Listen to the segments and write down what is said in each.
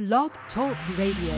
Blog Talk Radio.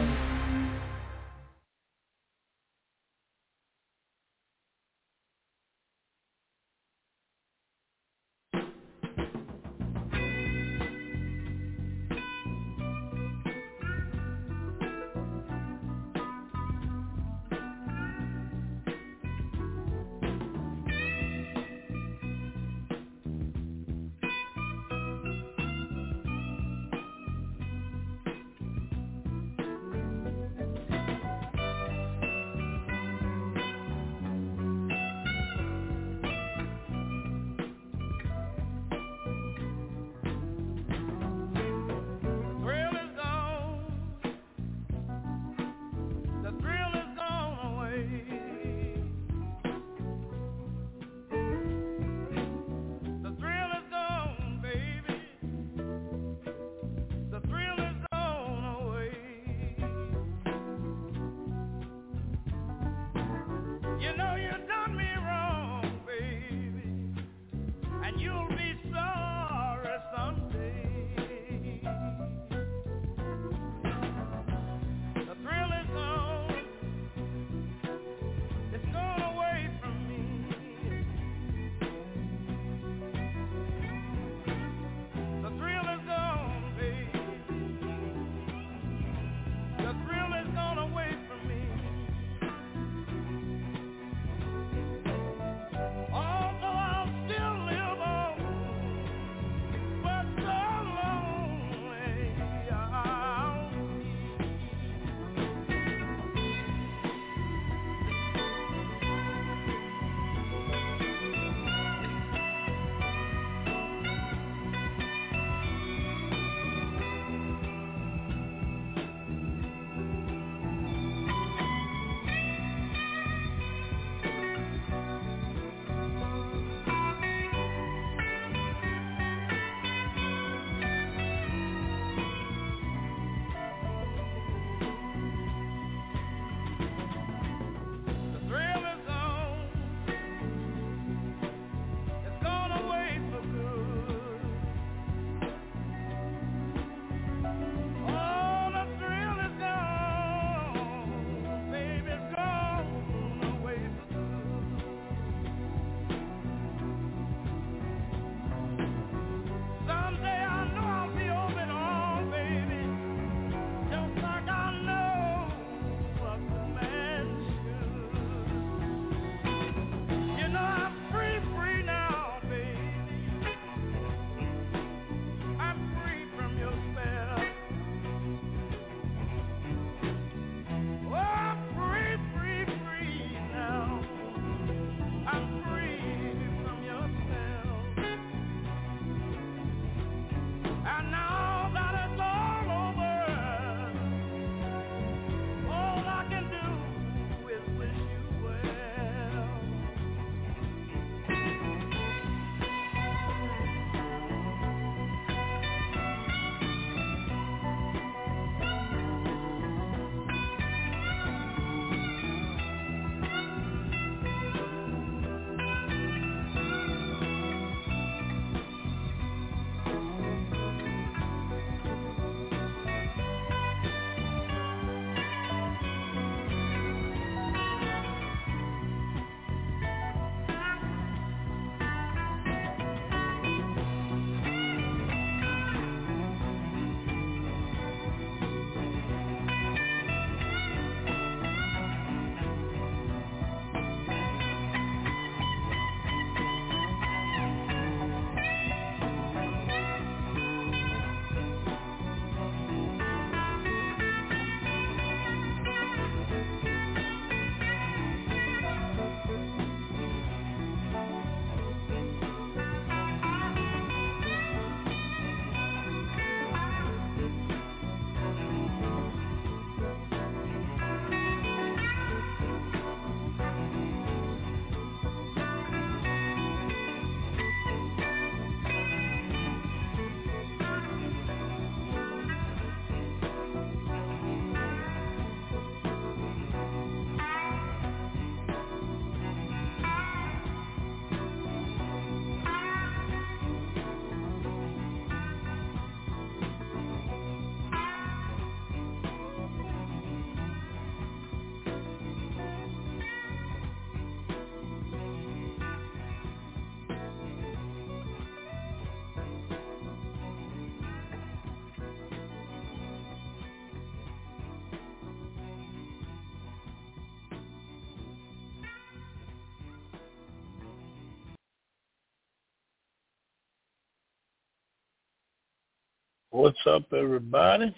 What's up, everybody?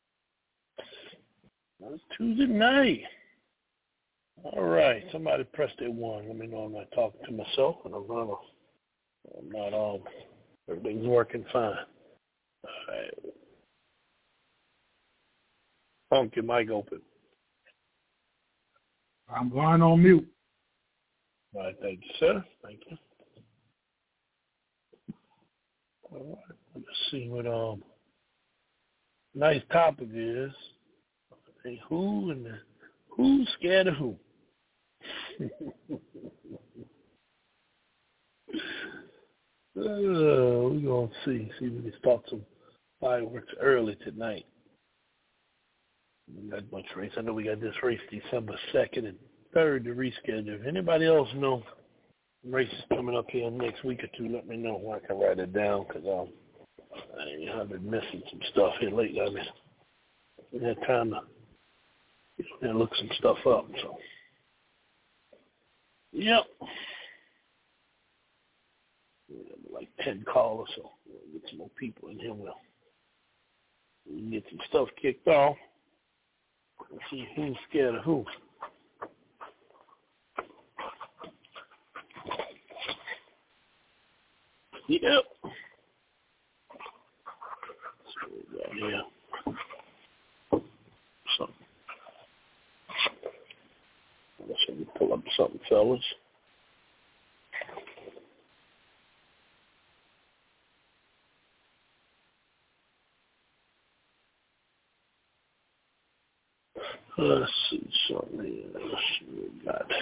It's Tuesday night. All right, somebody press that one. Let me know I'm not talking to myself, and I'm not all. Everything's working fine. All right. Funk your mic open. I'm going on mute. All right, thank you, sir. Thank you. All right, let's see what nice topic is. Hey, who's scared of who? We're gonna see if we can start some fireworks early tonight. We got much race. I know we got this race December 2nd and 3rd to reschedule. If anybody else know races coming up here next week or two, let me know. I can write it down because I've been missing some stuff here lately. I had time to look some stuff up. So, yep. We have like 10 callers, so we'll get some more people in here. We can get some stuff kicked off. Let's see who's scared of who. Yep. So we got here. Something. Let's see, pull up something, fellas. Let's see something. Let's see what we got.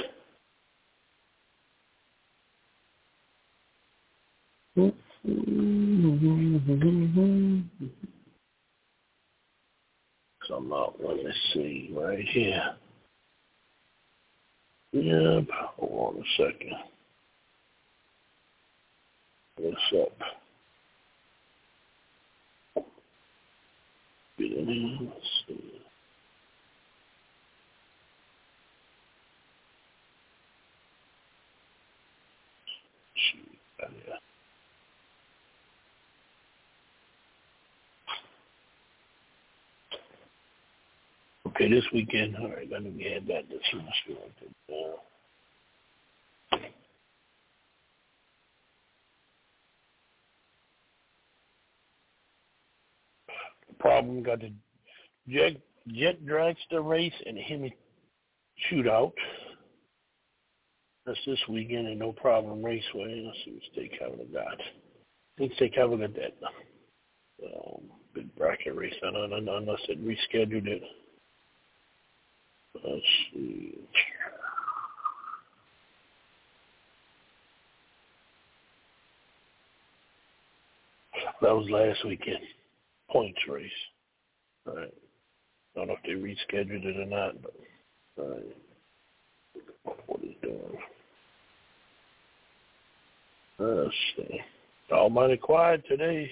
Come out. Let me see right here. Yep. Hold on a second. What's up? Let's see. Okay, this weekend. All right, let me add that. This problem got the Jet Dragster race and the Hemi Shootout. That's this weekend and No Problem Raceway. Let's see what Stake Haven got. I think Stake Haven got that big bracket race. I don't know unless it rescheduled it. Let's see. That was last weekend. Points race. All right. I don't know if they rescheduled it or not, but all right. What is doing? Let's see. Almighty quiet today.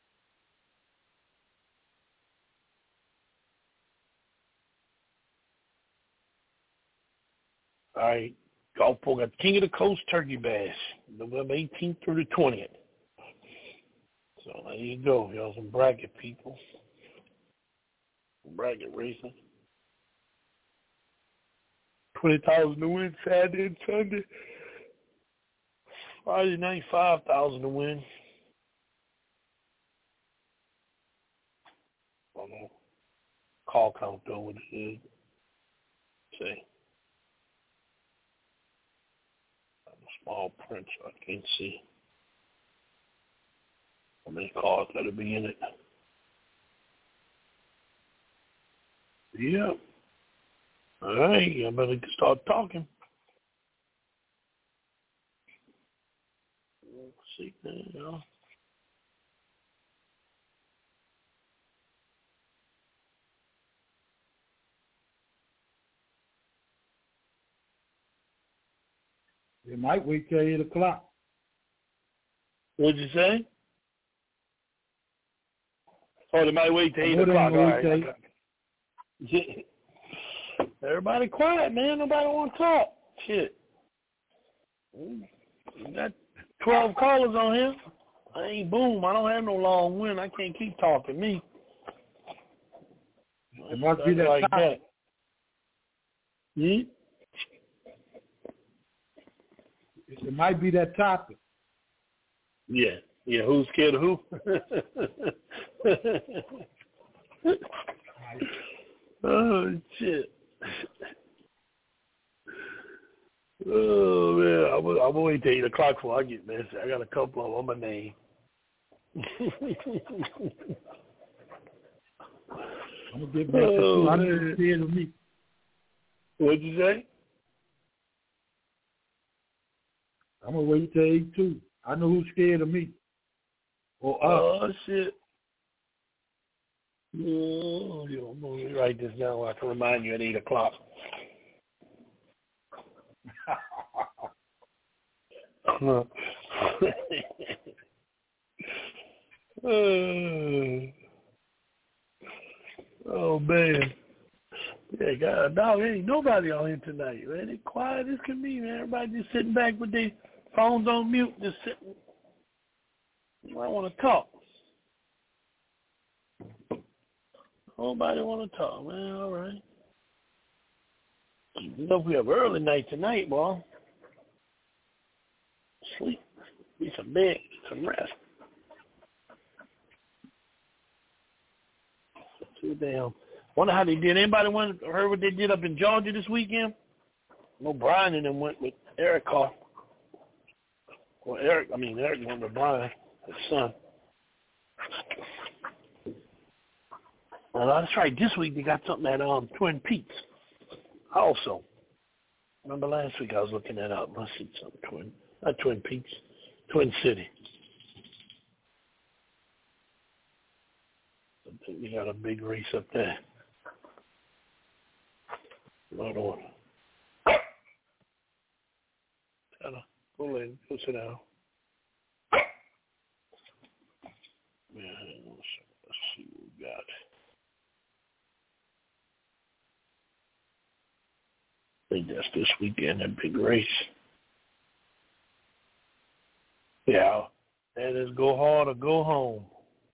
All right. Gulfport got King of the Coast Turkey Bash, November 18th through the 20th. So there you go. Y'all some bracket people. Bracket racing. 20,000 to win Saturday and Sunday. Friday night, 5,000 to win. I don't know. Call count though, what it is. See. Small print, so I can't see how many cars that'll be in it. Yeah. All right, I better start talking. Let's see now. It might wait till 8 o'clock. What'd you say? Oh, they might wait till 8 o'clock. All right. Everybody quiet, man. Nobody want to talk. Shit. We got 12 callers on here. I ain't boom. I don't have no long wind. I can't keep talking me. It must be that like topic. that. Hmm? It might be that topic. Yeah. Yeah, who's scared of who? Oh, shit. Oh, man. I'm going to wait till 8 o'clock before I get messy. I got a couple of them on my name. I'm going to get back to you. I know who's scared of me. What'd you say? I'm going to wait till 8 too. I know who's scared of me. Or us. Oh, shit. Oh, I'm going to write this down so I can remind you at 8 o'clock. Oh, man. Yeah, God, dog, ain't nobody on here tonight, man. It's quiet as can be, man. Everybody just sitting back with their phones on mute, just sitting. I want to talk. Nobody want to talk, man. All right. You know, if we have early night tonight, boy. Sleep. Be some bed, some rest. Too damn. Wonder how they did. Anybody heard what they did up in Georgia this weekend? No, Brian and them went with Eric Carr. Well, Eric went with Brian, his son. Well, that's right. This week they got something at Twin Peaks. Also, remember last week I was looking that up. I see something not Twin Peaks, Twin City. I think we got a big race up there. Hold on. Go sit down. Yeah, let's see what we got. I think that's this weekend, that big race. Yeah, that is go hard or go home.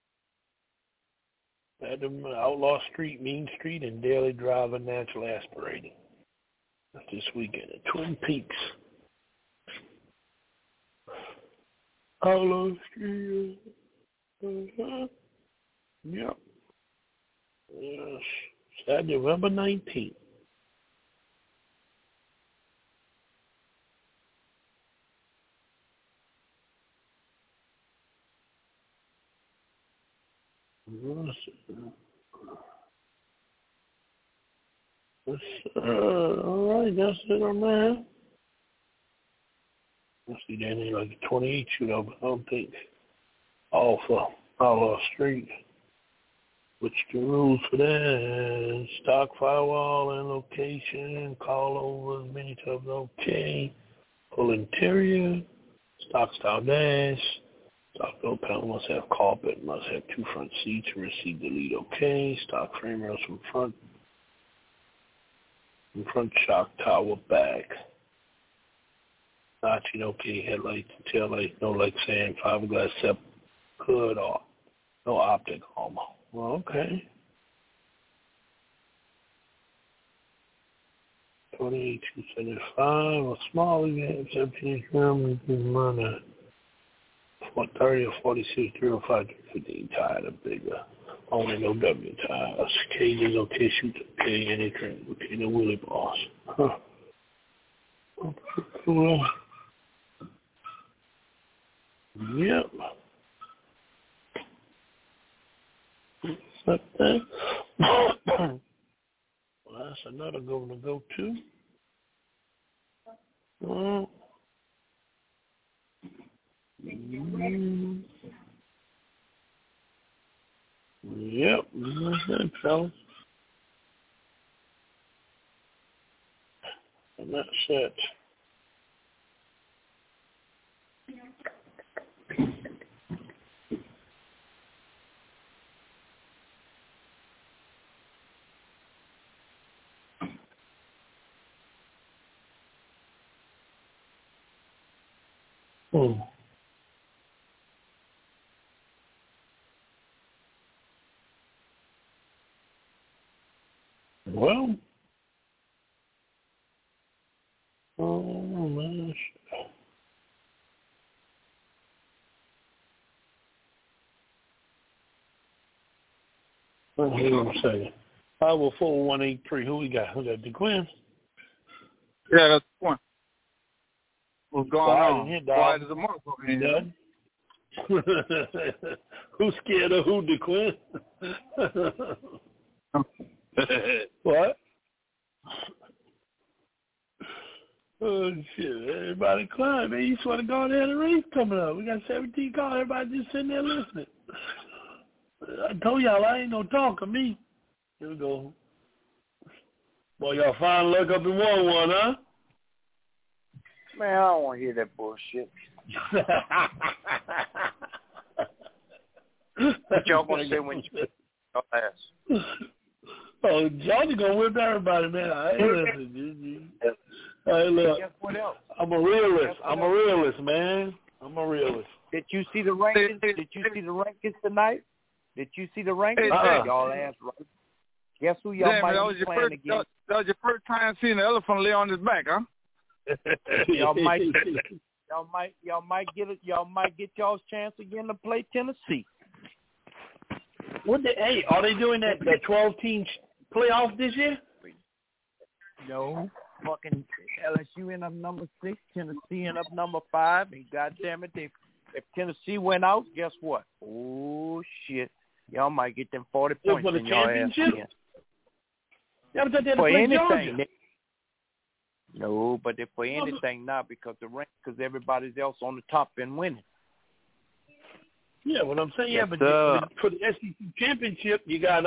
Adam Outlaw Street, Mean Street, and Daily Driver Natural Aspirating. That's this weekend at Twin Peaks. Outlaw Street. Yep. Yes. Saturday, November 19th. All right, that's it on that. Let's see, Danny, like a 28 shoot over. I don't think all for Outlaw Street. Which the rules for that? Stock firewall and location, call over, mini tubs okay, full interior, stock style dash, stock door panel must have carpet, must have 2 front seats, receive the lead okay, stock frame rails from front shock tower back. Notching okay, headlights and tail lights, no light sand, fiberglass step hood or no optic armor. Well, okay. 28,275 or smaller, you have 17 rim, you can run a 430 or 46, 305, 315 tire, the bigger. Only no W tires. Cages okay, shoot okay, any trim, okay, no wheelie bars. Huh. Cool. Yep. Up there. Well, that's another good one to go to. Yep, that's it, fellas. And that's it. Well, oh, man. Hold on a second. 504-183. Who we got? Who got DeQuinn? Yeah, that's the one. What's going on? Here, Quiet as a motherfucker. Who's scared of who, DeQuinn? What? Oh, shit. Everybody quiet, man. You swear to God, they had a race coming up. We got 17 cars. Everybody just sitting there listening. I told y'all I ain't no talker, me. Here we go. Boy, y'all finally look up and won one, huh? Man, I don't want to hear that bullshit. What y'all going to say when you your ass? Oh, Johnny going to whip everybody, man. Hey, look. Guess what else? I'm a realist. I'm a realist, man. I'm a realist. Did you see the rankings? Did you see the rankings tonight? Did you see the rankings? Y'all ass right. Guess who y'all might be playing against? That was your first time seeing an elephant lay on his back, huh? y'all might get it. Y'all might get y'all's chance again to play Tennessee. Hey, are they doing that 12-team playoff this year? No. Fucking LSU end up number 6, Tennessee end up number 5, and goddamn it, if Tennessee went out, guess what? Oh shit, y'all might get them 40 points for the in your ass championship. again. Yeah, but they For play anything. Georgia. No, but if for anything not because everybody else on the top been winning. Yeah, what I'm saying, Yes, but for the SEC championship, you got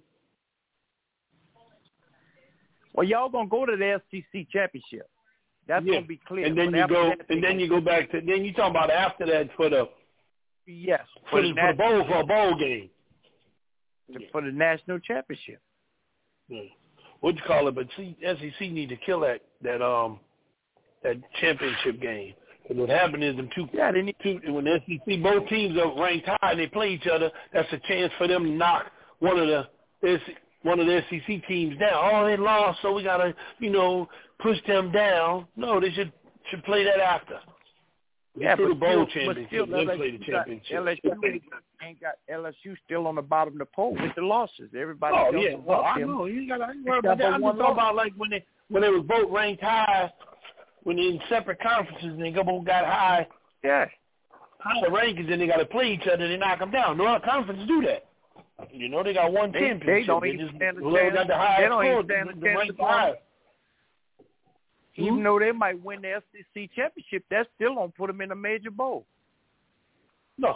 Well, y'all gonna go to the SEC championship. That's gonna be clear. And then you go back to you talking about after that for the for a bowl game. For the national championship. Yeah. What you call it? But see, SEC need to kill that championship game. And what happened is when the SEC both teams are ranked high and they play each other, that's a chance for them to knock one of the SEC teams down. Oh, they lost, so we gotta push them down. No, they should play that after. But the bowl still, championship, then play the championship. LSU still on the bottom of the poll with the losses. Everybody. Oh yeah, well I know you got to worry about that. I'm just talking about like when they was both ranked high, when they're in separate conferences and they both got high rankings and they got to play each other and they knock them down. No other conferences do that. They got one championship. They don't even stand a chance. Got the highest score. They rank high. Even though they might win the SEC championship, that still don't put them in a major bowl. No.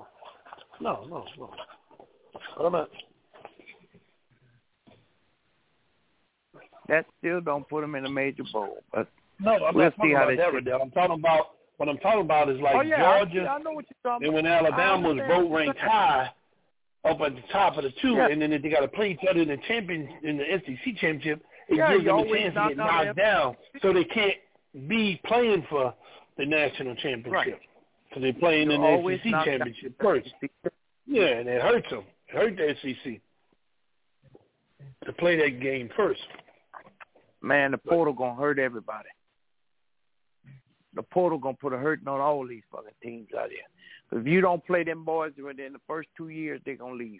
What about? That still don't put them in a major bowl. But no, I'm not talking about that, Riddell. I'm talking about what I'm talking about is like Georgia. I know what you're talking about. And when Alabama was both ranked high, up at the top of the two, and then if they got to play each other in the SEC championship, it gives them a chance to get knocked down, so they can't be playing for the national championship. Right. So they're playing in the SEC championship first. Yeah, and it hurts them. It hurt the SEC to play that game first. Man, the portal gonna hurt everybody. The portal gonna put a hurting on all these fucking teams out here. If you don't play them boys within the first 2 years, they're gonna leave.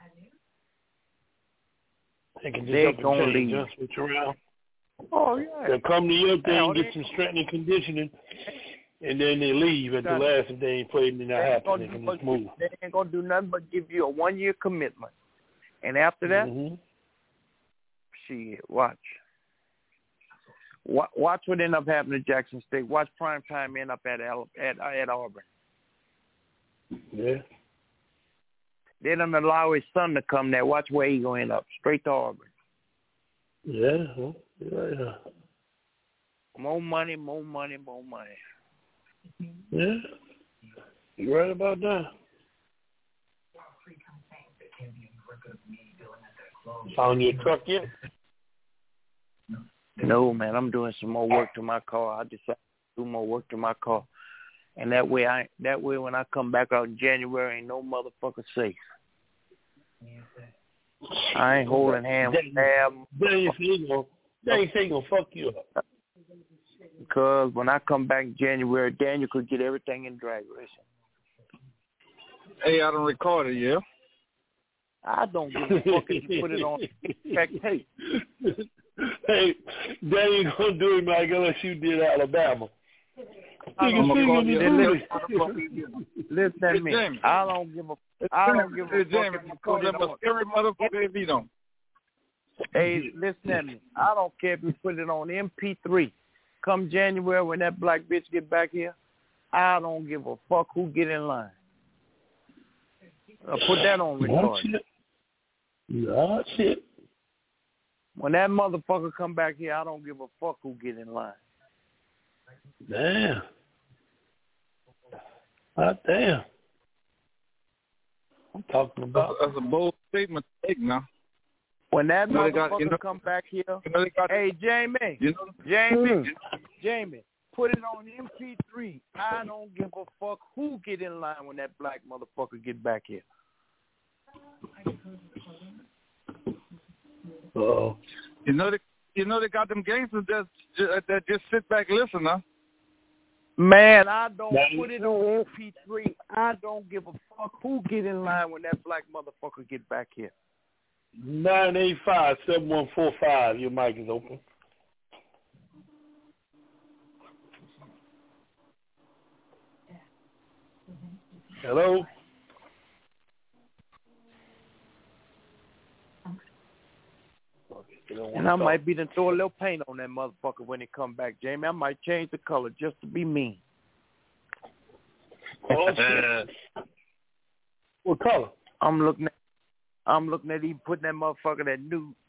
They're gonna leave. Just switch around. Oh yeah. They'll come to your thing, get some strength and conditioning, and then they leave at the last if they ain't played and they're not happy. They can just move. They ain't gonna do nothing but give you a 1-year commitment, and after that, shit, watch. Watch what end up happening to Jackson State. Watch prime time end up at Auburn. Yeah. They don't allow his son to come there. Watch where he gonna end up. Straight to Auburn. Yeah. Yeah. More money. Yeah. You're right about that. Found your truck yet? No, man. I'm doing some more work to my car. I decided to do more work to my car. And that way when I come back out in January, ain't no motherfucker safe. I ain't holding hands with them. Daniel ain't gonna fuck you up. Because when I come back in January, Daniel could get everything in drag racing. Hey, I don't record it, yeah? I don't give a fuck if you put it on tape. Hey, Daniel gonna do it like LSU did Alabama. Listen to me. I don't give a fuck. Every motherfucker if he don't. Hey, listen at me. I don't care if you put it on MP3. Come January when that black bitch get back here, I don't give a fuck who get in line. Put that on record. Oh, shit. When that motherfucker come back here, I don't give a fuck who get in line. Damn. God damn. I'm talking about. That's a bold statement to make now. When that motherfucker come back here, hey, Jamie, Jamie, put it on MP3. I don't give a fuck who get in line when that black motherfucker get back here. Uh-oh. You know they got them gangsters that just sit back and listen, huh? Man, I don't put it on MP3. I don't give a fuck who get in line when that black motherfucker get back here. 985-7145. Your mic is open. Hello? And I might be to throw a little paint on that motherfucker when he come back, Jamie. I might change the color just to be mean. Oh, shit. What color? I'm looking at him putting that motherfucker that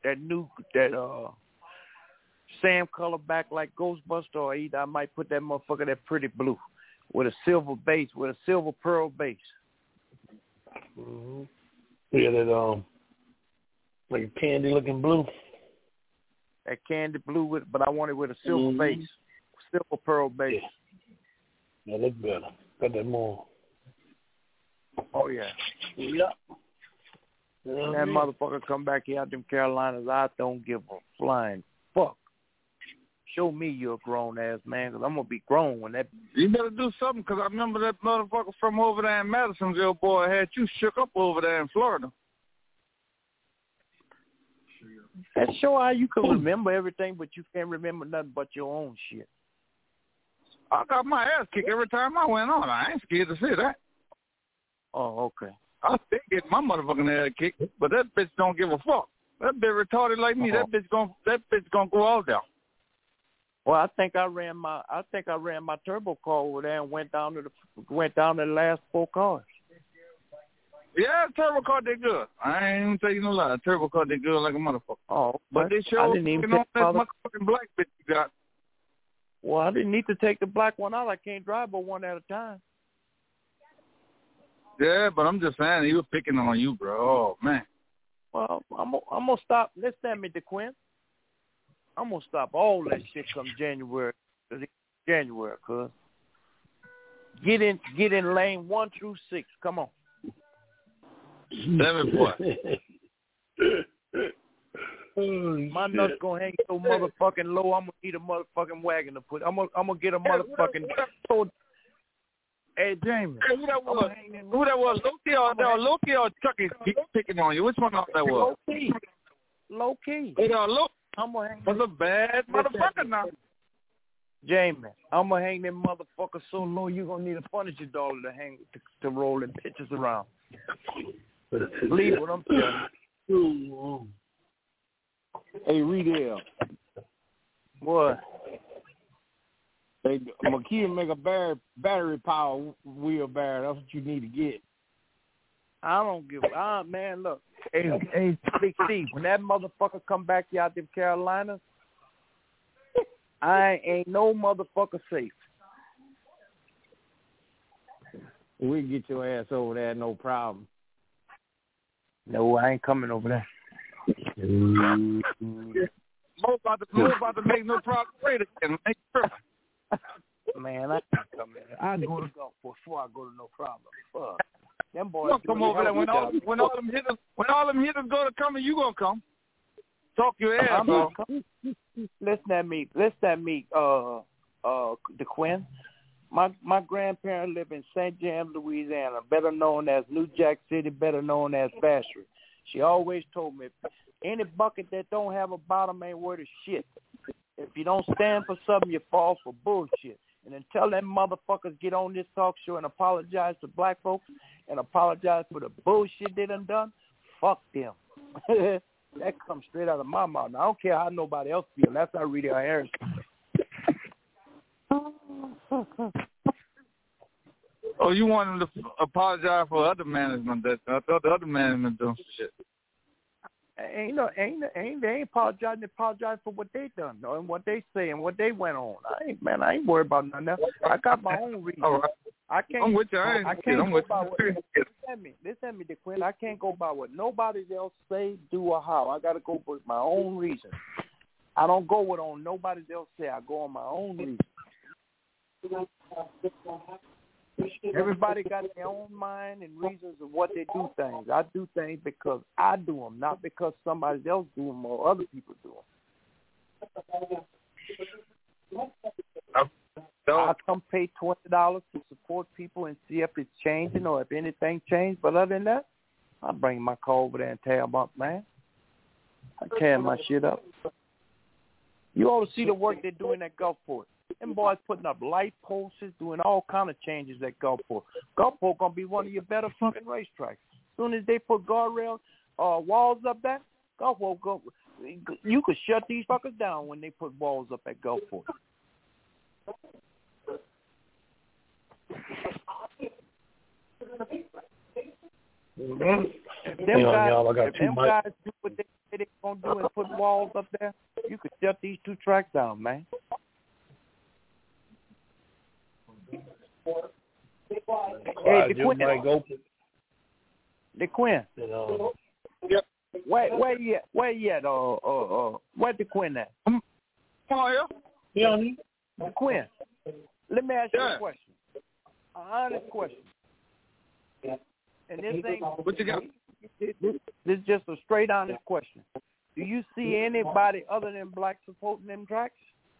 Sam color back like Ghostbuster, or either I might put that motherfucker that pretty blue with a silver base, with a silver pearl base. Mm-hmm. Yeah, that like a candy looking blue. That candy blue but I want it with a silver base, silver pearl base. Yeah, that look better. Got that more. Oh yeah. Yeah. When that motherfucker come back here out them Carolinas, I don't give a flying fuck. Show me you're a grown-ass man, because I'm going to be grown when that... You better do something, because I remember that motherfucker from over there in Madisonville, boy, had you shook up over there in Florida. That's sure how you can remember everything, but you can't remember nothing but your own shit. I got my ass kicked every time I went on. I ain't scared to say that. Oh, okay. I still get my motherfucking ass kicked, but that bitch don't give a fuck. That bitch retarded like me. That bitch gonna go out there. Well, I think I ran my turbo car over there and went down to the last 4 cars. Yeah, turbo car did good. I ain't even tell you no lie. Turbo car did good like a motherfucker. Oh, but they showed that motherfucking black bitch you got. Well, I didn't need to take the black one out. I can't drive but one at a time. Yeah, but I'm just saying he was picking on you, bro. Oh man. Well, I'm gonna stop. Listen at me, DeQuinn. I'm gonna stop all that shit come January, cuz. Get in lane 1 through 6. Come on. 7 boy. My nuts gonna hang so motherfucking low. I'm gonna need a motherfucking wagon to put. I'm gonna get a motherfucking. Hey, Jamie. Hey, who that was? Loki or Chucky picking on you? Which one of that was? Low key. Hey, look. I'm gonna hang. That's a bad motherfucker now. Jamie, I'm gonna hang them motherfuckers so low you gonna need a furniture dollar to hang to roll them pictures around. Believe what I'm telling you. Hey, Riedel. What? Hey, McKee make a battery power wheelbarrow. That's what you need to get. I don't give man, look. Hey, Big C, when that motherfucker come back here out them Carolinas, I ain't no motherfucker safe. We can get your ass over there, no problem. No, I ain't coming over there. Mo about to make no problem great again. Man, I can't come in. I go to golf before I go to no problem. Fuck. Them boys. You gonna come over there when all them hitters go to come, you gonna come. Talk your ass off. Listen at me, DeQuinn. My grandparents live in St. James, Louisiana, better known as New Jack City, better known as Bastrop. She always told me, any bucket that don't have a bottom ain't worth a shit. If you don't stand for something, you fall for bullshit. And until them motherfuckers get on this talk show and apologize to black folks and apologize for the bullshit they done, fuck them. That comes straight out of my mouth. Now, I don't care how nobody else feels. That's how Rita Harris. Oh, you want them to apologize for other management? I thought the other management doing some shit. They ain't apologizing. They apologize for what they done, and what they say, and what they went on. I ain't worried about nothing else. I got my own reasons. All right. I can't. I'm with you. Listen, DeQuinn. I can't go by what nobody else say, do, or how. I got to go with my own reasons. I don't go with on nobody else say. I go on my own reasons. Everybody got their own mind and reasons of what they do things. I do things because I do them, not because somebody else do them or other people do them. I come pay $20 to support people and see if it's changing or if anything changed. But other than that, I bring my car over there and tear them up, man. I tear my shit up. You ought to see the work they're doing at Gulfport. Them boys putting up light posts, doing all kind of changes at Gulfport. Gulfport gonna be one of your better fucking racetracks. As soon as they put guardrail walls up there, Gulfport you could shut these fuckers down when they put walls up at Gulfport. If them guys do what they say they're gonna do and put walls up there, you could shut these two tracks down, man. Hey, DeQuinn. Yep. Where you at? Where DeQuinn at? Oh, yeah. DeQuinn, let me ask you a question. An honest question. And this ain't. What you got? This is just a straight honest question. Do you see anybody other than black supporting them tracks?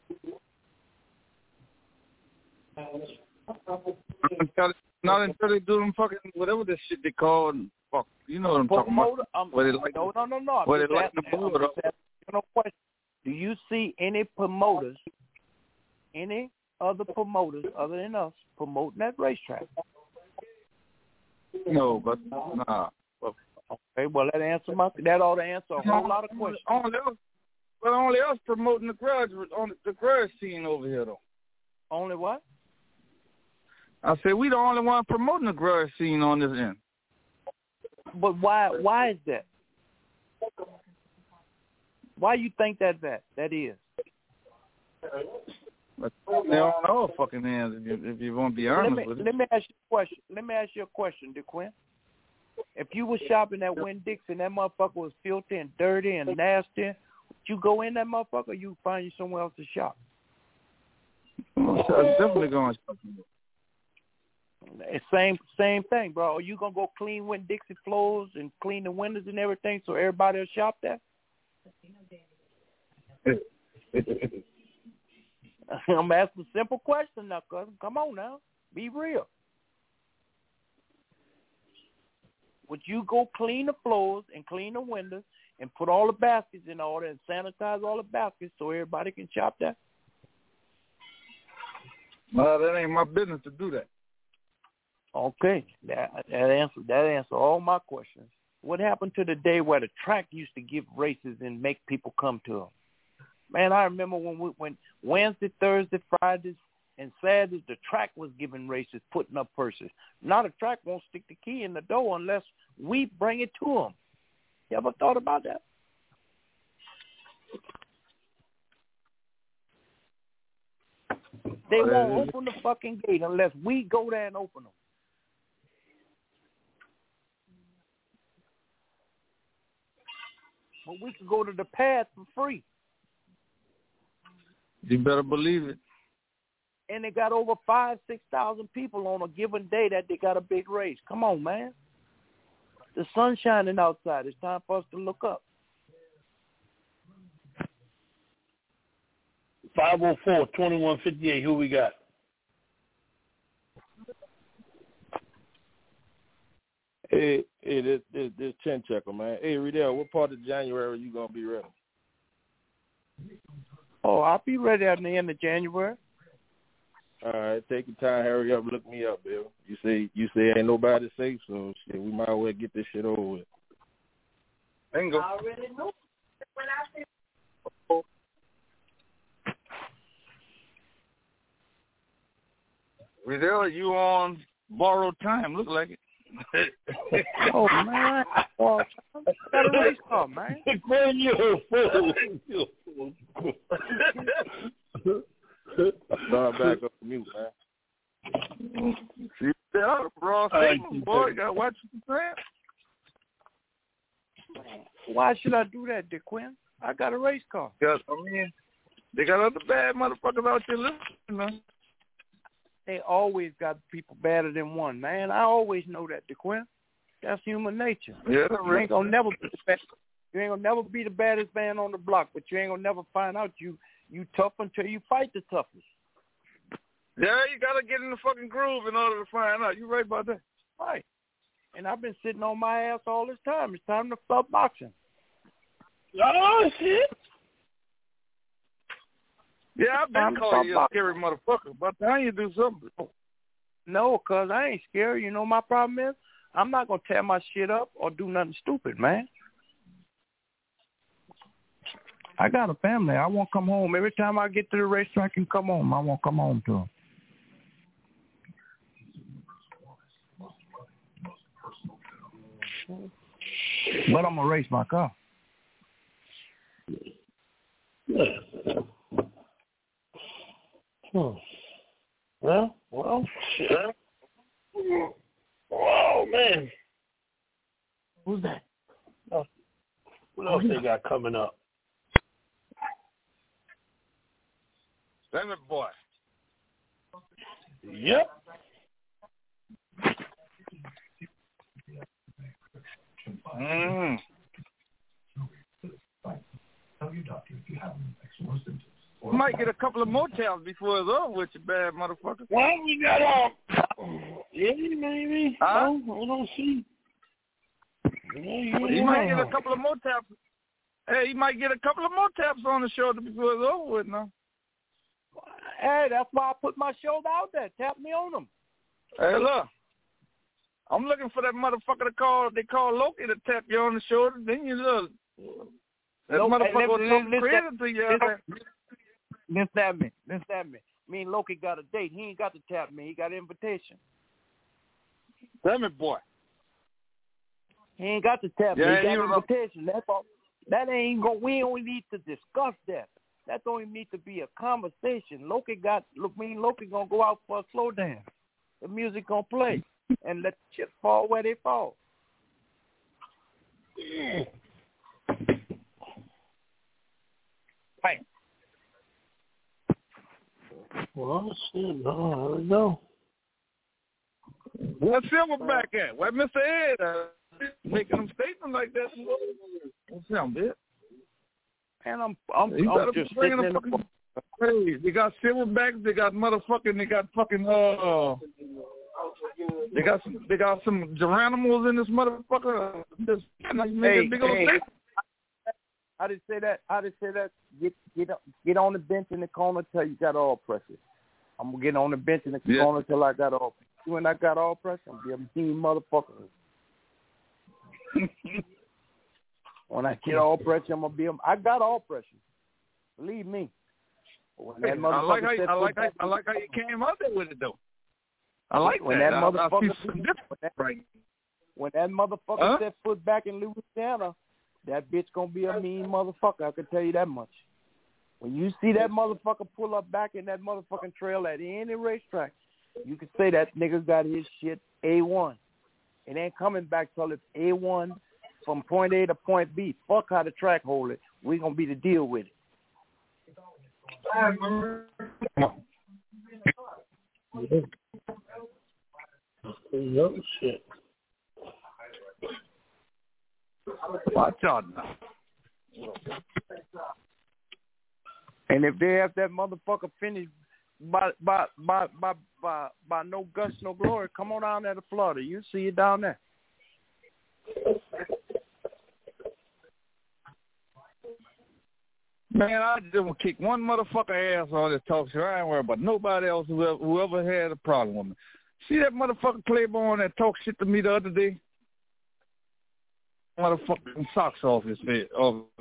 Not until they do them fucking whatever this shit they call. Fuck, you know what I'm talking about? No. Where they like the motor up. No question. Do you see any promoters, any other promoters other than us promoting that racetrack? No, but nah. Okay, well that ought to answer a whole lot of questions. Only us promoting the grudge scene over here though. Only what? I said we the only one promoting the grudge scene on this end. But why is that? Why you think that is? But they don't know fucking hands if you want to be honest with it. Let me ask you a question, DeQuinn. If you was shopping at Winn-Dixie and that motherfucker was filthy and dirty and nasty, would you go in that motherfucker or you find you somewhere else to shop? I'm definitely going to shop. Same thing, bro. Are you going to go clean Winn-Dixie floors and clean the windows and everything so everybody will shop there? I'm asking a simple question now, cousin. Come on now. Be real. Would you go clean the floors and clean the windows and put all the baskets in order and sanitize all the baskets so everybody can shop there? Well, that ain't my business to do that. Okay. That answers all my questions. What happened to the day where the track used to give races and make people come to them? Man, I remember when Wednesday, Thursday, Fridays, and Saturdays, the track was giving races, putting up purses. Now the track won't stick the key in the door unless we bring it to them. You ever thought about that? They won't open the fucking gate unless we go there and open them. But we could go to the pad for free. You better believe it. and they got over 5,000-6,000 people on a given day that they got a big race. Come on, man. The sun's shining outside. It's time for us to look up. 504-2158. Who we got? Hey, this Chin Checker, man. Hey, Riddell, what part of January you gonna be ready? Oh, I'll be ready at the end of January. All right, take your time, hurry up, look me up, Bill. You say ain't nobody safe, so shit, we might as well get this shit over with. Bingo. I already know. When I say Riddell, you on borrowed time? Look like it. Oh man, well, got a race car, man. Man, you're a fool. Start back up to mute, man. See, bro, boy, you gotta watch what you're saying. Why should I do that, DeQuinn? I got a race car. Because, they got other bad motherfuckers out there listening, man. They always got people better than one, man. I always know that, DeQuinn. That's human nature. Yeah, you ain't gonna never be the best. You ain't gonna never be the baddest man on the block, but you ain't gonna never find out you tough until you fight the toughest. Yeah, you gotta get in the fucking groove in order to find out. You right about that. Right. And I've been sitting on my ass all this time. It's time to stop boxing. Oh shit. Yeah, I've been calling you a scary motherfucker. But now you do something. No, cause I ain't scared. You know my problem is? I'm not gonna tear my shit up or do nothing stupid, man. I got a family. I won't come home. Every time I get to the racetrack and come home, I won't come home to them. But I'm gonna race my car. Well, shit. Oh man. Who's that? What else they got coming up? Damn it, boy. Yep. We might get a couple of motels before it's over with, you bad motherfucker. Well, we got yeah, maybe. Huh? No, I don't see. You might get a couple of motels. Hey, you might get a couple of motels on the shoulder before it's over with now. Hey, that's why I put my shoulder out there. Tap me on them. Hey, look. I'm looking for that motherfucker they call Loki to tap you on the shoulder. Then you look. That motherfucker was so crazy to you out there. Listen at me. Me and Loki got a date. He ain't got to tap me. He got an invitation. Damn it, boy. He ain't got to tap me. Yeah, He got an invitation. That's all. That ain't going. We only need to discuss that. That don't even need to be a conversation. Me and Loki gonna go out for a slow dance. The music gonna play, and let the chips fall where they fall. Right. Well, shit, no, I don't know. Where's Silverback at? Where Mr. Ed making them statements like that? What's him, bitch? And I'm just bringing sitting in the Hey, they got Silverbacks. They got fucking They got some Geronimos in this motherfucker. I didn't say that. Get on the bench in the corner till you got all pressure. I'm gonna get on the bench in the corner till I got all. When I got all pressure, I'm gonna be a mean motherfucker. When I get all pressure, I'm gonna be. I got all pressure. Believe me. When that I like how you came out there with it though. I like when that. That motherfucker, when that motherfucker set foot back in Louisiana, that bitch gonna be a mean motherfucker. I can tell you that much. When you see that motherfucker pull up back in that motherfucking trail at any racetrack, you can say that nigga got his shit A1. It ain't coming back till it's A1 from point A to point B. Fuck how the track hold it. We gonna be the deal with it. Yeah. No shit. Watch out now. And if they have that motherfucker finished by no guts, no glory, come on down there to Florida. You see it down there. Man, I just want to kick one motherfucker ass on this talk show. I ain't worried about nobody else whoever had a problem with me. See that motherfucker Claiborne that talked shit to me the other day? Motherfucking socks off his head.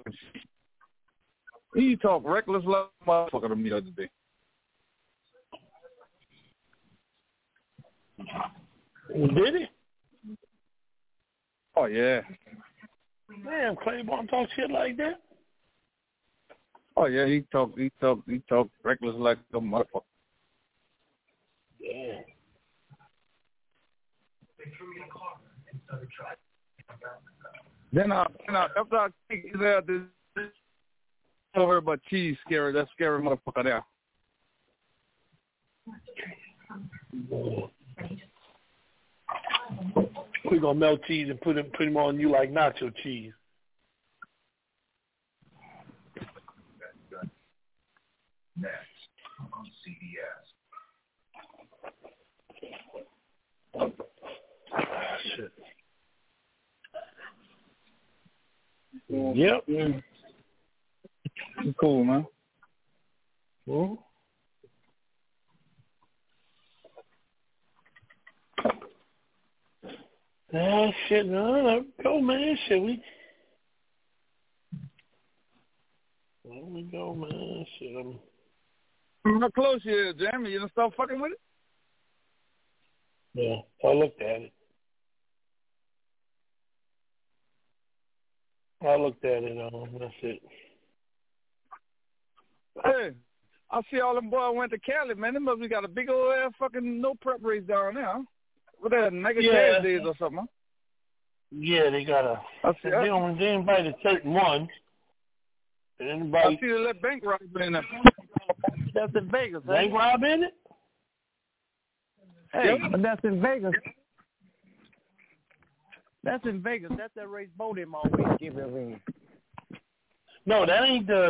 He talked reckless like motherfucker to me the other day. Did he? Oh, yeah. Damn, Claiborne talk shit like that? Oh, yeah, he talked reckless like a motherfucker. Yeah. Then after I kick his ass, over about cheese scary, that scary motherfucker there. We're gonna melt cheese and put him on you like nacho cheese. Next on CBS. Shit. Yep. Cool, man. Well, shit, no, go, man. Shit, there we go, man. Shit, How close you is, Jamie? You done start fucking with it? yeah, I looked at it. That's it. Hey, I see all them boys went to Cali, man. They must be got a big old ass fucking no prep race down there, huh? What that, Mega Cash Days or something, huh? Yeah, they got a. They invited certain ones. And I see the little bank robber in there. That's in Vegas. Bank rob in it? Hey, but that's in Vegas. That's in Vegas. That's that race Bodie always give every. No, that ain't the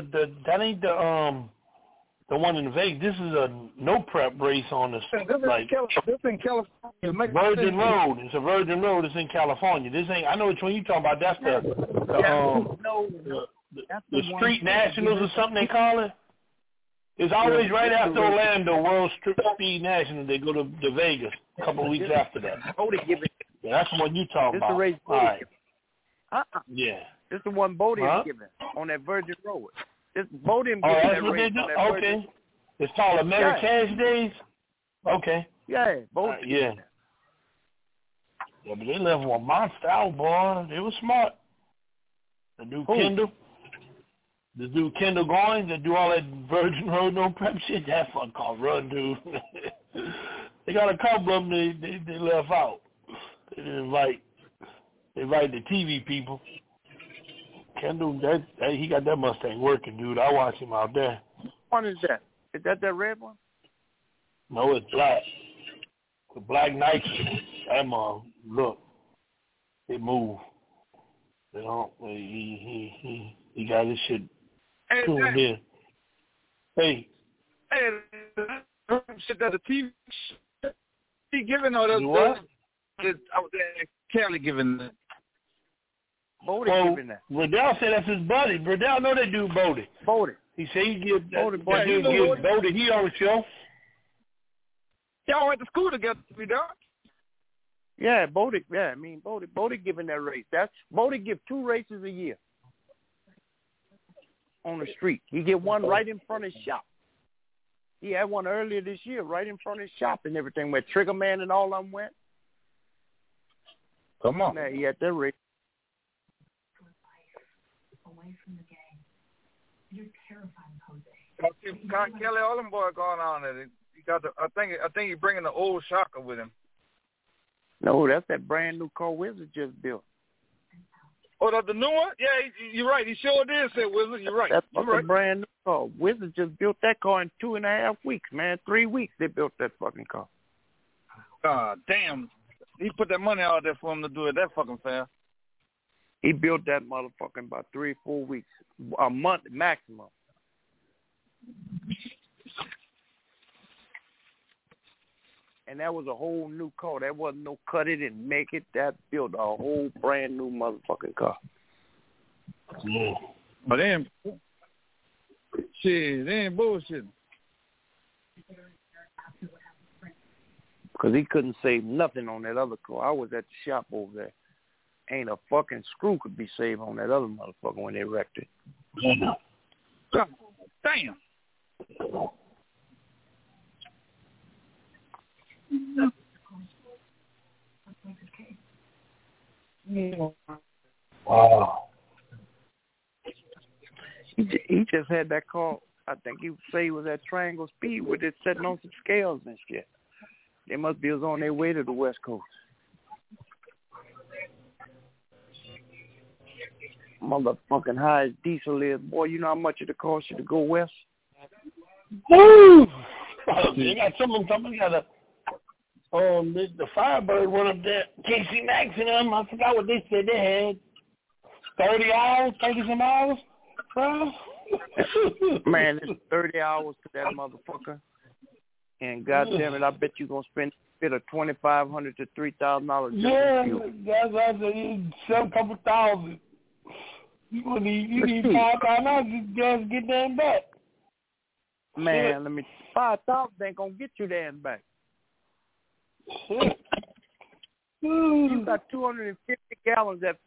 one in Vegas. This is a no prep race on the like this in California. Virgin Road. It's a Virgin Road. It's in California. This ain't. I know which one you talking about. That's the Street Nationals or something they call it. It's always right after Orlando World Speed National. They go to Vegas a couple of weeks after that. Bodie give it. Yeah, that's the one you talking about. This the race All right. Yeah. This the one Bodie is giving on that Virgin Road. This Bodie giving that's that what race they do? on that Okay. Virgin. It's called American Cash Days? Okay. Yeah, Bodie. Yeah. Yeah, but they left one monster out, boy. They were smart. The dude Kendall. The dude Kendall Goins that do all that Virgin Road no prep shit. That fuck called run, dude. They got a couple of them they left out. They didn't invite the TV people. Kendall, that he got that Mustang working, dude. I watch him out there. Which one is that? Is that red one? No, it's black. The black Nike. That mom, look, it move. You know, he got his shit tuned in. Hey, shit that the TV giving all those. What? Out there, Cali giving that. Bodie giving that. Bradell said that's his buddy. Bradell know that dude Bodie. He said he give that dude give Bodie. He on the show. Y'all went to school together, we done. Yeah, Bodie. Yeah, I mean Bodie giving that race. That's Bodie give 2 races a year on the street. He get one right in front of his shop. He had one earlier this year, right in front of his shop and everything, where Trigger Man and all of them went. Come on. Yeah, he had that race. Away from the game. You're terrifying, Jose. Kelly, all them boys going on there. He got the. I think he bringing the old Shocker with him. No, that's that brand new car Wizard just built. Oh, the new one? Yeah, you're right. He sure did say Wizard. You're right. That's you're right. Brand new car. Wizard just built that car in 2.5 weeks, man. 3 weeks they built that fucking car. God damn. He put that money out there for him to do it that fucking fast. He built that motherfucker in about 3 or 4 weeks, a month maximum. And that was a whole new car. That wasn't no cut it and make it. That built a whole brand new motherfucking car. Yeah. But then, shit, they ain't bullshitting. Because he couldn't save nothing on that other car. I was at the shop over there. Ain't a fucking screw could be saved on that other motherfucker when they wrecked it. Yeah. God damn. Wow. He just had that car. I think he would say he was at Triangle Speed with it sitting on some scales and shit. They must be on their way to the West Coast. Motherfucking high as diesel is. Boy, you know how much it'll cost you to go west? Woo! They got somebody got a the Firebird one up there, Casey Max and them. I forgot what they said they had. 30 hours, 30-some hours, bro. Man, it's 30 hours to that motherfucker. And goddamn it, I bet you're gonna spend a $2,500 to $3,000. Yeah, that's what I said. You sell a couple thousand. You need $5,000 just get them back. Man, let me 5,000 ain't gonna get you there and back. You got 250 gallons at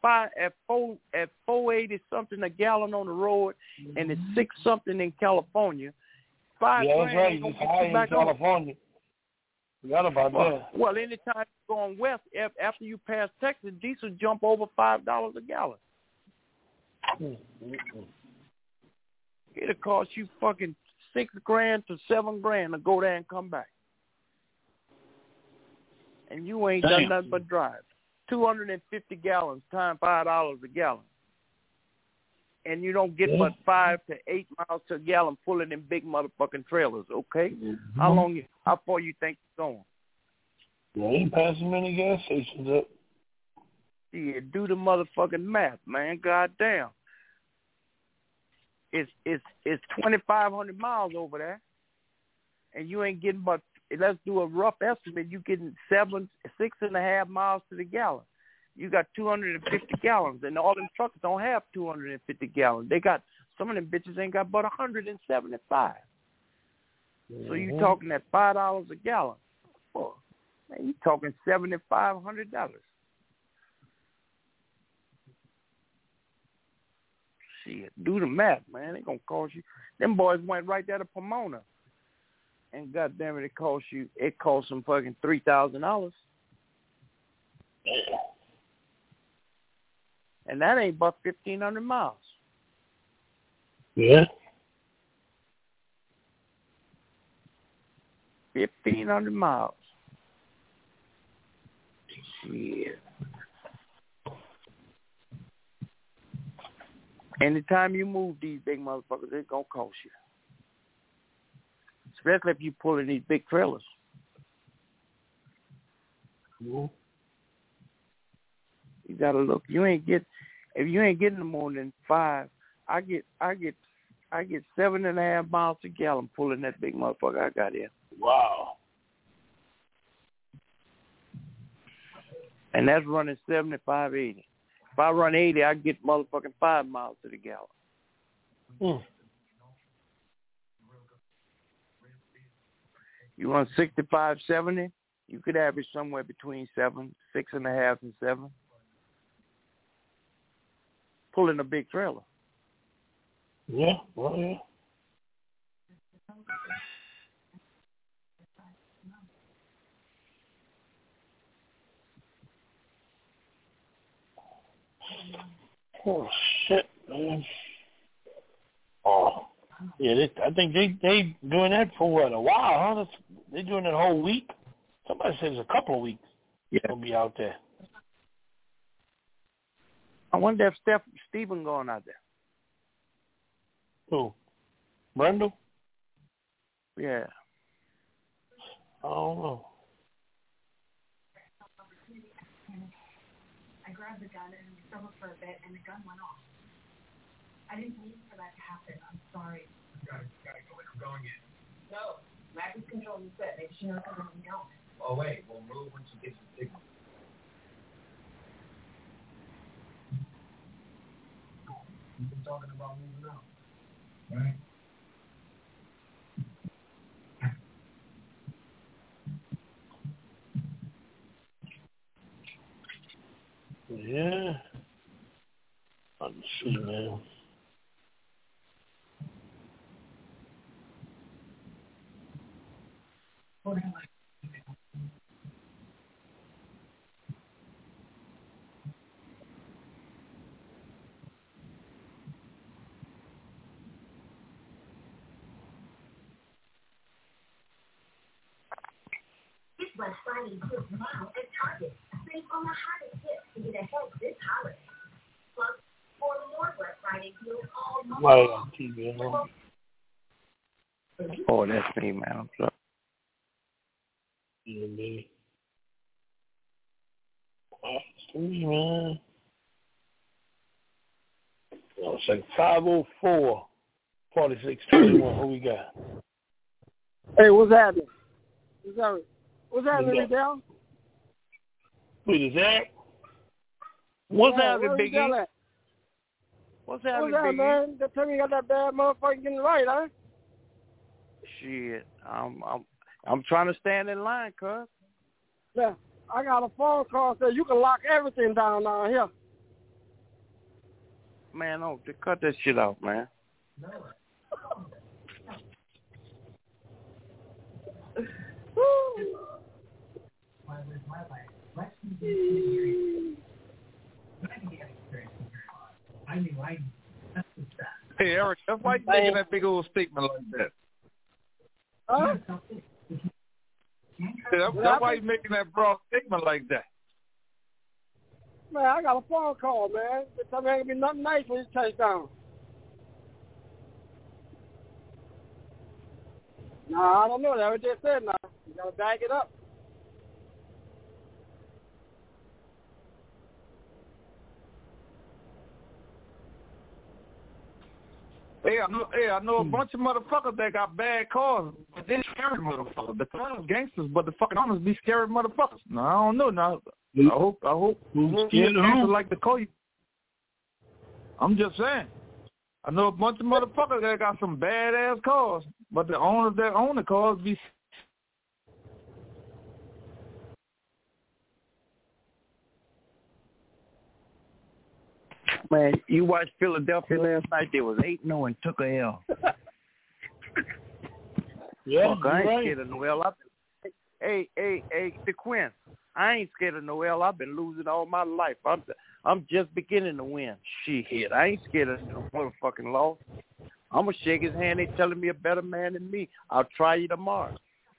480 something a gallon on the road, and it's 6 something in California. $5 that's right. ain't gonna It's get high you back in California. Forgot about that. Well, anytime you're going west, after you pass Texas, diesel jump over $5 a gallon. It'll cost you fucking $6,000 to $7,000 to go there and come back. And you ain't done nothing but drive. 250 gallons times $5 a gallon. And you don't get but 5 to 8 miles to a gallon pulling them big motherfucking trailers, okay? Mm-hmm. How far you think you're going? You ain't passing many gas stations up. Yeah, do the motherfucking math, man. Goddamn. It's 2,500 miles over there, and you ain't getting but, let's do a rough estimate, you getting 6.5 miles to the gallon. You got 250 gallons, and all them trucks don't have 250 gallons. They got, some of them bitches ain't got but 175. Mm-hmm. So you talking at $5 a gallon. Oh, man, you talking $7,500. Shit, do the math, man. It gonna cost you. Them boys went right there to Pomona, and goddamn it, it cost them fucking $3,000. And that ain't but 1,500 miles. Yeah. 1,500 miles. Shit. Anytime you move these big motherfuckers, it's going to cost you. Especially if you pulling these big trailers. Mm-hmm. You got to look. If you ain't getting more than 5, I get 7.5 miles a gallon pulling that big motherfucker I got here. Wow. And that's running 75, 80. If I run 80, I get motherfucking 5 miles to the gallon. Mm. You run 65, 70, you could average somewhere between 6.5 and 7. Pulling a big trailer. Yeah, well, yeah. Oh shit, man. Oh, yeah. I think they doing that for what, a while, huh? They doing it a whole week. Somebody said it's a couple of weeks. Yeah, they'll be out there. I wonder if Stephen going out there. Who? grabbed the gun and we struggled for a bit, and the gun went off. I didn't mean for that to happen. I'm sorry. Gotta go in. I'm going in. No, Mac is controlling the set. Maybe she knows something we don't. Oh, wait. We'll move when she gets the signal. We've been talking about moving out. Right? Yeah. Let's see, man. It's Black Friday deals now at Target. Save on the hottest hits to get ahead this holiday. Plus, for more Black Friday deals all month Right long. on TV, huh? Oh, that's me, man. I'm sorry. Yeah, man. That's me, man. Oh, it's like 504, 4621. Who we got? Hey, what's happening? What's happening, Riddell? Who is that? What's Yeah, happening, where Biggie? Riddell at? What's What's happening, happening, Biggie? man? They tell me you got that bad motherfucker getting right, huh? Shit, I'm trying to stand in line, cuz. Yeah, I got a phone call that says you can lock everything down here. Man, don't cut that shit out, man. Hey, Eric, that's why you making that big old statement like that. Huh? That's why you making that broad statement like that. Man, I got a phone call, man. They tell me ain't gonna be nothing nice when you touch down. Nah, I don't know. That's what they said now. You gotta back it up. I know a bunch of motherfuckers that got bad cars, but they're scary motherfuckers. The clowns gangsters, but the fucking owners be scary motherfuckers. No, I don't know. Now, I hope scared of who? like to call you. I'm just saying. I know a bunch of motherfuckers that got some badass cars, but the owners that own the cars be. Man, you watched Philadelphia last night. There was 8-0 and took a L. Yeah, Fuck, I ain't right. scared of Noel. Hey, DeQuinn, I ain't scared of Noel. I've been losing all my life. I'm just beginning to win. Shit, I ain't scared of no motherfucking loss. I'm going to shake his hand. They telling me a better man than me. I'll try you tomorrow.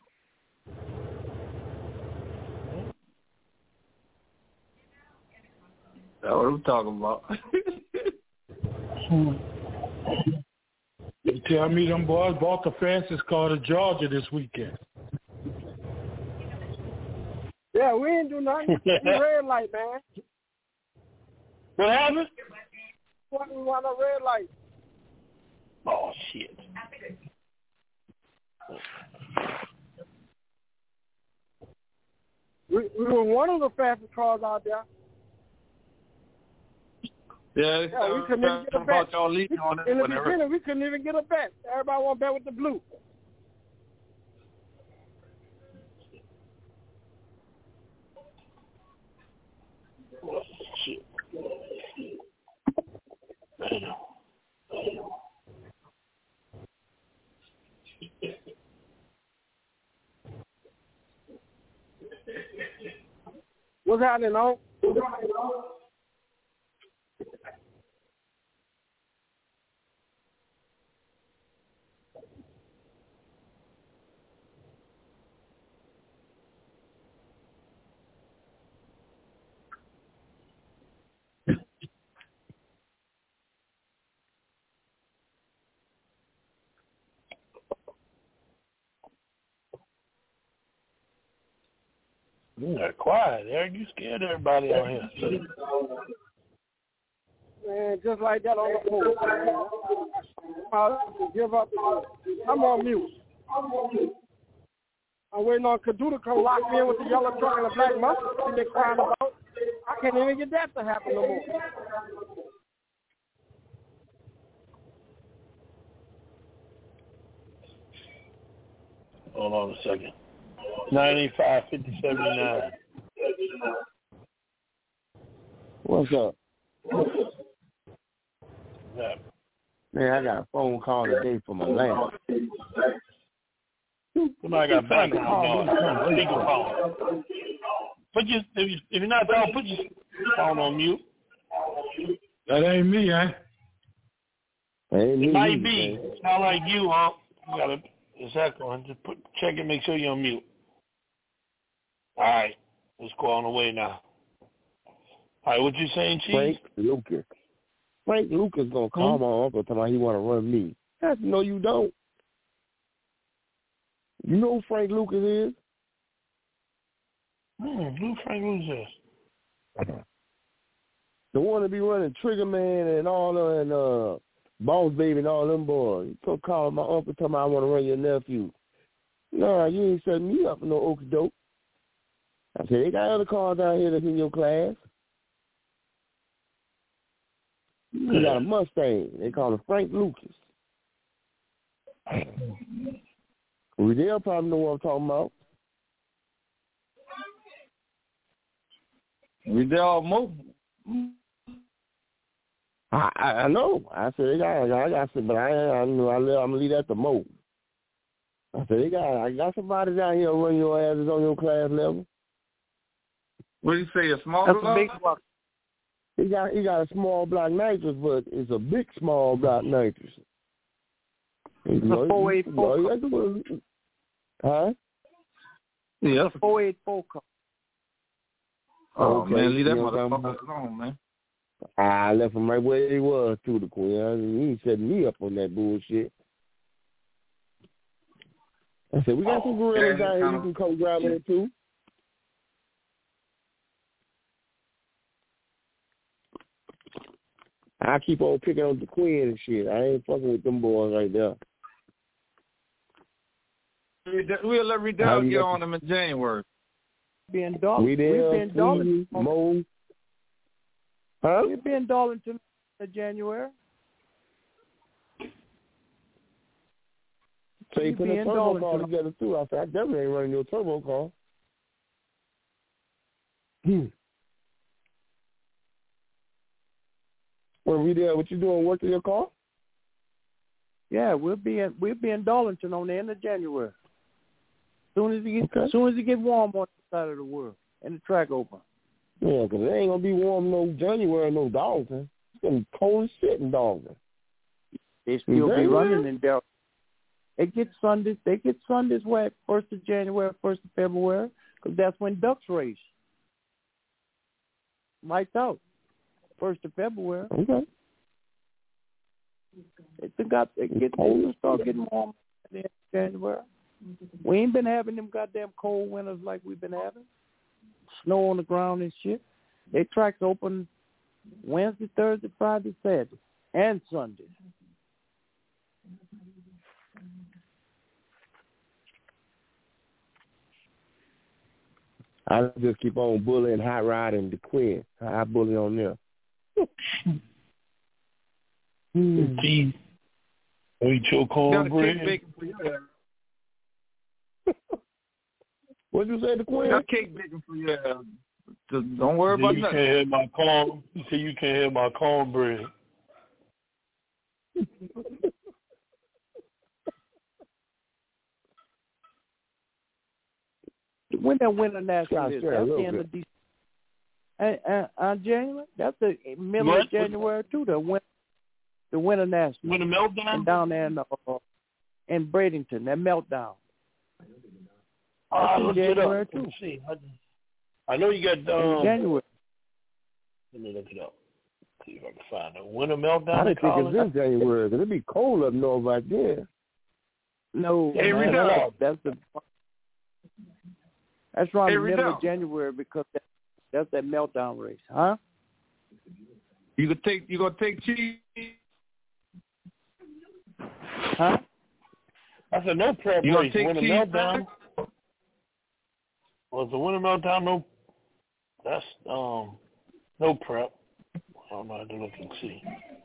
That's what I'm talking about. You tell me them boys bought the fastest car to Georgia this weekend. Yeah, we ain't do nothing. We red light, man. What happened? We want a red light. Oh, shit. We were one of the fastest cars out there. Yeah, we couldn't even get a bet. Y'all leading on it In the whenever. beginning, we couldn't even get a bet. Everybody want to bet with the blue. Oh, shit. Damn. What's happening, no? You got quiet, Eric. You scared everybody out here. Man, just like that on the phone. I'll give up. I'm on mute. I'm waiting on Kadu to come lock me in with the yellow truck and the black Mustang they're crying about. I can't even get that to happen no more. Hold on a second. 985-5079. What's up? Yeah. Man, I got a phone call today from a lamp. Somebody got background noise. Speakerphone. If you're not talking, put your phone on mute. That ain't me, eh? It might be. It's not like you, huh? You gotta. It's echoing. Just check it, make sure you're on mute. All right, let's go on the way now. All right, what you saying, Chief? Frank Lucas gonna call my uncle tell me he want to run me. No, you don't. You know who Frank Lucas is? Who Frank Lucas is? The one that be running Trigger Man and all and Boss Baby and all them boys. He took call my uncle tell me I want to run your nephew. Nah, you ain't setting me up for no okie doke. I said, they got other cars down here that's in your class. He got a Mustang. They call him Frank Lucas. They'll probably know what I'm talking about. Riddell Mo. I know. I said, I said, but I'm gonna leave that to Mo. I said, I got somebody down here run your asses on your class level. What do you say, a small That's block? a big block. He got a small block nitrous, but it's a big small block nitrous. It's a 484. Huh? Yeah, it's a 484 car. Oh, okay. man, leave that motherfucker alone, man. I left him right where he was, too, the Queen. He ain't setting me up on that bullshit. I said, we got some gorillas down here you can come grab it, too. I keep on picking on the Queen and shit. I ain't fucking with them boys right there. We'll let Riddell get on them in January. Being Darlington. Mo. Huh? We'll be in Darlington in January. So you put a turbo car together too. I said, I definitely ain't running your turbo car. Well, Riddell, what you doing? Working your car? Yeah, we'll be in Darlington on the end of January. Soon as it get warm on the side of the world and the track open. Yeah, 'cause it ain't gonna be warm no January, no Darlington. It's gonna be cold as shit in Darlington. They still be running in Darlington. They get Sundays where 1st of January, 1st of February, because that's when ducks race. Lights out. 1st of February. Okay. They start getting warm in January. We ain't been having them goddamn cold winters like we've been having. Snow on the ground and shit. Their tracks open Wednesday, Thursday, Friday, Saturday, and Sunday. I just keep on bullying Hot Rod and the Queen. I bully on them. Gee. Eat your cornbread. What'd you say, the Queen? Got cake baking for you. Just don't worry about you nothing. Can't have my corn. You say you can't have my cornbread. When that winter national is, that's the end of December. January, that's the middle of January too. The winter national. Winter meltdown. And down there in Bradenton, that meltdown. Look January it up. too. See, I know you got January. Let me look it up. See if I can find it. Winter meltdown. I didn't think it was in January because it'd be cold up north right there. No, hey, that's the. That's around the middle of January because that's that meltdown race, huh? You gonna take cheese? Huh? I said no prep You race. gonna take Winter meltdown. Was the winter meltdown no? That's no prep. I'm gonna have to look and see.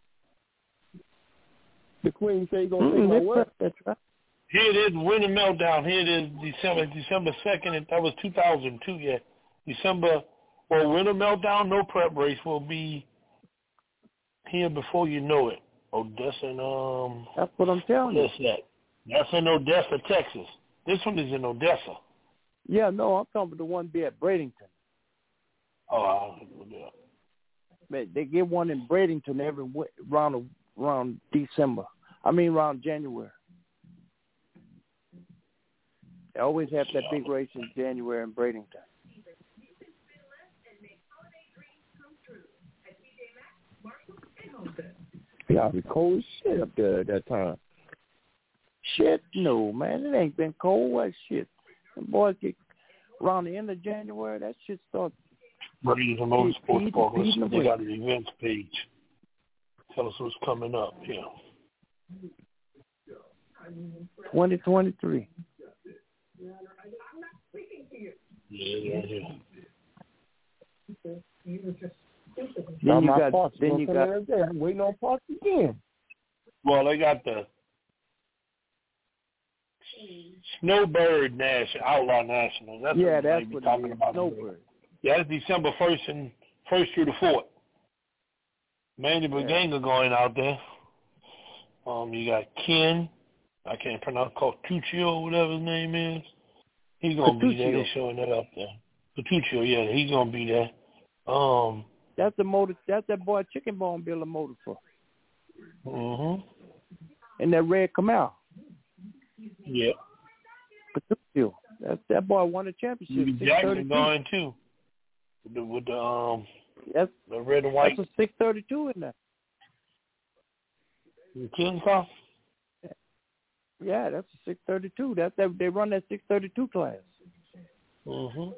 The Queen say you gonna take my what? That's right. Here it is, winter meltdown. Here it is, December 2nd. That was 2002. Yeah, December. Well, winter meltdown, no prep race will be here before you know it. Odessa and That's what I'm telling you. What's that? That's in Odessa, Texas. This one is in Odessa. Yeah, no, I'm talking about the one be at Bradenton. Oh, I'll look it up. They get one in Bradenton every around December. Around January. They always have that big race in January in Bradenton. Y'all be cold as shit up there at that time. Shit, no, man. It ain't been cold. What shit? The boys get around the end of January, that shit starts. Bradenton Motorsports Park. They got an events page. Tell us what's coming up. Yeah. 2023. Yeah. Then you got. I'm waiting on parts again. Well, they got the Snowbird Outlaw National. That's yeah, what that's they be what talking about. Snowbird. Yeah, that's December 1st through the 4th. Manny Baganga going out there. You got Ken. I can't pronounce, Tuccio, whatever his name is. He's gonna be there. They're showing that up there. Tuccio, yeah, he's gonna be there. That's the motor. That's that boy Chicken Bone built a motor for. And that red Camaro. Yeah. Tuccio. That boy won the championship. Jackson going too. With the that's the red and white. That's a 632 in there. The King car? Yeah, that's a 632. They run that 632 class. Oh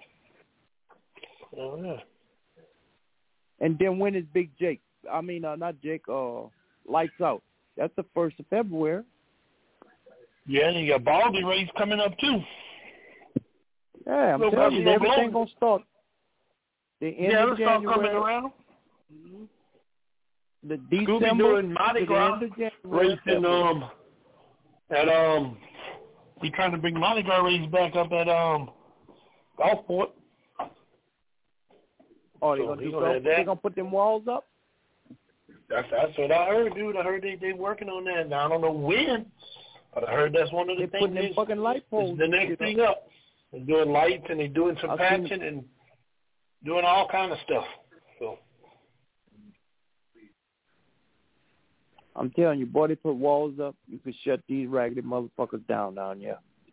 yeah. And then when is Big Jake? Not Jake. Lights Out. That's the 1st of February. Yeah, and you got Baldy race coming up too. Yeah, I'm telling you, everything gonna start. The end of January. Start coming around. The December. Scooby doing Mardi Gras racing. He's trying to bring Mardi Gras race back up at Gulfport. Oh, they're gonna put them walls up? That's what I heard, dude. I heard they working on that. Now I don't know when, but I heard that's one of the things. They're putting them fucking light poles. The next thing up. They're doing lights and they're doing some patching and doing all kind of stuff. So I'm telling you, boy, they put walls up. You could shut these raggedy motherfuckers down here.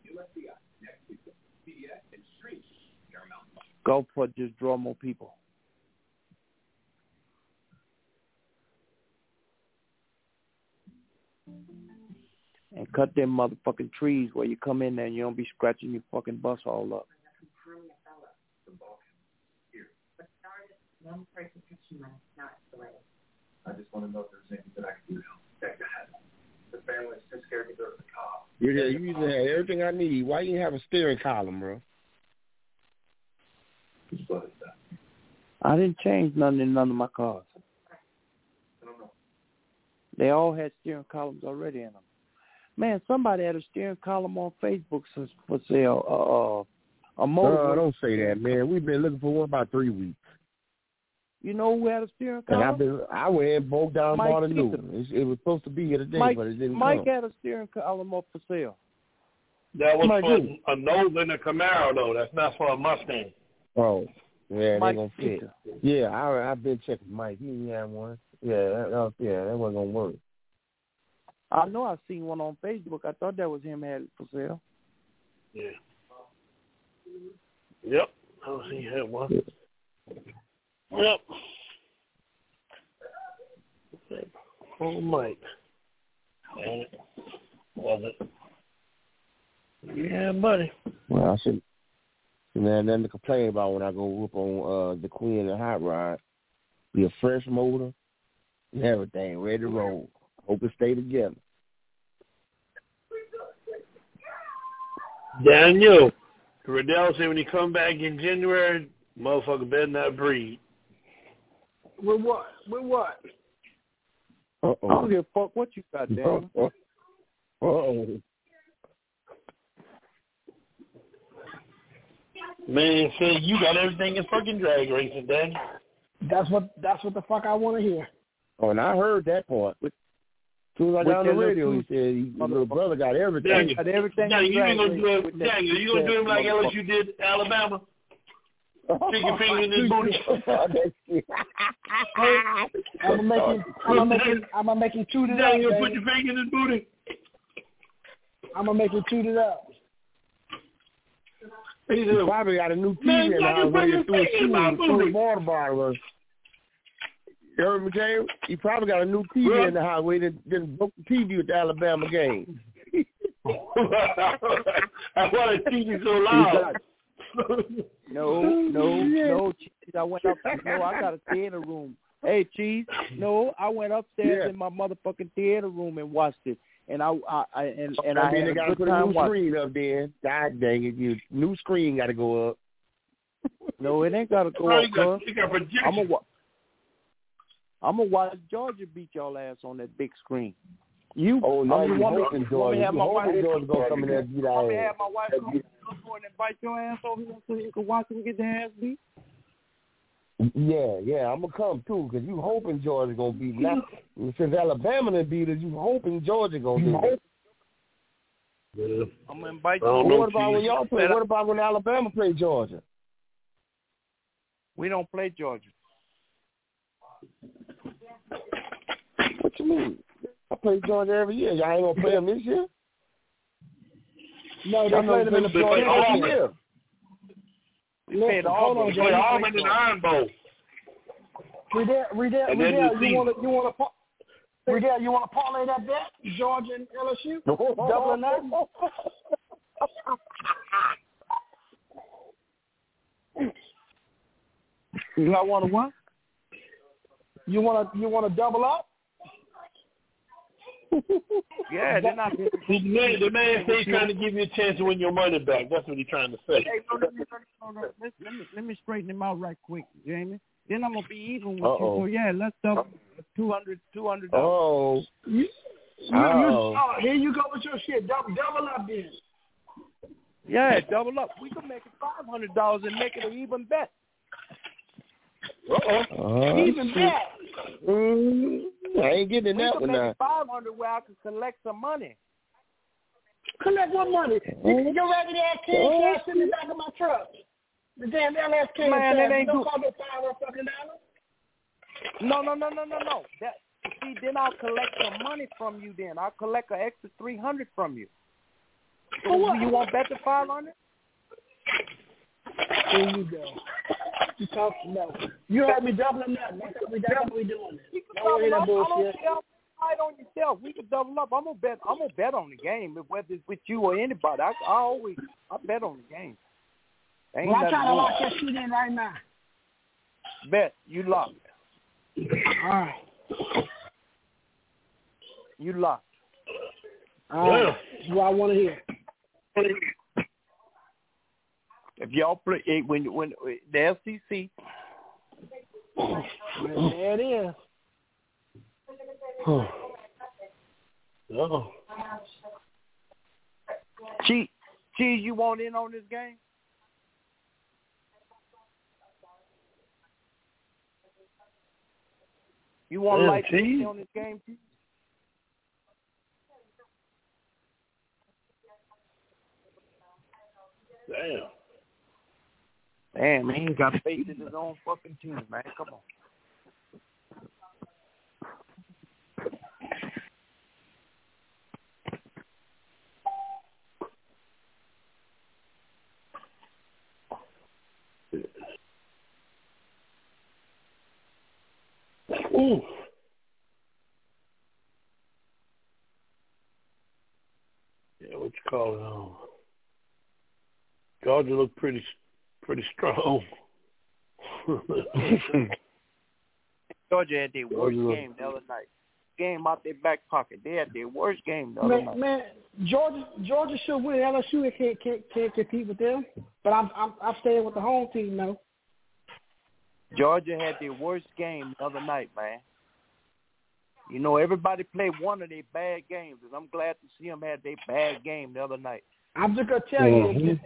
Gulfport just draw more people. And cut them motherfucking trees where you come in there and you don't be scratching your fucking bus all up. I just want to know if there's anything that I can do to help protect the head. The family's too scared to go to the cops. You used to have everything I need. Why you have a steering column, bro? What is that? I didn't change nothing in none of my cars. I don't know. They all had steering columns already in them. Man, somebody had a steering column on Facebook for sale. A motor. No, don't say that, man. We've been looking for one about 3 weeks. You know who had a steering column? And I went and broke down and bought a new one. It was supposed to be here today, but it didn't Mike come. had a steering column up for sale. that was for a Nova and a Camaro, though. That's not for a Mustang. Oh, yeah, Mike they gonna fit. Yeah, I've been checking Mike. He had one. Yeah, that wasn't gonna work. I know I've seen one on Facebook. I thought that was him had it for sale. Yeah. Yep. I see you had one. Yep. Oh, Mike. And it was it? Yeah, buddy. Well, Man, nothing to complain about when I go whoop on the Queen and Hot Rod. Be a fresh motor and everything, ready to roll. Hope it stay together. Daniel, Riddell said when he come back in January, motherfucker better not breathe. With what? With what? Uh-oh. I don't give a fuck what you got, damn. Uh-oh. Man, say you got everything in fucking drag racing, Daniel. That's what the fuck I want to hear. Oh, and I heard that part. As soon as I got on the radio, he said my little brother got everything. Daniel, Got everything. Daniel, you gonna do him like LSU did Alabama? Stick your finger in his booty. I'm gonna make him toot it up. Daniel, put your finger in his booty. I'm gonna make him toot it up. He probably got a new TV in the house when he threw a water bottle. You heard me, James? He probably got a new TV in the house where he didn't broke the TV with the Alabama game. That's why the TV's so loud. No, Cheese. I went up. No, I got a theater room. Hey, Cheese. No, I went upstairs in my motherfucking theater room and watched it. And I had they got to put a new watching. screen up there. God dang it, you new screen got to go up. No, it ain't got to go up. I'm gonna watch Georgia beat y'all ass on that big screen. You? Oh no, you hoping Georgia. You hoping Georgia gonna come in there and beat our ass. Have my wife come and invite your ass over here so you can watch them get their ass beat. Yeah, I'm gonna come too because you hoping Georgia gonna beat. Now, since Alabama done beat us, you hoping Georgia gonna beat us. Yeah. I'm gonna invite you. What about when y'all play? What about when Alabama play Georgia? We don't play Georgia. What you mean? I play Georgia every year. Y'all ain't gonna play them this year? No, they play them in the playoffs every year. Hold on, Jay. Auburn in the Iron Bowl. Riddell, you want to parlay that bet? Georgia and LSU? Doubling that? You want to what? You want to double up? Yeah, they're not. The man says he's trying to give you a chance to win your money back. That's what he's trying to say. Hey, let me straighten him out right quick, Jamie. Then I'm gonna be even with you. So yeah, let's double $200. Oh. Here you go with your shit. Double up then. Yeah, double up. We can make it $500 and make it an even bet. Even bet. I ain't getting that one now. $500 where I can collect some money. Collect what money? Your raggedy ass cash in the back of my truck. The damn LS cash. Man, that ain't don't good. call it $5 No. See, then I'll collect some money from you. Then I'll collect an extra $300 from you. For what? You want bet the $500? There you go. You talk no. You heard me doubling up. That's what we doing. Don't hear that bullshit. Right on yourself. We can double up. I'm gonna bet on the game, whether it's with you or anybody. I bet on the game. I'm trying to lock that shit in right now. Bet you locked. All right. You locked. All right. That's what I want to hear. If y'all play when the SEC, there it is. Oh. Cheese, you want in on this game? You want to like on this game, Cheese? Damn, man, he got faith in his own fucking team, man. Come on. Ooh. Yeah, what you call it? Georgia looked pretty pretty strong. Georgia had their worst game the other night. Game out their back pocket. They had their worst game the other night. Man, Georgia should win. LSU can't compete with them. But I'm staying with the home team now. Georgia had their worst game the other night, man. You know, everybody played one of their bad games, and I'm glad to see them have their bad game the other night. I'm just gonna tell you,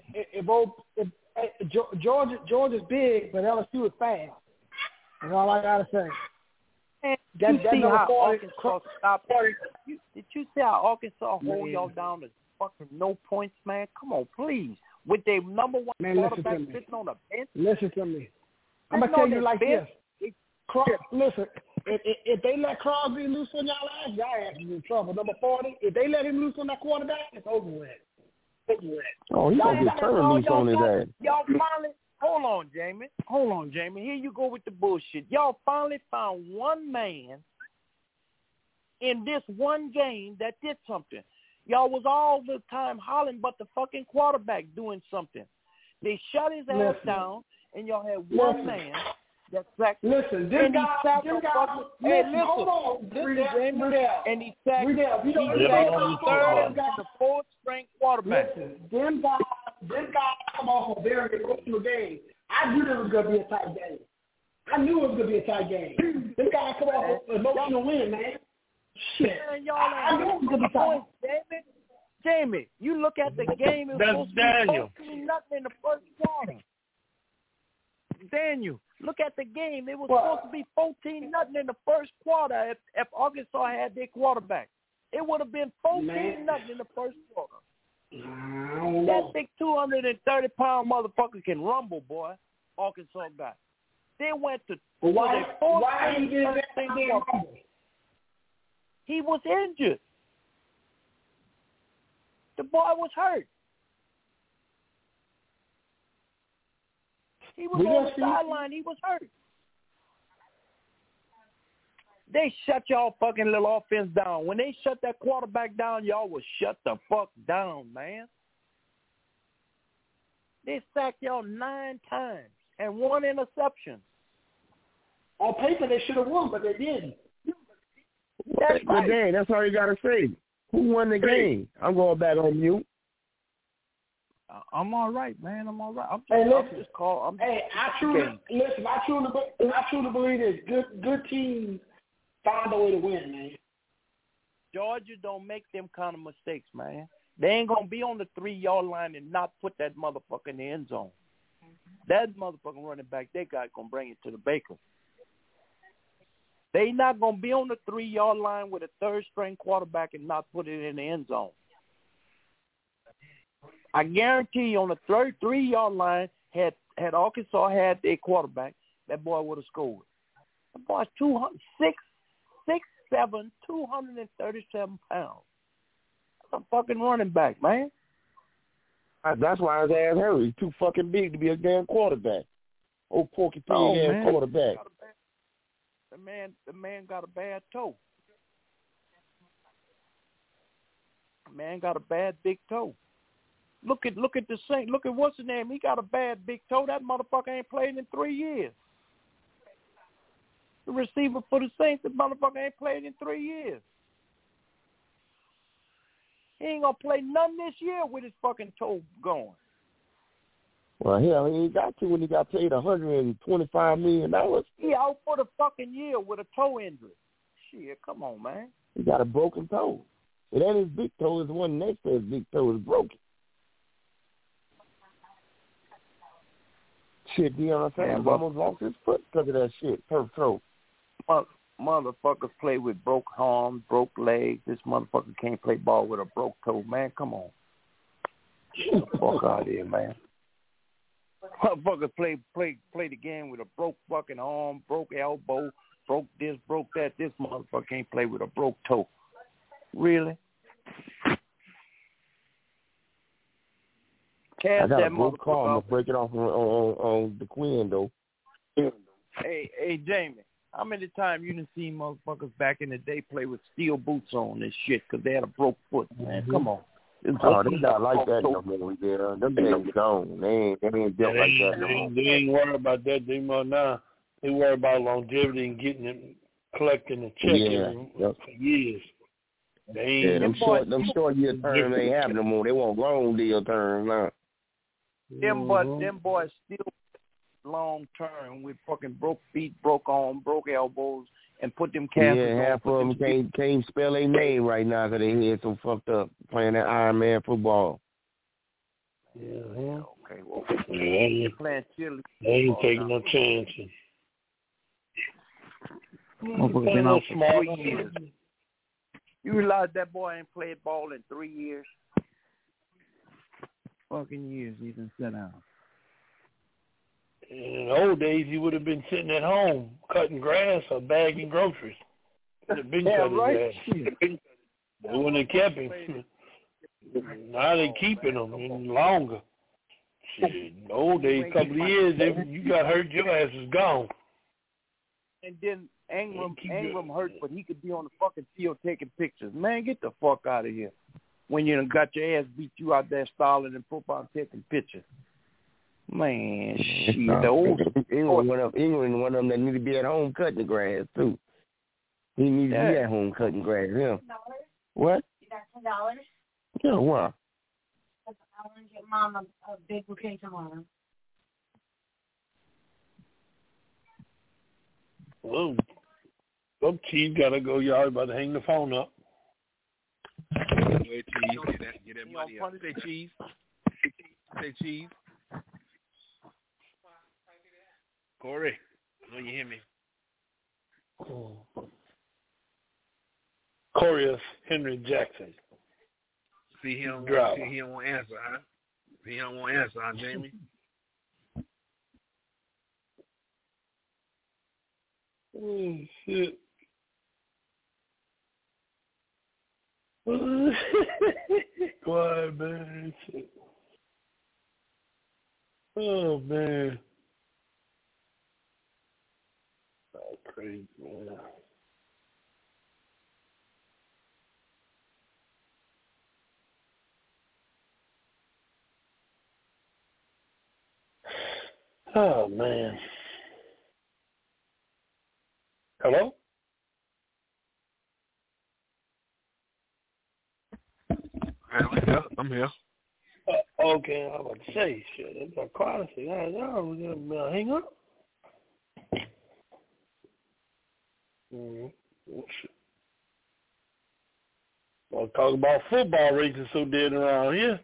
Georgia's big, but LSU is fast. That's all I gotta say. Man, did you see how Arkansas stopped? Did you see how Arkansas hold y'all down to fucking no points, man? Come on, please. With their number one quarterback sitting on the bench. Listen to me. I'm gonna tell you like this. Listen, if they let Crosby loose on y'all ass, y'all ass is in trouble. Number 40, if they let him loose on that quarterback, it's over with. Oh, he's gonna get turned loose on his ass. Y'all finally, hold on, Jamie. Here you go with the bullshit. Y'all finally found one man in this one game that did something. Y'all was all the time hollering, but the fucking quarterback doing something. They shut his ass down, and y'all had one man that sacked. Listen, this guy. Hold on. And he sacked the third and the fourth string quarterback. Listen, this guy come off a very emotional game. I knew this was gonna be a tight game. This guy come off an emotional win, man. Shit. I knew it was gonna be tight. Jamie, you look at the game. It was supposed to be nothing in the first quarter. Daniel, look at the game. It was supposed to be 14-0 in the first quarter if Arkansas had their quarterback. It would have been 14-0 in the first quarter. That big 230-pound motherfucker can rumble, boy. Arkansas guy. They went to why he did that thing? He was injured. The boy was hurt. He was on the sideline. He was hurt. They shut y'all fucking little offense down. When they shut that quarterback down, y'all will shut the fuck down, man. They sacked y'all 9 times and 1 interception. On paper, they should have won, but they didn't. That's right. Dang, that's all you got to say. Who won the game? I'm going back on mute. I'm all right, man. I'm all right. I truly believe this. Good teams find a way to win, man. Georgia don't make them kind of mistakes, man. They ain't gonna be on the 3-yard line and not put that motherfucker in the end zone. That motherfucking running back they got gonna bring it to the baker. They not gonna be on the 3-yard line with a third-string quarterback and not put it in the end zone. I guarantee you on the 3-yard line, had Arkansas had their quarterback, that boy would have scored. That boy's 6'7", 237 pounds. That's a fucking running back, man. That's why his ass hurt. He's too fucking big to be a damn quarterback. Old porky pig ass quarterback. The man got a bad toe. The man got a bad big toe. Look at the Saint. Look at what's his name. He got a bad big toe. That motherfucker ain't played in 3 years. The receiver for the Saints, the motherfucker ain't played in 3 years. He ain't gonna play none this year with his fucking toe going. Well, hell, he ain't got to when he got paid $125 million. He out for the fucking year with a toe injury. Shit, come on, man. He got a broken toe. It ain't his big toe. It's the one next to his big toe is broken. Shit, Deion Sanders almost lost his foot because of that shit. Turf toe. Motherfuckers play with broke arms, broke legs. This motherfucker can't play ball with a broke toe, man. Come on. Get the fuck out of here, man. Motherfucker play the game with a broke fucking arm, broke elbow, broke this, broke that. This motherfucker can't play with a broke toe. Really? I got a broke car. I'm going to break it off on the Queen, though. Hey, Jamie, how many times you done seen motherfuckers back in the day play with steel boots on and shit because they had a broke foot, man? Come on. Oh, they not like that no more. Yeah, them days gone. They ain't built like that no more. They ain't worried about that. They more now. They worry about longevity and getting it, collecting a check for years. They ain't them short year terms ain't happening no more. They want long deal terms now. Them boys still long term with fucking broke feet, broke arm, broke elbows, and put them casters on. Yeah, half of them can't spell their name right now because they head so fucked up playing that Iron Man football. Yeah. Okay, well, playing chili. They ain't taking no chances. Motherfucker been out for 3 years. You realize that boy ain't played ball in 3 years? Fucking years he's been sit down. In the old days, he would have been sitting at home cutting grass or bagging groceries. Would have been cutting grass. They wouldn't have kept him. Now they keeping him longer. Shit, in the old days, couple of years, if you got hurt, your ass is gone. And then Ingram hurt, but he could be on the fucking field taking pictures. Man, get the fuck out of here. When you done got your ass beat, you out there stalling in football taking pictures. Man, shit. The old England one of them that need to be at home cutting the grass too. He needs to be at home cutting grass. Yeah. What? You got $10? Yeah, what? I want to get Mom a big bouquet tomorrow. Well, some cheese gotta go. Y'all about to hang the phone up. Wait, cheese. Get that money up. Say cheese. Say cheese. Corey, I know you hear me. Corey Henry Jackson. See, he don't want to answer, huh? He don't want to answer, huh, Jamie? Oh, shit. Quiet, man. Oh, man. Oh, crazy, man. Oh, man. Hello? I'm here. Okay, I was about to say, shit, it's got quiet. I said, y'all, we're going to hang up? I'll talk about football racing so dead around here.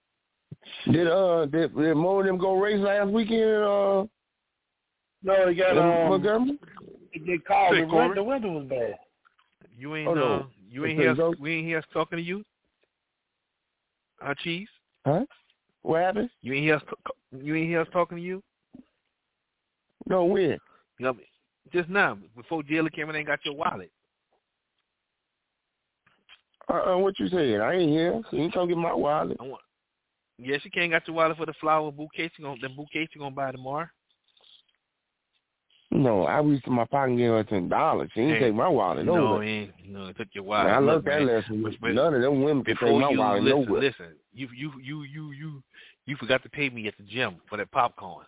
Did more of them go race last weekend? No, they got Montgomery. They called the weather was bad. You ain't we ain't here talking to you. Cheese. Huh? What happened? You ain't here us talking to you. No, when? You know, just now, before Jayla came in and got your wallet. What you saying? I ain't here. She ain't come get my wallet. Yeah, she can't got your wallet for the flower bouquet. The bouquet she gonna buy tomorrow. No, I reached in my pocket and gave her $10. She ain't take my wallet. No, it took your wallet. Man, I learned that lesson. None of them women can take my wallet nowhere. Listen, you forgot to pay me at the gym for that popcorn.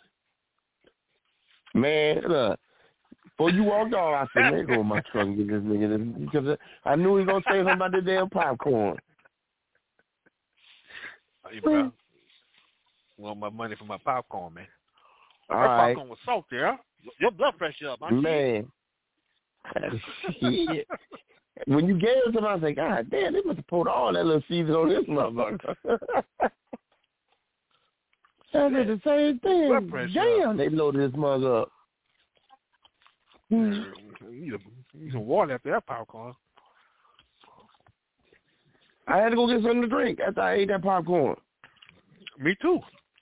Man, look. Before you walked off, I said, man, go in my truck and get this nigga this. Because I knew he was going to say something about the damn popcorn. Hey, bro. Want my money for my popcorn, man. All that right. Popcorn was salty, huh? Your blood pressure up, huh? Man. Shit. When you gave it to me, I was like, God damn, they must have poured all that little season on this motherfucker. I did the same thing. Damn, they loaded this mug up. You some water after that popcorn. I had to go get something to drink after I ate that popcorn. Me too.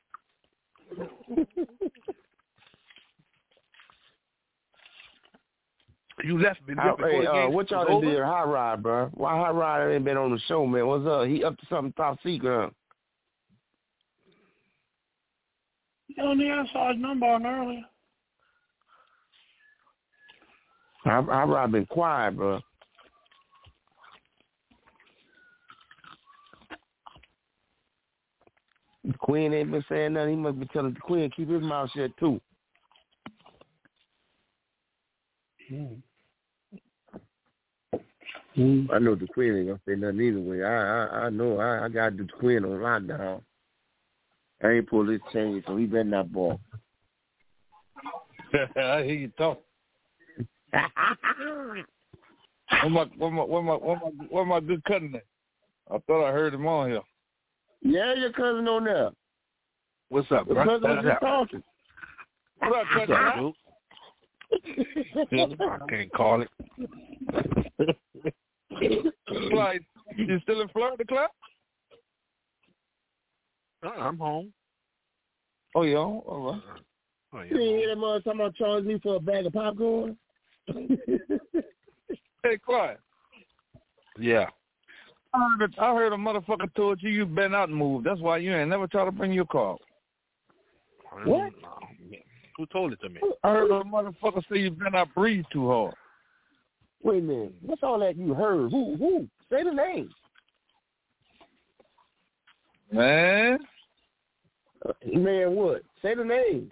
You left me before the game. What y'all did here, Hot Rod, bro? Why Hot Rod ain't been on the show, man? What's up? He up to something top secret, huh? I saw his number on earlier. Hot Rod been quiet, bro. Queen ain't been saying nothing. He must be telling the Queen keep his mouth shut too. I know the Queen ain't gonna say nothing either way. I know I got the Queen on lockdown. I ain't pulled his chain, so he better not ball. I hear you talk. Where my good cousin at? I thought I heard him on here. Yeah, your cousin on there. What's up, bro? Your cousin was just talking. What up, cousin? I can't call it. Like, you still in Florida, Clyde? I'm home. Oh, yeah? All right. You didn't hear that mother talking about charging me for a bag of popcorn? Hey, Clyde. Yeah. I heard a motherfucker told you've been out and moved. That's why you ain't never tried to bring your car. What? Who told it to me? I heard a motherfucker say you've been out breathe too hard. Wait a minute. What's all that you heard? Who? Say the name. Man. Man, what? Say the name.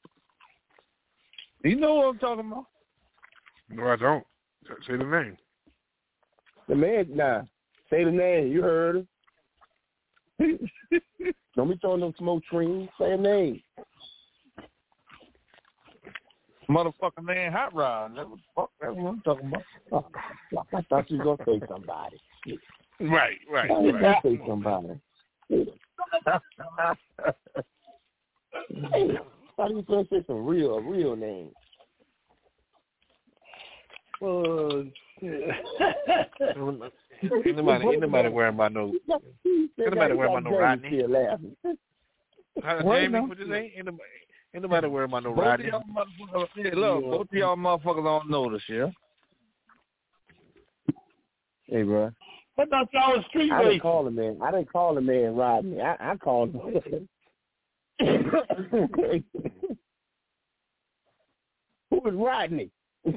You know what I'm talking about? No, I don't. Say the name. The man, nah. Say the name. You heard him. Don't be throwing no smoke screens. Say a name. Motherfucking man, Hot Rod. That's what I'm talking about. Oh, I thought you was going to say somebody. Right. I was going to say somebody. Hey, I thought you was going to say some real name. Ain't nobody worrying about no. Ain't nobody worrying about no Rodney. Jamie, what you say? Ain't nobody worrying about no Rodney. Both of y'all motherfuckers don't know this, yeah? Hey, bro. I thought y'all was street I didn't call the man Rodney. I called him. Who is Rodney?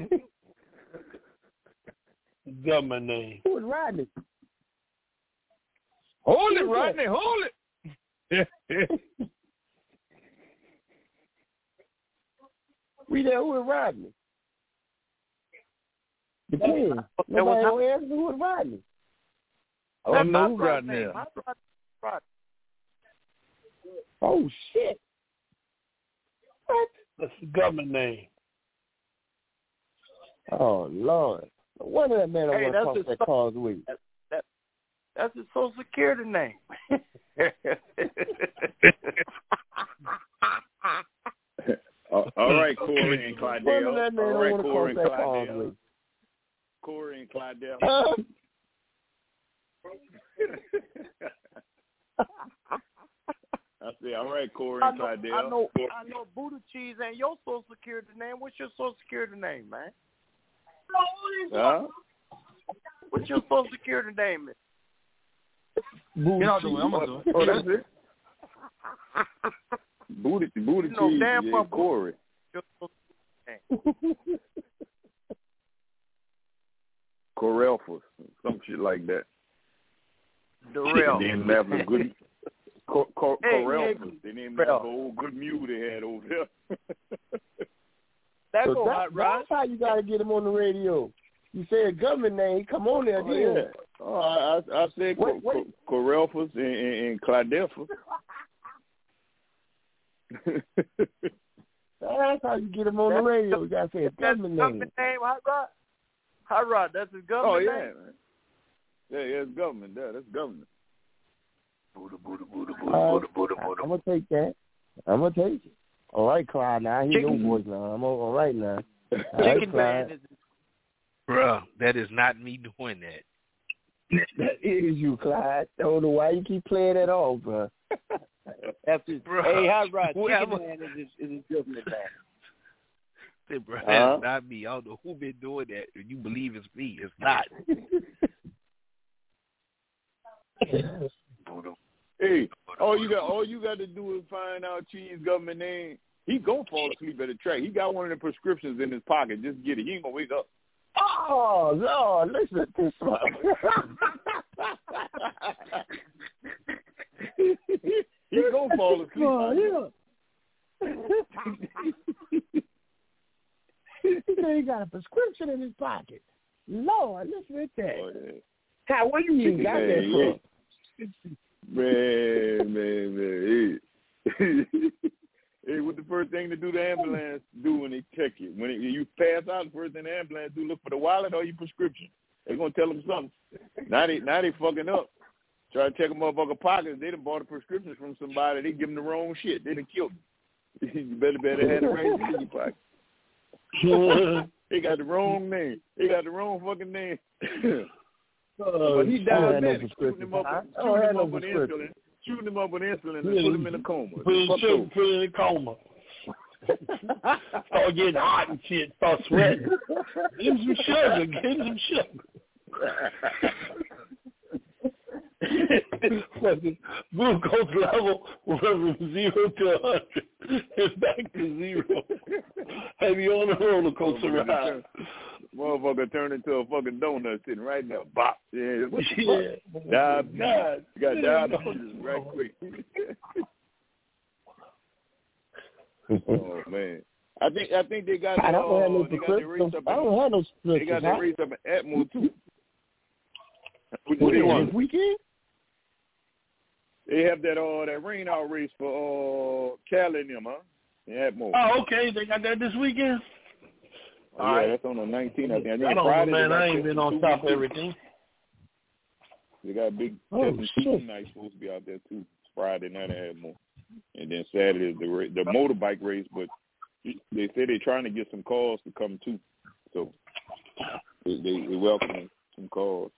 Government name. Who is Rodney? Hold it, Rodney. Hold it. We there. Who is Rodney? The king. Nobody don't answer who is Rodney. I don't know who Rodney is. Oh, shit. What? That's the government name. Oh, Lord. What did that man want to cross that cars with? That's his Social Security name. All right, Corey and Clydell. All right, Corey and Clydell. Corey and Clydell. I say, all right, Corey and Clydell. I know Buddha Cheese ain't your Social Security name. What's your Social Security name, man? Huh? What's your Social Security name? Booty Cheese. I'm gonna do it. Oh, that's it. Booty Cheese. Yeah, Corey. Corelfus, some shit like that. Darrell. They didn't have a good Corelfus. They didn't have the old good mule they had over there. That's how you got to get him on the radio. You say a government name, come on there again. Yeah. Oh, I said Corelfus and Clydelphus. That's how you get him on the radio. You got to say a government name. Hot Rod, that's his government name? Man. Yeah, it's government. Yeah, that's government. I'm going to take that. I'm going to take it. All right, Clyde, now I hear your voice now. I'm all right now. All right, Clyde. Bruh, that is not me doing that. That is you, Clyde. I don't know why you keep playing that off, bro. That's his, hey, Hot Rod, Chicken Man is his government name. Say, bro, that's not me. I don't know who been doing that. If you believe it's me, it's not. Hey, all you got to do is find out Cheese government name. He gonna fall asleep at the track. He got one of the prescriptions in his pocket. Just get it. He ain't gonna wake up. Oh Lord, listen to this one. He gonna gonna fall asleep. Oh, yeah. He said he got a prescription in his pocket. Lord, listen at that. Oh, yeah. How, where you even got that from? Man. Hey, what the first thing to do the ambulance do when they check you? When you pass out, the first thing the ambulance do, look for the wallet or your prescription. They're going to tell them something. Now they fucking up. Try to check a motherfucker pockets. They done bought a prescription from somebody. They give them the wrong shit. They done killed them. You better have the right shit in your pocket. They got the wrong name. They got the wrong fucking name. But he diabetic. Shooting him up with insulin. Shooting him up with insulin and put him in a coma. Put him in a coma. Start getting hot and shit. Start sweating. Give him some sugar. Glucose level went from 0 to 100. It's back to 0. Have you on a roller coaster ride? Motherfucker turned into a fucking donut sitting right there. Bop. Yeah. Diabetes. You got diabetes right quick. Oh man. I think they got I don't have no prescription. I don't have no prescription. They got that race up in Atmo too. This weekend? They have that rain out race for Cali and them, huh? In Atmo. Oh, okay. They got that this weekend? Oh, yeah, that's on the 19th, I think. I don't know, man. I ain't been on top of everything. They got a big testing night supposed to be out there, too. Friday night at Atmo. And then Saturday is the motorbike race, but they say they're trying to get some cars to come, too. So they welcome some cars.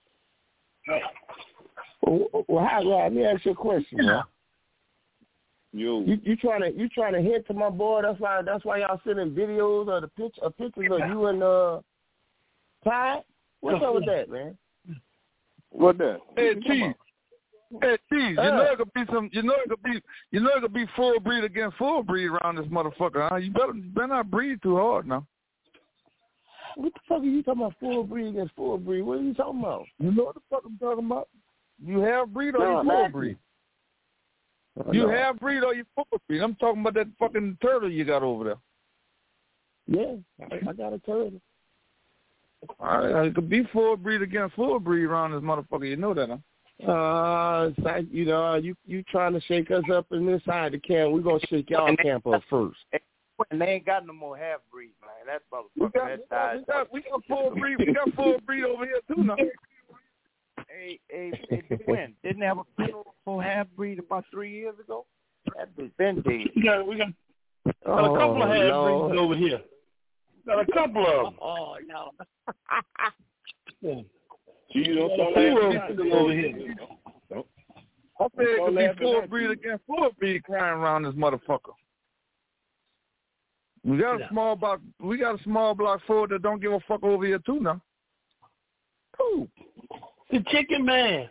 Well, let me ask you a question, man. Yo, you trying to hit to my boy? That's why y'all sending videos or pictures of you and Ty. What's up with that, man? What that? Hey, Chief. You know it could be full breed against full breed around this motherfucker. Huh? You better not breed too hard now. What the fuck are you talking about? Full breed against full breed? What are you talking about? You know what the fuck I'm talking about? You have breed or you full breed? You have breed or you full breed? I'm talking about that fucking turtle you got over there. Yeah, I got a turtle. It could be full breed against full breed around this motherfucker. You know that, huh? It's like, you trying to shake us up in this side of the camp. We're gonna shake y'all camp up first. And they ain't got no more half breed, man. That motherfucker we got full breed. We got full breed over here too now. Hey, Quinn, didn't have a full half breed about 3 years ago? That was been dead. We got a couple of half breeds over here. Got a couple of them. Oh no. You don't over here. I said it could be full breed against full breed crying around this motherfucker. We got a small block. We got a small block forward that don't give a fuck over here too now. Who? The Chicken Man.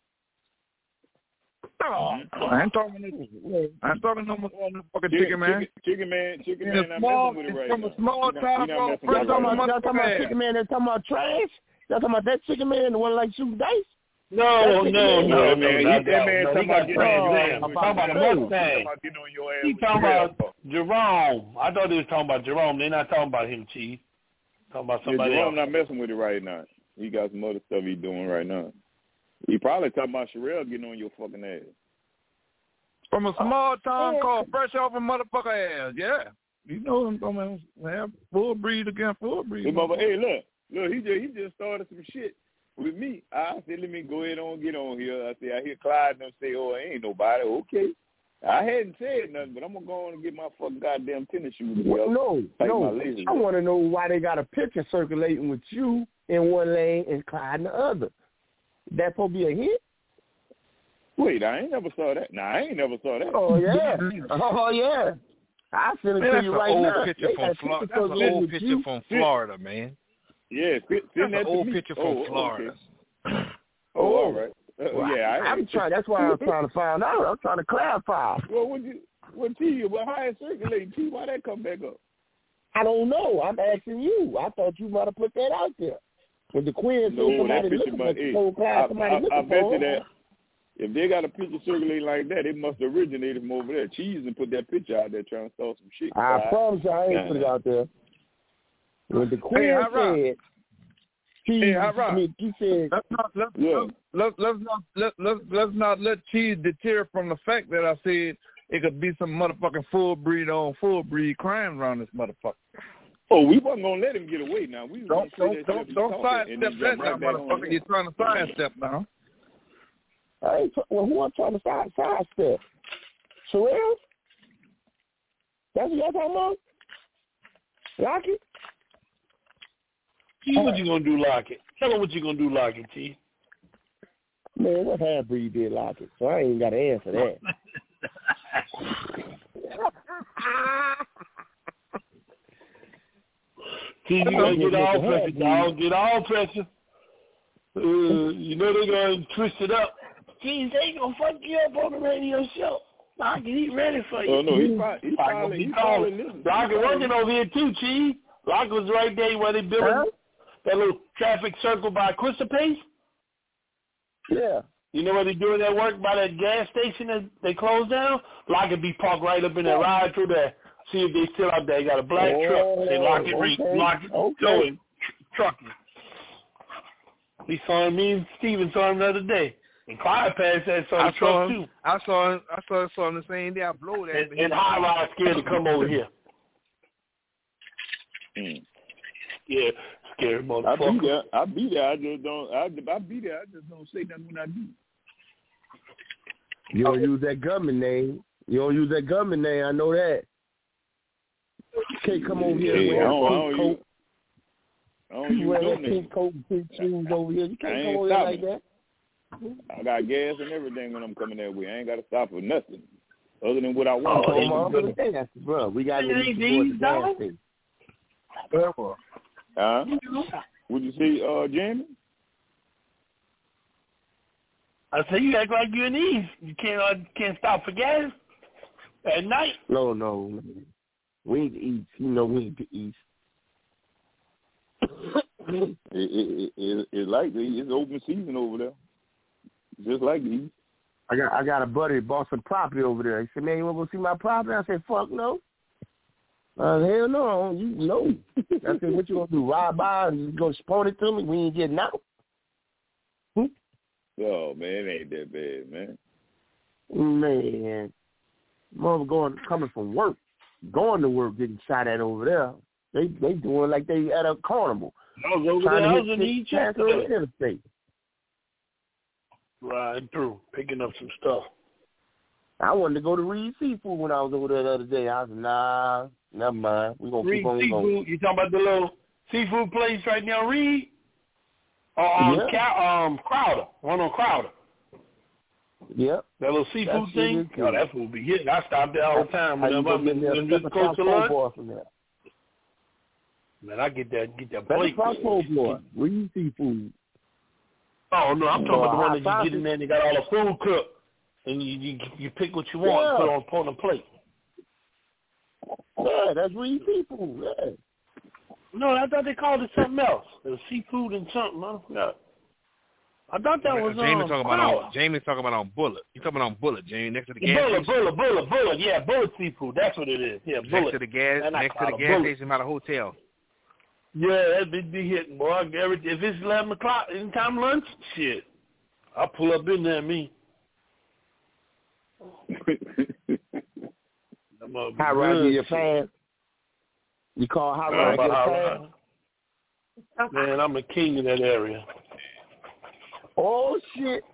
Oh, I ain't talking no more fucking Chicken Man. Chicken Man. I'm messing with it right from now. A small town. Y'all talking about Chicken Man that's talking about trash? Y'all talking about that Chicken Man, the one like shooting dice? No, man. That man talking about the Mustang. He talking about Jerome. I thought they was talking about Jerome. They're not talking about him, Chief. Talking about somebody else. I'm not messing with it right now. He got some other stuff he's doing right now. He probably talking about Sherelle getting on your fucking ass. From a small town called Fresh Off a Motherfucker Ass. Yeah. You know I'm going to have full breed against full breed. Hey, look, he just started some shit with me. I said, let me go ahead and get on here. I said, I hear Clyde and say, oh, ain't nobody. Okay. I hadn't said nothing, but I'm going to go on and get my fucking goddamn tennis shoes. No. I want to know why they got a picture circulating with you in one lane and Clyde in the other. That supposed to be a hit? Wait, I ain't never saw that. I ain't never saw that. Oh, yeah. I send it to you right now. That's an old picture from Florida, man. Yeah, that's an old picture from Florida. Okay. All right. I'm trying. That's why I'm trying to find out. I'm trying to clarify. Well, how it circulating? T, why that come back up? I don't know. I'm asking you. I thought you might have put that out there. When the Queen said somebody looking for somebody I bet you that. If they got a picture circulating like that, it must have originated from over there. Cheese and put that picture out there trying to start some shit. I promise you, I ain't put it out there. When the queen said, Cheese, he said, let's not let Cheese deter from the fact that I said it could be some motherfucking full breed crime around this motherfucker. Oh, we wasn't gonna let him get away now. We don't sidestep that now, motherfucker. You're trying to sidestep now. Who I'm trying to sidestep? Sherelle? That's what y'all talking about? Lockett? T, what you gonna do, Lockett? Tell him what you gonna do, Lockett, T. Man, what half-breed did Lockett? So I ain't got to answer that. T, you gonna get all pressure, dog. Get all pressure. You know they're gonna twist it up. Jeez, they gonna fuck you up on the radio show. Lockett, he ready for you. Oh no, he's probably listening. Lockett working over here too, Chief. Lockett was right there where they building that little traffic circle by Crystal Pace. Yeah. You know where they doing that work by that gas station that they closed down? Lockett be parked right up in there, ride through there, see if they still out there. They got a black truck. They Lockett going trucking. We saw him. Me and Steven saw him the other day. And Clyde passed that truck too. I saw him the same day. I blew that. And High Rod scared to come over here. Yeah, scary motherfucker. I be there. I just don't say nothing when I do. You don't use that government name. I know that. You can't come over here and wear a pink coat. I don't use wear that pink coat and pink shoes over here. You can't come over here like that. I got gas and everything when I'm coming that way. I ain't got to stop for nothing other than what I want. Bro, we got to support the gas station. Would you see, Jamie? I say you act like you're in the East. You can't stop for gas at night. No. We ain't the East. You know we ain't the East. It's like it's open season over there. Just like the East. I got a buddy that bought some property over there. He said, man, you want to go see my property? I said, fuck no. Hell no. You know. I said, what you going to do, ride by and just go spawn it to me? We ain't getting out. Oh, man, it ain't that bad, man. Man. Mother coming from work, going to work, getting shot at over there. They doing like they at a carnival. I was over there. I was in Egypt. Riding through, picking up some stuff. I wanted to go to Reed Seafood when I was over there the other day. I was like, nah, never mind. We're going to keep on Seafood. Going. You talking about the little seafood place right now, Reed? Crowder. One on Crowder. Yep. That little seafood thing? Oh, that's what we be hitting. I stop there all the time. When I'm just close to lunch. Man, I get that plate. Reed Seafood. Oh, no, I'm talking about the one that you get in there and they got all the food cooked. And you pick what you want and put on a plate. Yeah, that's Reed Seafood, yeah. No, I thought they called it something else. It was seafood and something. I forgot. I thought that was Jamie's talking about on Bullet. You talking about on Bullet, Jamie, next to the gas station. Bullet. Yeah, Bullet Seafood. That's what it is. Yeah, Bullet. Next to the gas station by the hotel. Yeah, that be hitting, boy. If it's 11 o'clock, anytime lunch, shit, I'll pull up in there, me. High Rod, your fan? You call High Rod your fan? Man, I'm a king in that area. Oh, shit.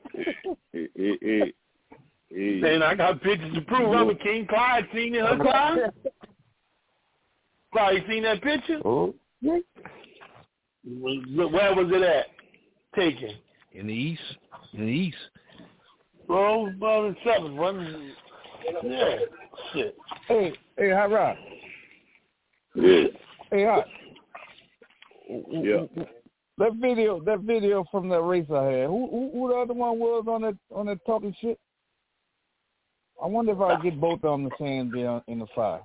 Man, I got pictures to prove I'm a king. Clyde seen it, huh, Clyde? Clyde, you seen that picture? Oh, yeah. Where was it at? Taken. In the East. Well, about in 7, wasn't. Yeah. Shit. Hey, High Rod. Yeah. Hey, Hot. Yeah. That video from that race I had. Who the other one was on that talking shit? I wonder if I get both of them the same day in the fire.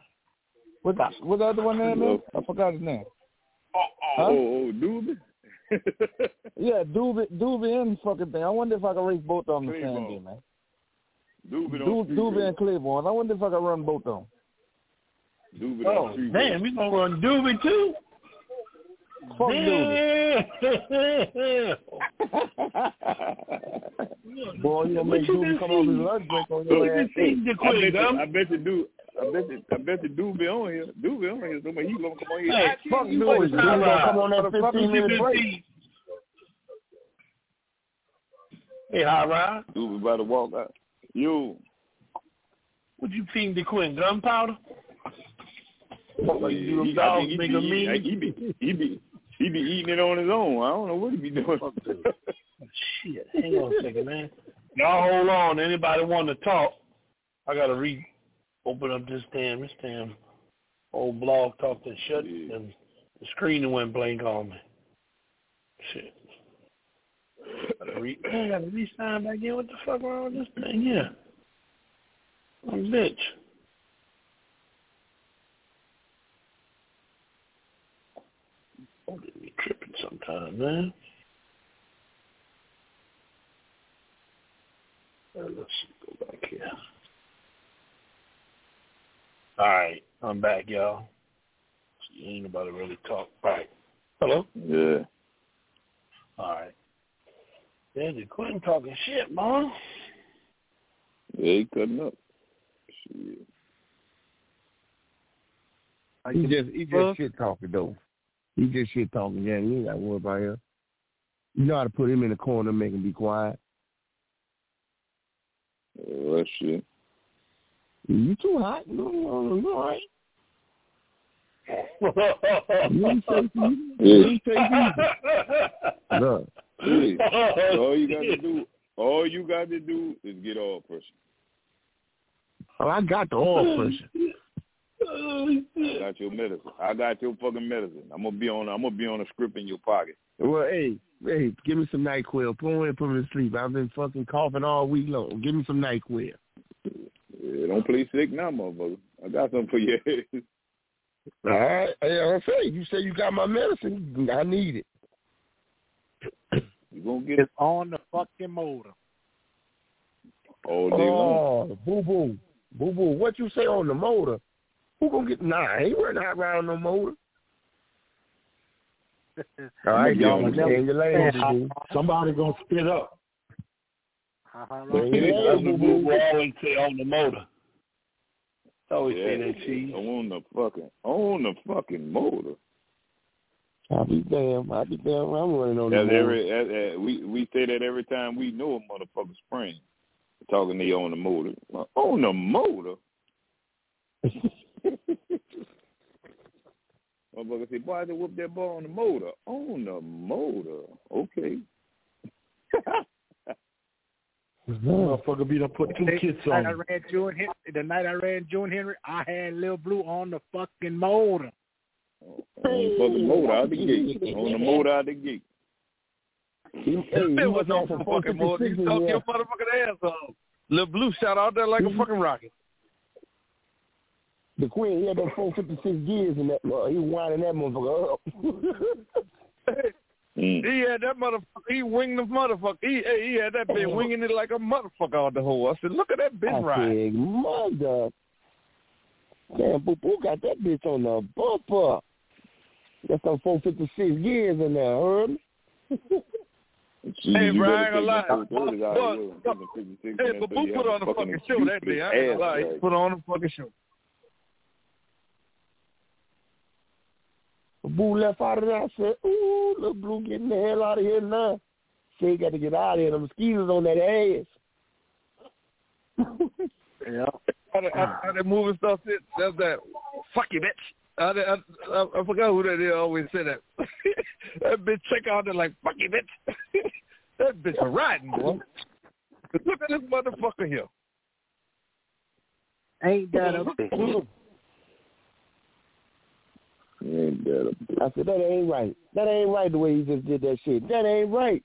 What the other one name is? I forgot his name. Oh, Doobie? Yeah, Doobie and fucking thing. I wonder if I can race both of them the same day, man. Doobie and Claiborne. I wonder if I can run both of them. Damn, we gonna run Doobie too? Fuck Doobie. Boy, you gonna make Doobie come off his lunch break on your ass. I bet you do. I bet you Doobie on here. Doobie on here. Somebody he gonna come on here. Hey, fuck Doobie. Doobie gonna come on that 15-minute break. Hey, hi, Ryan. Doobie about to walk out. You. Would you feed DeQuinn gunpowder? He be eating it on his own. I don't know what he be doing. Shit, hang on a second, man. Y'all hold on. Anybody want to talk? I gotta open up this damn old blog talk that shut and the screen went blank on me. Shit. I gotta re-sign back in. What the fuck wrong with this thing here? Oh, bitch. Oh, they be tripping sometime, man. Let's go back here. All right, I'm back, y'all. See, ain't nobody really talk. All right. Hello? Yeah. All right. Yeah, they quitting talking shit, man. Yeah, he cutting up. Shit. He just shit talking though. He just shit talking. Yeah, you ain't got to worry about him. You know how to put him in the corner and make him be quiet. That shit. You too hot. No, all right. You ain't safe either. You ain't safe either. Look. Hey, all you got to do is get oil pressure. Oh, I got the oil pressure. I got your medicine. I got your fucking medicine. I'm gonna be on a script in your pocket. Well, hey, give me some NyQuil. Put me to sleep. I've been fucking coughing all week long. Give me some NyQuil. Yeah, don't play sick now, motherfucker. I got something for you. All right. Hey, I say you say you got my medicine. I need it. You gonna get it on the fucking motor. All day long. Boo boo. What you say on the motor? Who gonna get? Nah, I ain't running hot around no motor. All right, y'all. Somebody gonna spit up. Always say on the motor. Always say that, cheese. On the fucking motor. I'll be damn. I'm running on the motor. We say that every time we know a motherfucker spring. Talking to you on the motor. On the motor? Motherfucker say, boy, I just whoop that ball on the motor. On the motor. Okay. Motherfucker be done put two kids on. The night I ran June Henry, I had Lil Blue on the fucking motor. On the fucking motor out the gate. On the motor out the gate. It was on the fucking motor. You talk your motherfucking ass off. Lil Blue shot out there like a fucking rocket. The Queen, he had that 456 gears in that. He was winding that motherfucker up. He had that motherfucker. He winged the motherfucker. He had that bitch winging it like a motherfucker out the hole. I said, look at that bitch ride. Said, mother. Damn, Boo Boo got that bitch on the bumper. Got some 456 gears in there, heard me? Hey, bro, I ain't gonna lie. Hey, but Boo put on the fucking show that day. I ain't gonna lie. He put on the fucking show. Boo left out of there. I said, ooh, Lil Blue getting the hell out of here now. Say he got to get out of here. The mosquitoes on that ass. Yeah. How that movie stuff is, that's that, fuck you, bitch. I forgot who that is. I always say that. That bitch check out there like, fuck you, bitch. That bitch a riding, boy. Look at this motherfucker here. Ain't that a bitch? I said, that ain't right. That ain't right the way he just did that shit. That ain't right.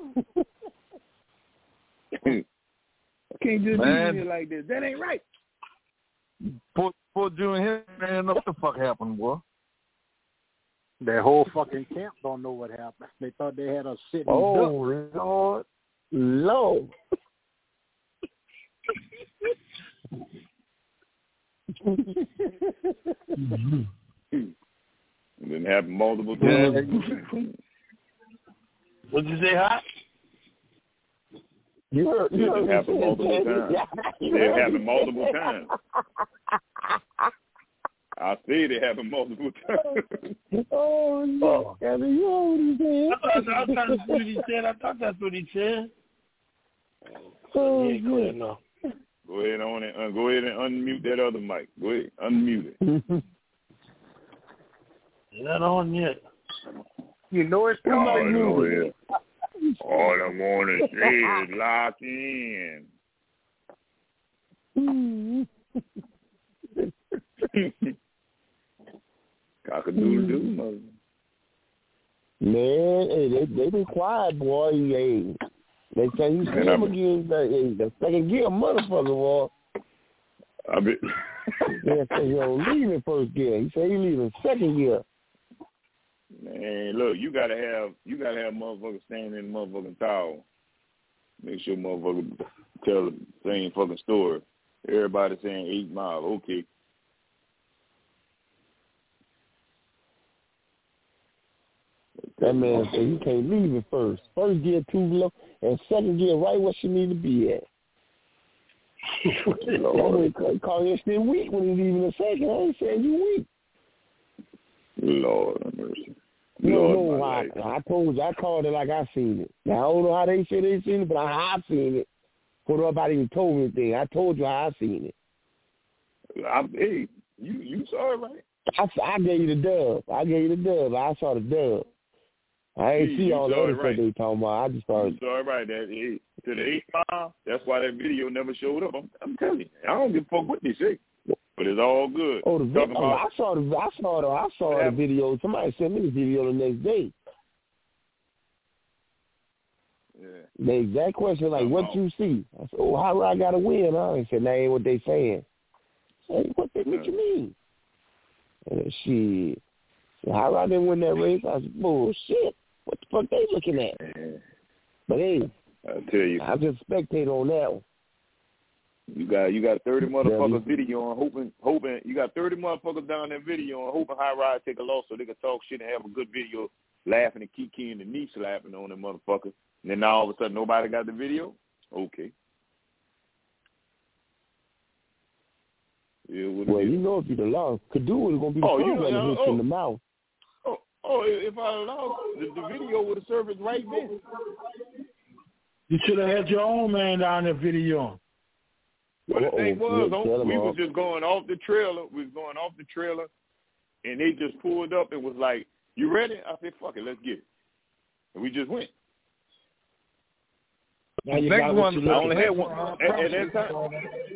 I can't just do it like this. That ain't right. Poor June Henry, man, what the fuck happened, boy? That whole fucking camp don't know what happened. They thought they had us sitting. Oh, Lord. Lord. Didn't happen multiple times. What'd you say, Hot? You heard it happened multiple times. It happened multiple times. I said it happened multiple times. Oh, no. I thought that's what he said. Oh, yeah, go ahead now. Go ahead on and go ahead and unmute that other mic. Go ahead, unmute it. Not on yet. You know it's coming. All I want to say is lock in. Cock-a-doodle-doo, mother. Man, hey, they been quiet, boy. Hey, they say you see him again. The second gear, motherfucker, boy. I bet. Yeah, say he don't leave in first gear. He say he leaving second gear. Man, look, you gotta have motherfuckers standing in the motherfucking tower. Make sure motherfuckers tell the same fucking story. Everybody saying 8 Mile, okay. That man said you can't leave it first. First gear too low, and second gear right where she need to be at. That call you still weak when he's leaving the second. I ain't saying you weak. Lord have mercy. No, I told you, I called it like I seen it. Now, I don't know how they say they seen it, but I seen it. Before nobody even told me anything. I told you how I seen it. Hey, you saw it, right? I gave you the dub. I saw the dub. I ain't see all the other stuff they talking about. I just started. You saw it right. To the 8 Mile, that's why that video never showed up. I'm telling you. I don't give a fuck what they say. But it's all good. Oh, I saw the video. Somebody sent me the video the next day. Yeah. The exact question, like, what you see? I said, oh, how I got to win? Huh? He said, that ain't what they saying. I said, what you mean? And shit. How I didn't win that race? I said, bullshit. What the fuck they looking at? Yeah. But hey, I tell you, I just spectate on that one. You got 30 motherfuckers video on hoping you got 30 motherfuckers down that video on hoping High Ride take a loss so they can talk shit and have a good video laughing and kikiing and knee slapping on them motherfuckers. And then now all of a sudden nobody got the video? Okay. Yeah, well, you know if you'd have lost, Kadu is going to be the first one to hit you in the mouth. If I lost, the video would have surfaced right then. You should have had your own man down there videoing. Well, the thing was, we was just going off the trailer. We was going off the trailer, and they just pulled up and was like, you ready? I said, fuck it, let's get it. And we just went. Now you next one, I only had one. At that time.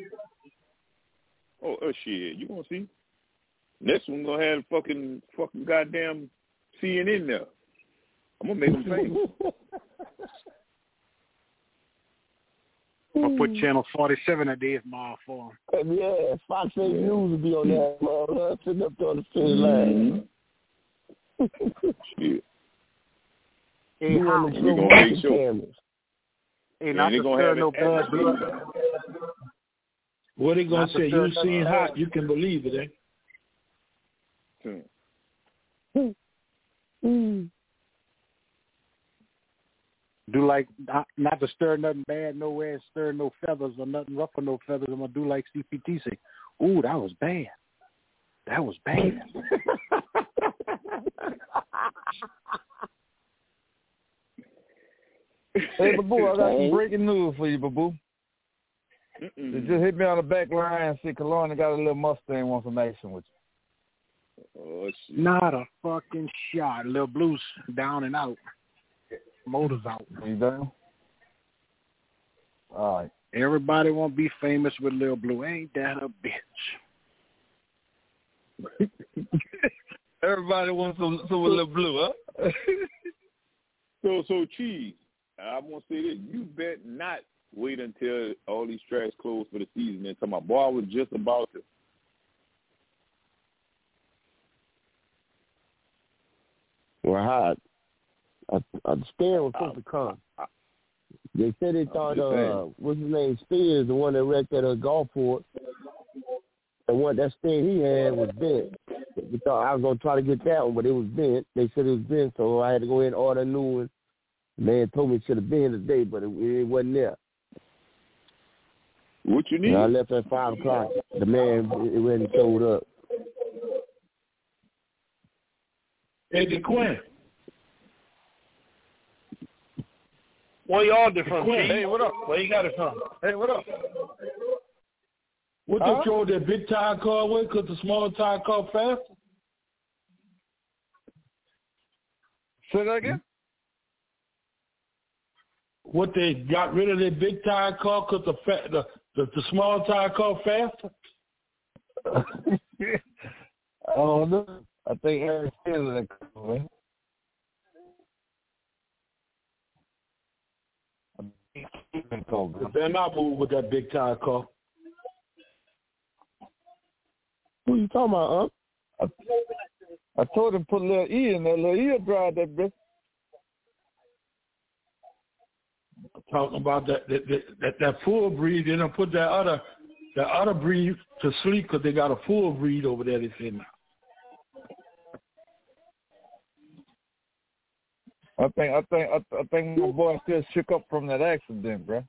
Oh, shit. You going to see? Next one going to have fucking goddamn CNN there. I'm going to make them famous. I'll put channel 47 a day mile for him. Yeah, Fox 8 News will be on that, sitting up there on the finish line. Shit. Hey, we're going to make sure. Hey, not to stir no bad blood. What are they going to say? You seen Hot, you can believe it, Do like not to stir nothing bad nowhere, stir no feathers or nothing rough or no feathers. I'm gonna do like CPT say, "Ooh, that was bad. That was bad." Hey, Babu, I got some breaking news for you, Babu. They just hit me on the back line and said Kalorna got a little Mustang, wants some action with you. Oh, shit. Not a fucking shot. Little Blue's down and out. Motor's out. You down? All right. Everybody want to be famous with Lil Blue. Ain't that a bitch? Everybody wants some with Lil Blue, huh? So Cheese, I want to say this. You bet not wait until all these tracks close for the season and tell my boy I was just about to. Well, I Stan was supposed to come. They said they thought, what's his name, Spears, the one that wrecked at a golf course, the one that Stan he had was bent. We thought I was going to try to get that one, but it was bent. They said it was bent, so I had to go ahead and order a new one. The man told me it should have been today, but it wasn't there. What you need? And I left at 5 o'clock. The man, it wasn't showed up. Hey, DeQuinn. Where y'all from? Hey, what up? Where you got it from? Hey, what up? What they throw that big tire car away because the small tire car faster? Say that again? What they got rid of that big tire car because the small tire car faster? I don't know. I think Eric Taylor that They better not move with that big tire car. Who you talking about, I told him put Lil E in there. Lil E will drive that bitch. Talking about that full breed, they don't put that other breed to sleep because they got a full breed over there. They say now. I think my boy still shook up from that accident, bro.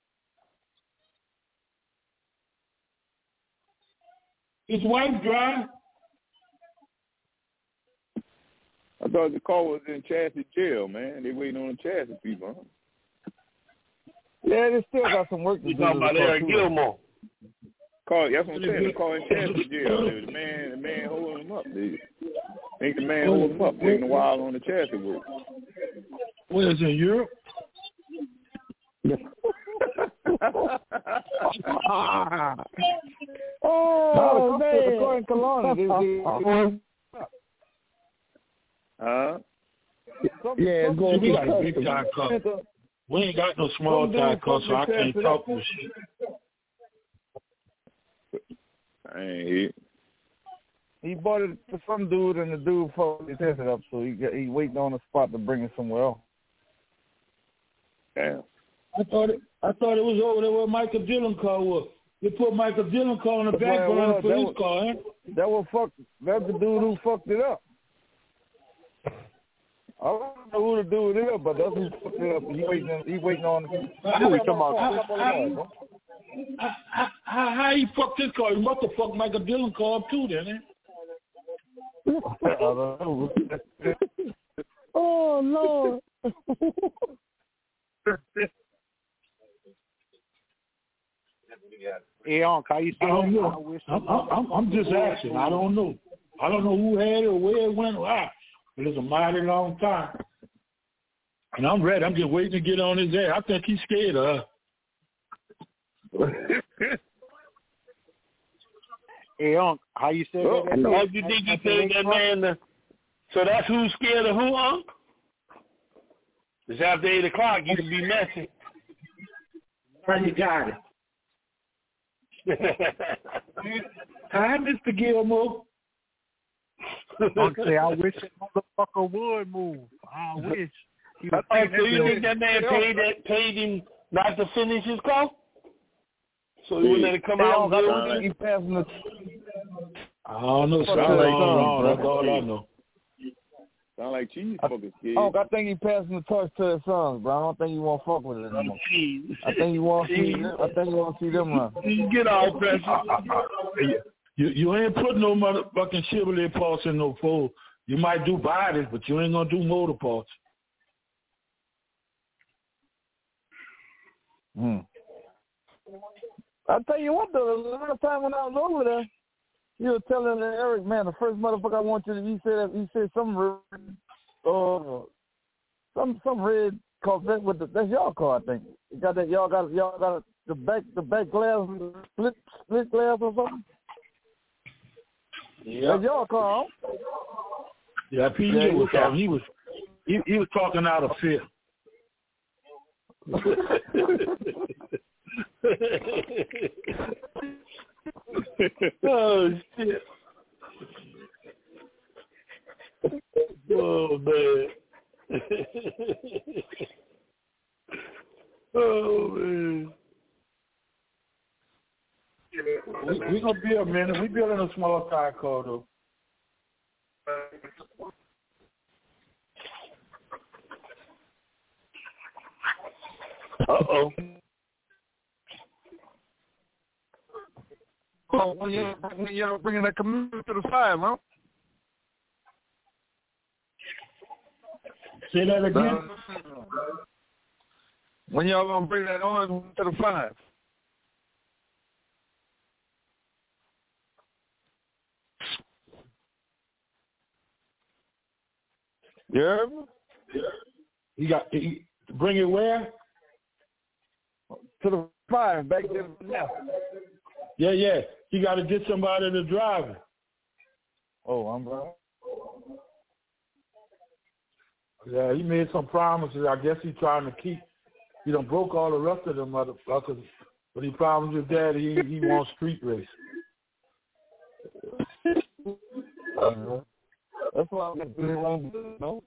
His wife drive. I thought the car was in Chassis jail, man. They waiting on the Chassis people, huh? Yeah, they still got some work to do. You talking about Eric Gilmore? Car, that's what I'm saying. The car in Chassis jail. The man holding him up. I think the man holding him up, taking a while on the Chassis work. Where is it, in Europe? Oh, man. The car in Kelowna. Yeah, we got a big tire car. We ain't got no small tire car, so I can't talk this shit. I ain't hear. He bought it to some dude, and the dude fucked his head up, so he waiting on the spot to bring it somewhere else. Damn. I thought it was over there where Michael Dillon car was. They put Michael Dillon car on the back burner for his car, huh? That's the dude who fucked it up. I don't know who the dude is, but that's who fucked it up. He waiting on. How he fucked his car? He must have fucked Michael Dillon car up too, then, eh? I don't know. Oh, Lord. Hey, Unc, how you I don't know. I'm just asking. I don't know. I don't know who had it or where it went. But it's a mighty long time. And I'm ready. I'm just waiting to get on his ass. I think he's scared of her. Hey, Unc, how you say that? How you think you said that man? So that's who's scared of who, Unc? It's after 8 o'clock. You can be messy. How you got it? Hi, Mr. Gilmore. Unc say, I wish that motherfucker would move. I wish. So you think that man paid him not to finish his call? So he wouldn't let it come out. He passing the. I don't know. Sound like wrong. That's all I know. Sound like cheese fucking kid. I think he passing the torch to his sons, bro. I don't think he want to fuck with it anymore. I think he want to see them run. Get out, pressure. You ain't putting no motherfucking Chevrolet parts in no fold. You might do bodies, but you ain't gonna do motor parts. I tell you what, though, the last time when I was over there, you were telling Eric, man, the first motherfucker I want you to. He said some red Corvette with that's y'all car, I think. You got that y'all got the back glass split glass or something. Yeah, that's y'all car. Huh? Yeah, PJ was talking. He was talking out of fear. Oh shit! Oh man! We gonna be a minute. We building a small tire car though. Uh-oh. Oh, when y'all bringing that community to the side, huh? Say that again. When y'all gonna bring that on to the 5? Yeah. He bring it where? To the 5, back there. Yeah. You got to get somebody to drive it. Oh, I'm right. Yeah, he made some promises. I guess he's trying to keep. He done broke all the rest of them motherfuckers. But he promised his daddy he wants street race. That's why I'm doing no.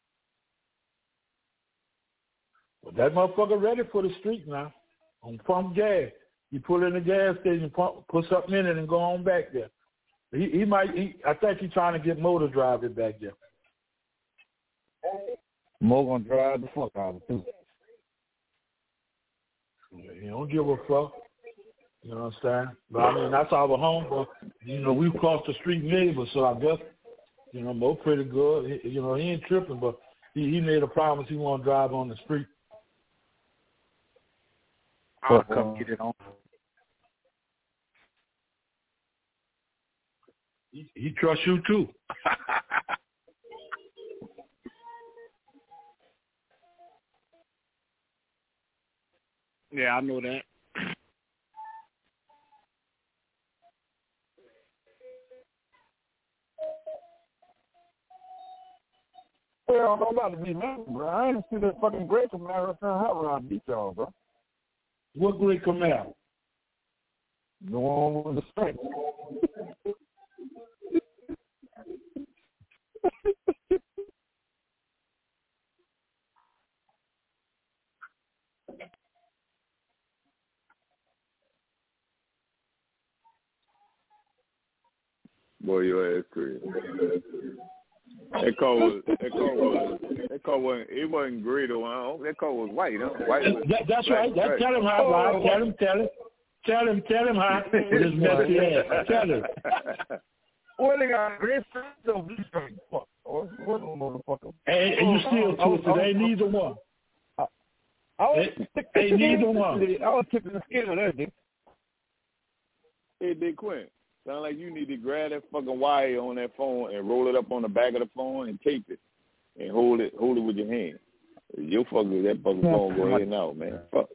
But that motherfucker ready for the street now. On pump gas. You pull in the gas station, put something in it, and go on back there. I think he's trying to get Mo to drive it back there. Mo gonna drive the fuck out of it too. He don't give a fuck. You know what I'm saying? But I mean, that's our home. But we cross the street neighbors, so I guess Mo pretty good. He ain't tripping, but he made a promise he won't drive on the street. I'll come get it on. He trusts you too. Yeah, I know that. Well, I'm about to be mad, bro. I ain't see that fucking Great Camaro hot rod beat y'all, bro. What Great Camaro? The one with the strength. Boy, your ass crazy. That car wasn't. It wasn't gray though. That car was white. Huh? White. That's right. Tell him how. Bob. Tell him how. With his messy ass. Tell him. Well, they got gray stripes or blue stripes. What motherfucker? Hey, you still twisted. Ain't neither one. Ain't neither one. I was tipping the scale of that, dude. Hey, Big Quinn. Sound like you need to grab that fucking wire on that phone and roll it up on the back of the phone and tape it and hold it with your hand. That fucking phone go in and out, man. Fuck.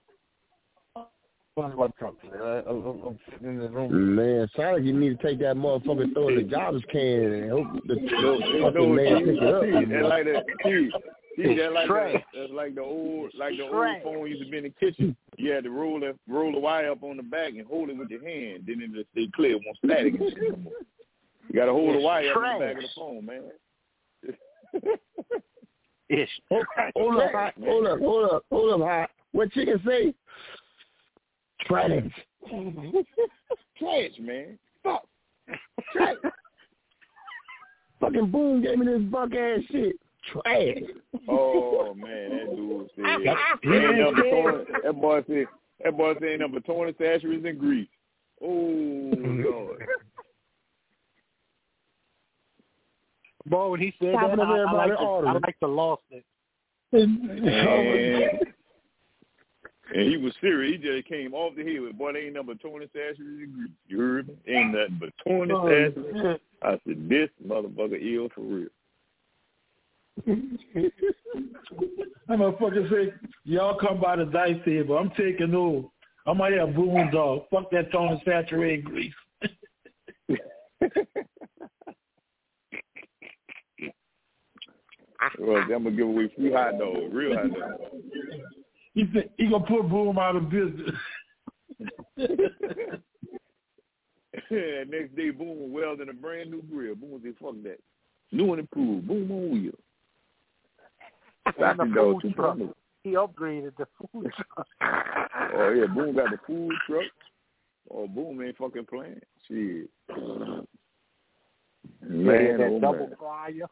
I'm sitting in the room. Man, sound like you need to take that motherfucker, throw in the garbage can and hope the fucking man pick it up. That's like that. That's like the old phone used to be in the kitchen. You had to roll the wire up on the back and hold it with your hand. Then it just stay clear. It won't static and shit no more. You got to hold the wire up on the back of the phone, man. Hold up, Hot. What chicken say? Trash. Trash, man. Fuck. Trash. Fucking Boom gave me this buck ass shit. Trash. Oh man, that dude said that boy said number 20 sashes in grease. Oh Lord. Boy, when he said that, I like the lost it. And he was serious. He just came off the head with, boy, they ain't number 20 sashes in grease. You heard me? Ain't nothing but 20 sashes. I said, this motherfucker ill for real. That motherfucker say, y'all come by the dice table. I'm taking over. I might have Boom dog. Fuck that Tony saturated grease. Well, I'm gonna give away free hot dogs, real hot dogs. He said he gonna put Boom out of business. Next day, Boom was welding a brand new grill. Boom said, fuck that. New and improved. Boom on wheels. And the food truck. He upgraded the food truck. Oh, yeah, Boom got the food truck. Oh, Boom ain't fucking playing. Shit. Man, that oh double man. fire.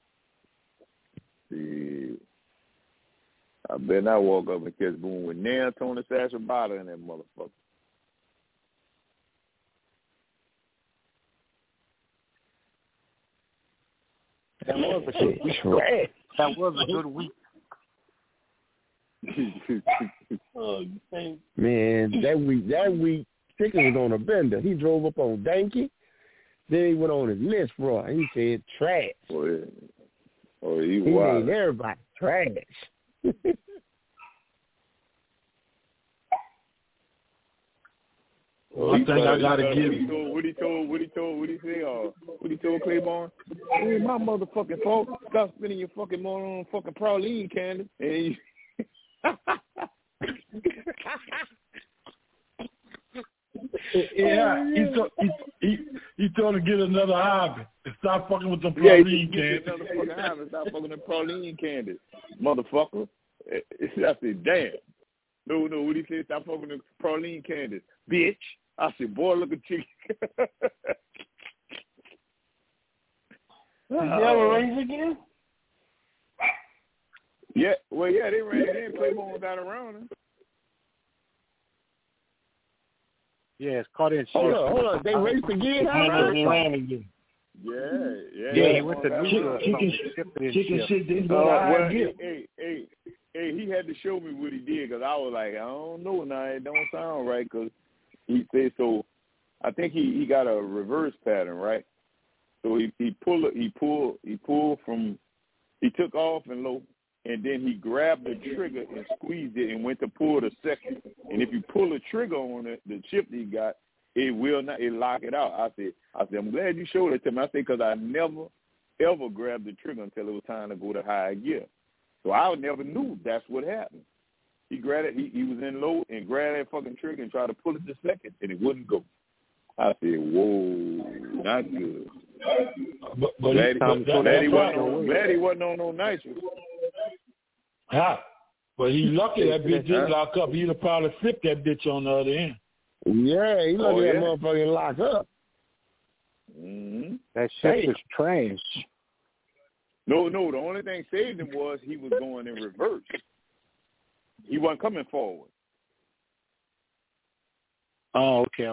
Shit. I better not walk up and catch Boom with nail Tony Sashabata in that motherfucker. That was a good week. That was a good week. Man, that week, Chicken was on a bender. He drove up on Danky. Then he went on his list, bro. He said trash. Oh, he wild. Made everybody trash. I think I gotta give you. What he told Claiborne? It ain't my motherfucking fault. Stop spending your fucking money on fucking praline candy. And yeah, he told him to get another hobby and stop fucking with the praline candy. Another fucking hobby. Stop fucking with praline candy, motherfucker. I said, damn. No, what he said? Stop fucking with praline candy, bitch. I said, boy, look at you. Did you have a race again? Yeah, well, yeah, they ran in. Claiborne got around him. Yeah, it's caught in shit. Hold on. They raced again? They ran again. Yeah, he went to chicken shit didn't go to hey, he had to show me what he did because I was like, I don't know now. It don't sound right because he said so. I think he got a reverse pattern, right? So he took off and low, and then he grabbed the trigger and squeezed it and went to pull the second. And if you pull the trigger on it, the chip that he got, it lock it out. I said, I'm glad you showed it to me. I said, because I never, ever grabbed the trigger until it was time to go to high gear. So I never knew that's what happened. He grabbed it. He was in low and grabbed that fucking trigger and tried to pull it to second, and it wouldn't go. I said, whoa, not good. But glad he wasn't on no nitrous. But he lucky that bitch didn't lock up. He'd have probably flipped that bitch on the other end. Yeah, he lucky that motherfucker lock up. Mm-hmm. That shit is trash. No, the only thing saved him was he was going in reverse. He wasn't coming forward. Oh, okay.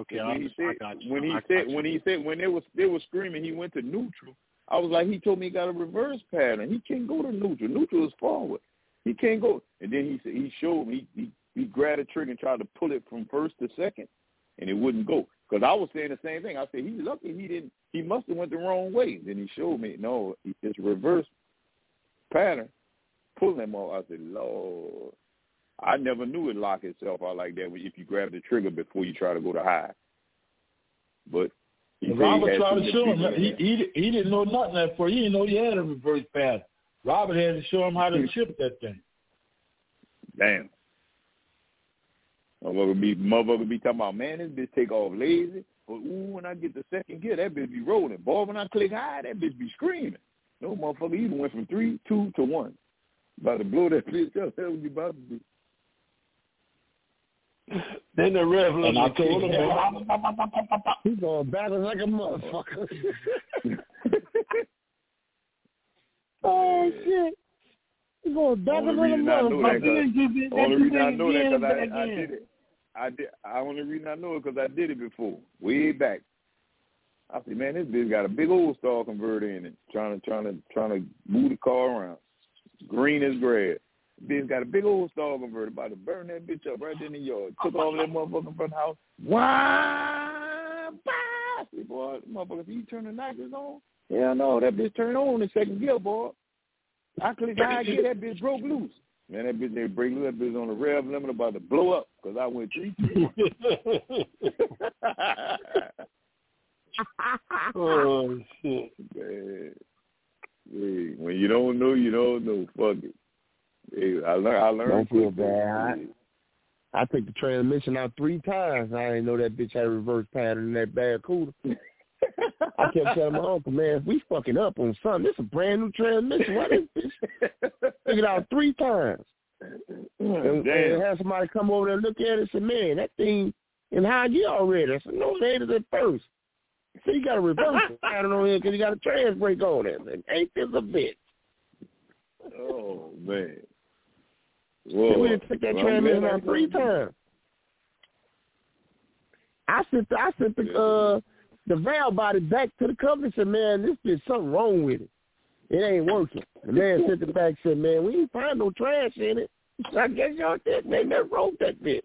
When they were screaming, he went to neutral. I was like, he told me he got a reverse pattern. He can't go to neutral. Neutral is forward. He can't go. And then he showed me he grabbed a trigger and tried to pull it from first to second, and it wouldn't go. Because I was saying the same thing. I said he's lucky he must have went the wrong way. Then he showed me no, it's reverse pattern, pulling him off. I said, Lord. I never knew it locked itself out like that if you grab the trigger before you try to go to high. But Robert tried to show him. He didn't know nothing at first. He didn't know he had a reverse pattern. Robert had to show him how to chip that thing. Damn. Motherfucker be talking about, man, this bitch take off lazy. But when I get the second gear, that bitch be rolling. Boy, when I click high, that bitch be screaming. No motherfucker even went from 3, 2 to 1. About to blow that bitch up. That's what you about to do. Then the rev and I told him, he's going backwards like a motherfucker. Oh shit! He's going backwards like a motherfucker. The only reason I know that because I did it. I only reason I know it because I did it before, way back. I said, man, this bitch got a big old stall converter in it, trying to move the car around. Green as grass. Bitch got a big old stall converter, about to burn that bitch up right in the yard. Took all that motherfucker in front of the house. Why? Boy, motherfucker, you turn the nitrous on? Hell no, that bitch turned on in second gear, boy. I clicked high gear, that bitch broke loose. Man, that bitch didn't break loose. That bitch on the rev limit about to blow up because I went 3. Oh, shit. Man. Hey, when you don't know, you don't know. Fuck it. Hey, I learned. Don't feel bad. I took the transmission out 3 times. I didn't know that bitch had a reverse pattern in that Barracuda. I kept telling my uncle, man, we fucking up on something. This is a brand new transmission. Why this bitch? Took it out 3 times. And had somebody come over there and look at it and say, man, that thing in high gear already. I said, no, it ain't at first. So you got to reverse it. I don't know because you got a trans brake on it. And ain't this a bitch? Oh, man. Whoa. We didn't take that transmission out 3 times. I sent the valve body back to the company and said, man, this is something wrong with it. It ain't working. The man sent it back and said, man, we didn't find no trash in it. So I guess y'all did. They never wrote that bitch.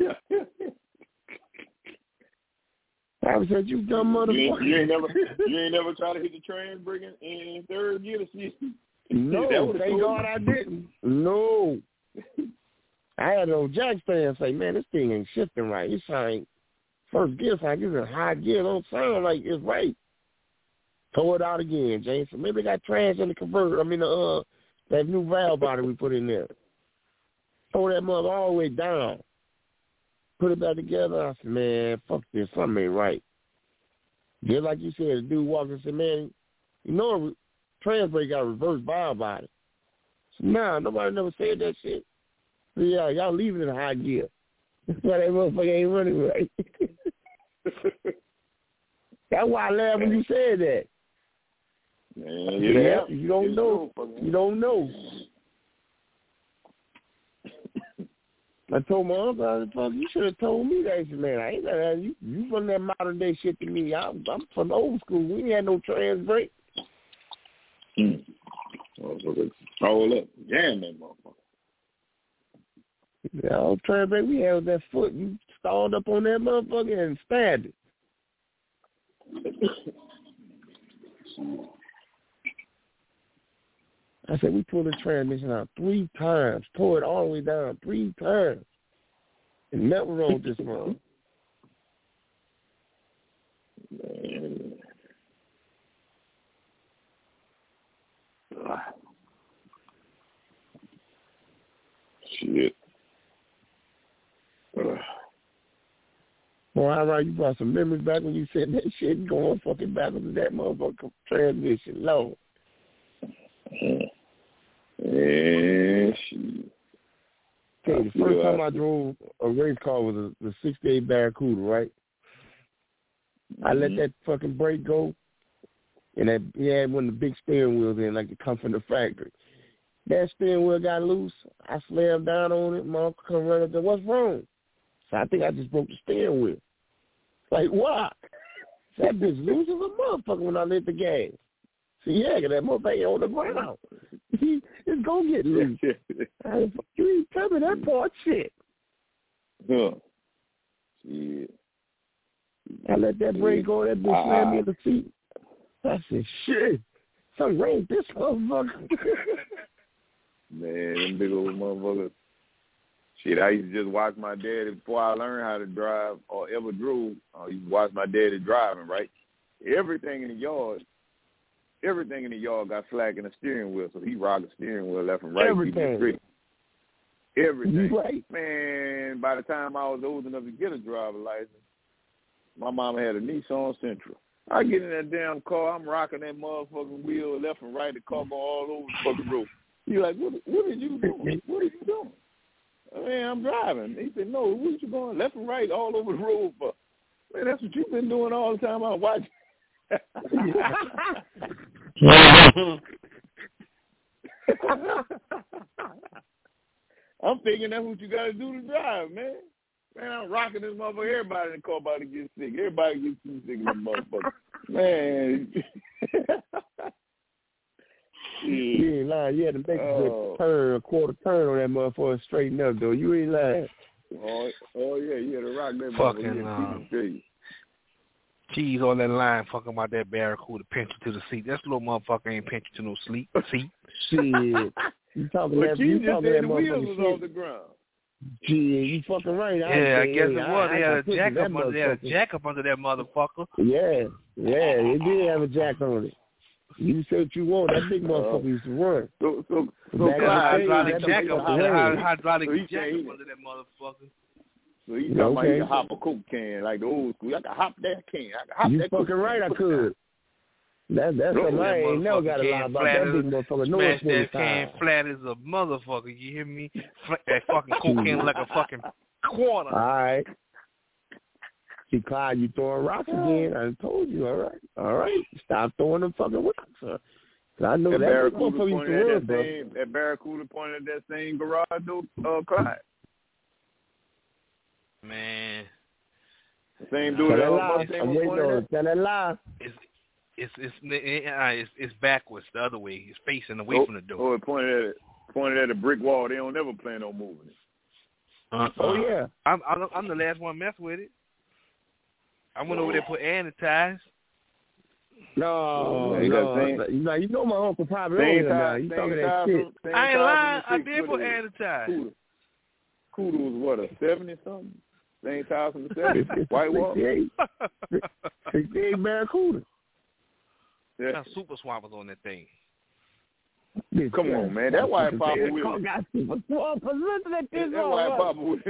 I said, you dumb motherfucker. You ain't never tried to hit the trans brake in third gear to see. No, thank God I didn't. No. I had an old jack stand say, man, this thing ain't shifting right. It's like first gear, it's like it's in high gear. It don't sound like it's right. Throw it out again, James. So maybe got trash in the converter. I mean, that new valve body we put in there. Throw that mother all the way down. Put it back together. I said, man, fuck this. Something ain't right. Just like you said, the dude walked and said, man, you know, trans brake got a reverse valve body. So, nah, nobody never said that shit. So, yeah, y'all leave it in high gear. That's why that motherfucker ain't running right. That's why I laughed when you said that. Man, yeah, you don't know. You don't know. I told my uncle, fuck, you should have told me that. I said, man, I ain't that. You from that modern day shit to me. I'm from the old school. We ain't had no trans brake. Hold up. Damn that motherfucker. Yeah, old trans brake, we had that foot. You stalled up on that motherfucker and stabbed it. I said, we pulled the transmission out 3 times, tore it all the way down 3 times, and never rolled this month. Shit. Well, all right, you brought some memories back when you said that shit going fucking backwards with that motherfucker transmission. Lord. Yeah, shit. Okay, the first time I drove a race car was the 68 Barracuda, right? I let that fucking brake go, and that he had one of the big steering wheels in, like it come from the factory. That steering wheel got loose. I slammed down on it. My uncle come running up there, what's wrong? So I think I just broke the steering wheel. Like, what? That bitch loose as a motherfucker when I lit the gas. See, yeah, that motherfucker ain't on the ground. It's going to get loose. You ain't tell me that part shit. Huh. Shit. I let that brake go, that bitch slammed me in the seat. I said, shit, something wrong with this motherfucker. Man, them big old motherfuckers. Shit, I used to just watch my daddy before I learned how to drive or ever drove. I used to watch my daddy driving, right? Everything in the yard got slack in the steering wheel, so he rocked the steering wheel left and right. Everything. Right. Man, by the time I was old enough to get a driver's license, my mama had a Nissan Sentra. I get in that damn car, I'm rocking that motherfucking wheel left and right, the car go all over the fucking road. He like, what are you doing? What are you doing? Man, I'm driving. He said, no, what you going left and right all over the road for? Man, that's what you've been doing all the time I watch. I'm thinking that's what you got to do to drive, man. Man, I'm rocking this motherfucker. Everybody in the car about to get sick. Everybody gets too sick in this motherfucker. Man. You ain't lying. You had to make a quarter turn on that motherfucker and straighten up, though. You ain't lying. Oh yeah, you had to rock that motherfucker. Cheese on that line fucking about that Barracuda pinching to the seat. That little motherfucker ain't pinching to no seat. Shit. You talking that wheels was off the ground. Gee, you fucking right. Yeah, I guess it was. They had a jack up under that motherfucker. Yeah, it did have a jack on it. You said what you want. That big motherfucker used to run. So hydraulic jack up under that motherfucker. So you talking about you can hop a Coke can like the old school. I can hop that can. I can hop that fucking right, I could. That's something I ain't never got a lie about. That big motherfucker. Smash that can flat as a motherfucker. You hear me? That fucking Coke can like a fucking quarter. All right. See, Clyde, you throwing rocks again. I told you, all right. Stop throwing them fucking rocks, sir. I know that Barracuda pointed at that same garage door, Clyde. Man. Same dude that Mustang was pointing at. Tell that lie. It's backwards the other way. It's facing away from the door. Oh, it pointed at a brick wall. They don't never plan on moving it. Oh yeah. I'm the last one mess with it. I went over there put air in the tires. No. You know my uncle probably over there now. You talking that shit. I ain't lying. I did put air in the tires. Cuda was what, a 70 something? Same tires from the 70s. White wall. 68 Barracuda. Yeah. Got super swappers on that thing. Come on, man. That's why Papa will. Got super swappers. Listen at this. That's why Papa will.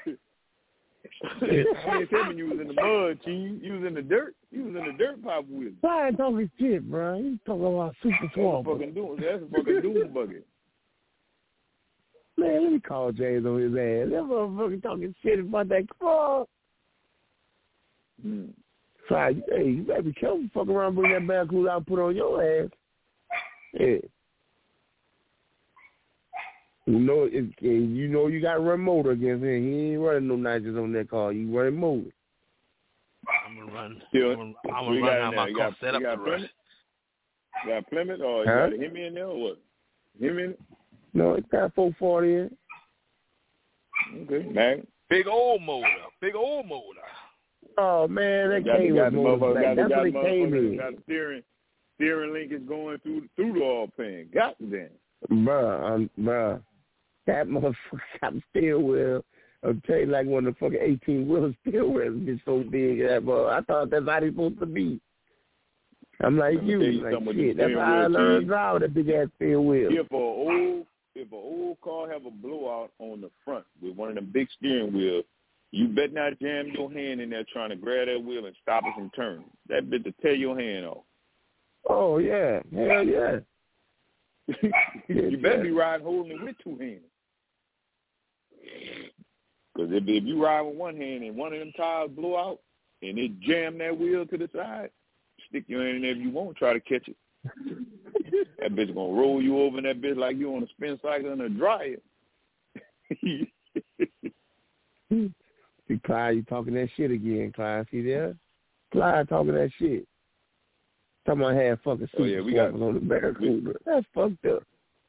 I ain't telling you was in the mud, Chief. You was in the dirt. You was in the dirt, Papa will. I ain't talking shit, bro. You talking about super swappers. That's a fucking doom bucket. Man, let me call James on his ass. That motherfucker talking shit about that car. So, hey, you better be careful. Fuck around, bring that Barracuda out and put on your ass. Yeah. You know you got to run motor against him. He ain't running no nitrous on that car. You running motor. I'm gonna run. I'm gonna run how my car set up to run. You got Plymouth or you got a Hemi in there or what? Hemi in it? No, it's got 440 in. Okay, man. Big old motor. Oh man, that came with motor. That's what it came in. Got steering link is going through the oil pan. Goddamn. Bruh. That motherfucker got a steel wheel. I'll tell you, like one of the fucking 18-wheeler steel wheels is so big. I thought that's how they supposed to be. I'm like you. Like, shit, that's how I learned to drive that big-ass steel wheel. If an old car have a blowout on the front with one of them big steering wheels, you better not jam your hand in there trying to grab that wheel and stop it from turning. That bitch to tear your hand off. Oh, yeah. Hell yeah. You better be riding holding it with two hands. Because if you ride with one hand and one of them tires blow out and it jam that wheel to the side, stick your hand in there if you won't try to catch it. That bitch gonna roll you over in that bitch like you on a spin cycle in a dryer. See, Clyde, you talking that shit again, Clyde. See there? Clyde talking that shit. Talking about have fucking super swappers on the Barracuda. That's fucked up.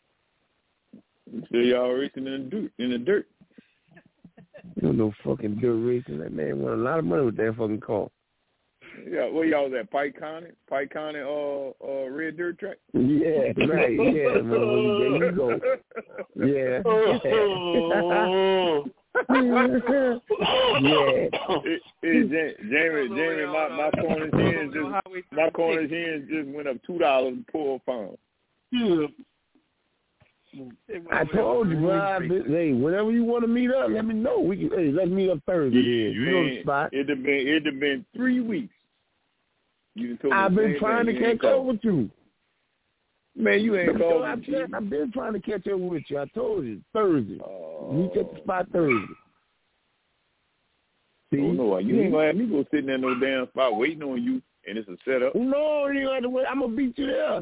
So y'all racing in the dirt. You don't know fucking dirt racing. That man won a lot of money with that fucking car. Yeah, where y'all was at? Pike County, red dirt track? Yeah, right, yeah. There you go. Yeah. Yeah. Jamie, my Cornish hens just went up $2 per pound. Yeah. I told you, bro. Hey, whenever you want to meet up, let me know. Let's meet up Thursday. Yeah, you know the spot. It'd have been 3 weeks. I've been trying to catch up with you. Man, you ain't called me. I've been trying to catch up with you. I told you Thursday. Meet at the spot Thursday. See? Oh no, you ain't gonna have me go sitting in no damn spot waiting on you, and it's a setup. No, you have to wait. I'm gonna beat you there.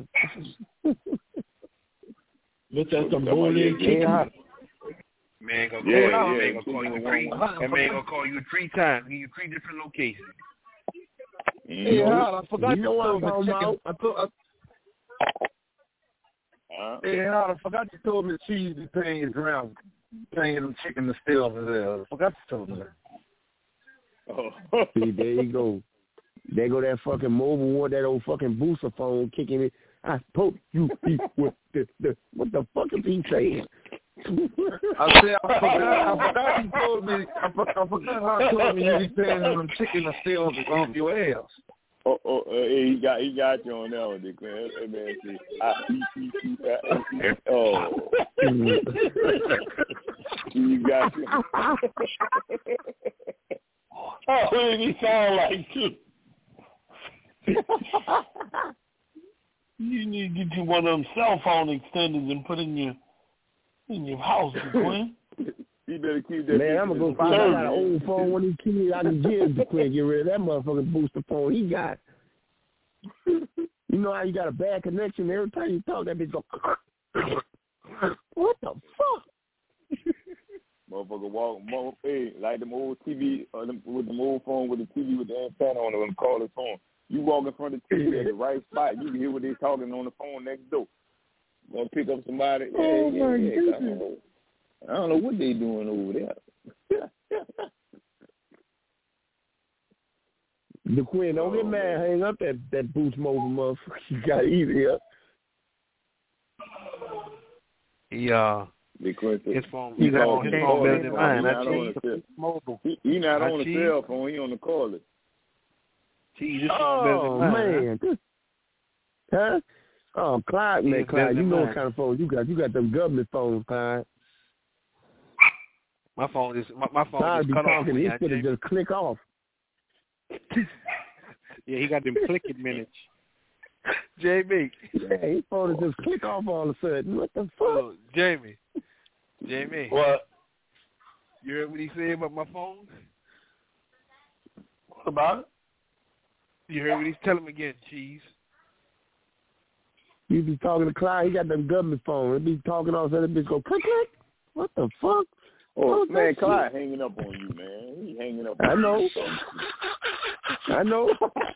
Let's have some bone-in chicken. Man gonna call you 3. That man gonna call you 3 times. Give you 3 different locations. Yeah, I forgot you told me chicken. I forgot you told me cheese be paying his ground, paying them chicken to steal over there. I forgot you told me that. Oh. See, there you go. There go that fucking mobile one, that old fucking booster phone kicking it. I told you with the what the fuck is he saying? I forgot you told me. I forgot how you told me you be paying them chicken to steal on your ass. He got you on that one, Dick, man. That man said, you got you. Oh, what did he sound like, too? You need to get you one of them cell phone extenders and put in your house, Quinn. He better keep that. Man, I'm gonna go see if I got an old phone when he kids. I can give the quick get rid of that motherfucking booster phone he got. You know how you got a bad connection every time you talk, that bitch go. What the fuck? Motherfucker walk, hey, like them old TV, with them old phone with the TV with the antenna on it and call it phone. You walk in front of the TV at the right spot, you can hear what they talking on the phone next door. Gonna pick up somebody. I don't know what they doing over there. The Queen, don't get mad. Hang up that Boost Mobile motherfucker. You got easy up. His phone better than mine. He not on the cell phone. He on the caller. His phone better than mine. Man. Huh? Oh, Clyde, man, Clyde, you know what kind of phone you got. You got them government phones, Clyde. My phone just cut off. He's gonna just click off. Yeah, he got them clicking minutes. JB. Yeah, his phone is just click off all of a sudden. What the fuck? Oh, Jamie. What? You heard what he said about my phone? What about it? You heard what he's telling me again, Cheese? You be talking to Clyde, he got them government phone. He be talking all of a sudden, bitch go click, click. What the fuck? Oh, man, Clyde hanging up on you, man. He hanging up on you. I know.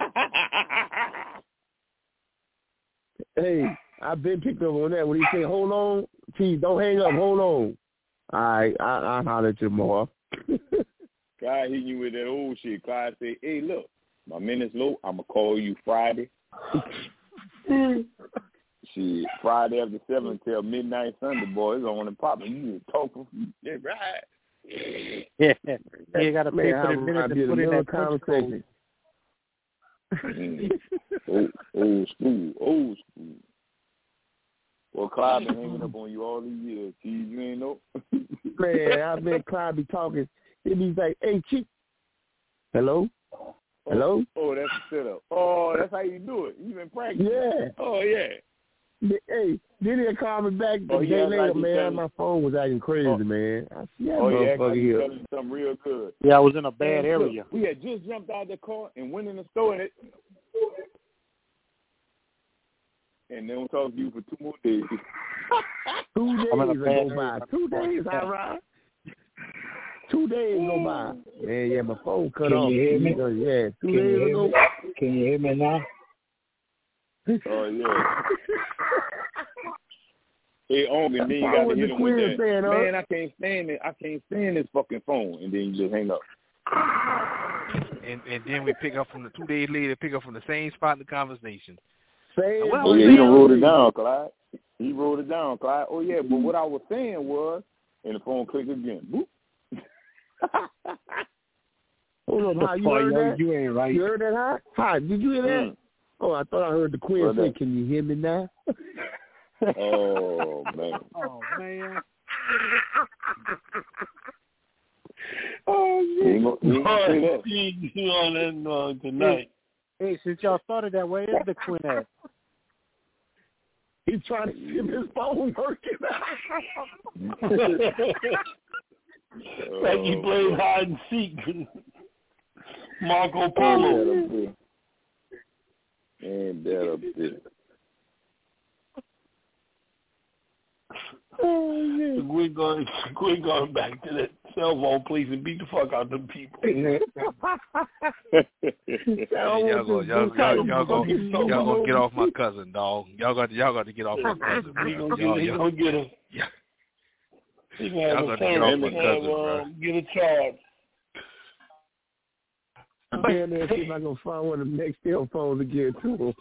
Hey, I've been picked up on that. When he say, hold on, Cheese, don't hang up, hold on. All right, I'll holler at you more. Clyde hitting you with that old shit. Clyde say, hey, look, my minute's low. I'm going to call you Friday. Shit, Friday after 7 until midnight Sunday, boy, it's on and popping. You need to talk for that right. Yeah, you got to pay for the minute to put in that conversation. Old school. Well, Clyde been hanging up on you all these years. Cheese, you ain't know? Man, I bet Clyde be talking. He be like, hey, Chief. Hello? Hello? Oh, that's a setup. Oh, that's how you do it. You been practicing. Yeah. Oh, yeah. Hey, then he'll call me back the day later, man. My phone was acting crazy, man. I see that motherfucker here. Telling you something real good. Yeah, I was in a bad area. We had just jumped out of the car and went in the store and they don't talk to you for 2 more days. 2 days go by. 2 days, all right. 2 days go by. Man, yeah, my phone cut off. Can you hear me? Yeah, 2 days ago. Can you hear me now? Oh, yeah. Hey, and then you got to hit him with that. Man, I can't stand it. I can't stand this fucking phone. And then you just hang up. And then we pick up from the 2 days later, pick up from the same spot in the conversation. He done wrote it down, Clyde. He wrote it down, Clyde. Oh, yeah, but what I was saying was, and the phone clicked again. Boop. Hold on, how you heard that? You ain't right. You heard that, huh? Hi, did you hear that? Oh, I thought I heard the Queen say, can you hear me now? Oh, man. Oh, man. Oh, shit. You on that tonight. Hey, since y'all started that, where is the Queen at? He's trying to see if his phone working. Like he played hide and seek. Marco Polo. And that up there. We're going back to that cell phone, please, and beat the fuck out of them people. Y'all gonna get off my cousin, dog. Y'all got to get off my cousin. He gonna get him. Yeah. He gonna have to get off my cousin, bro. Get a charge. I'm down there see if I can find one of the next cell phones again too.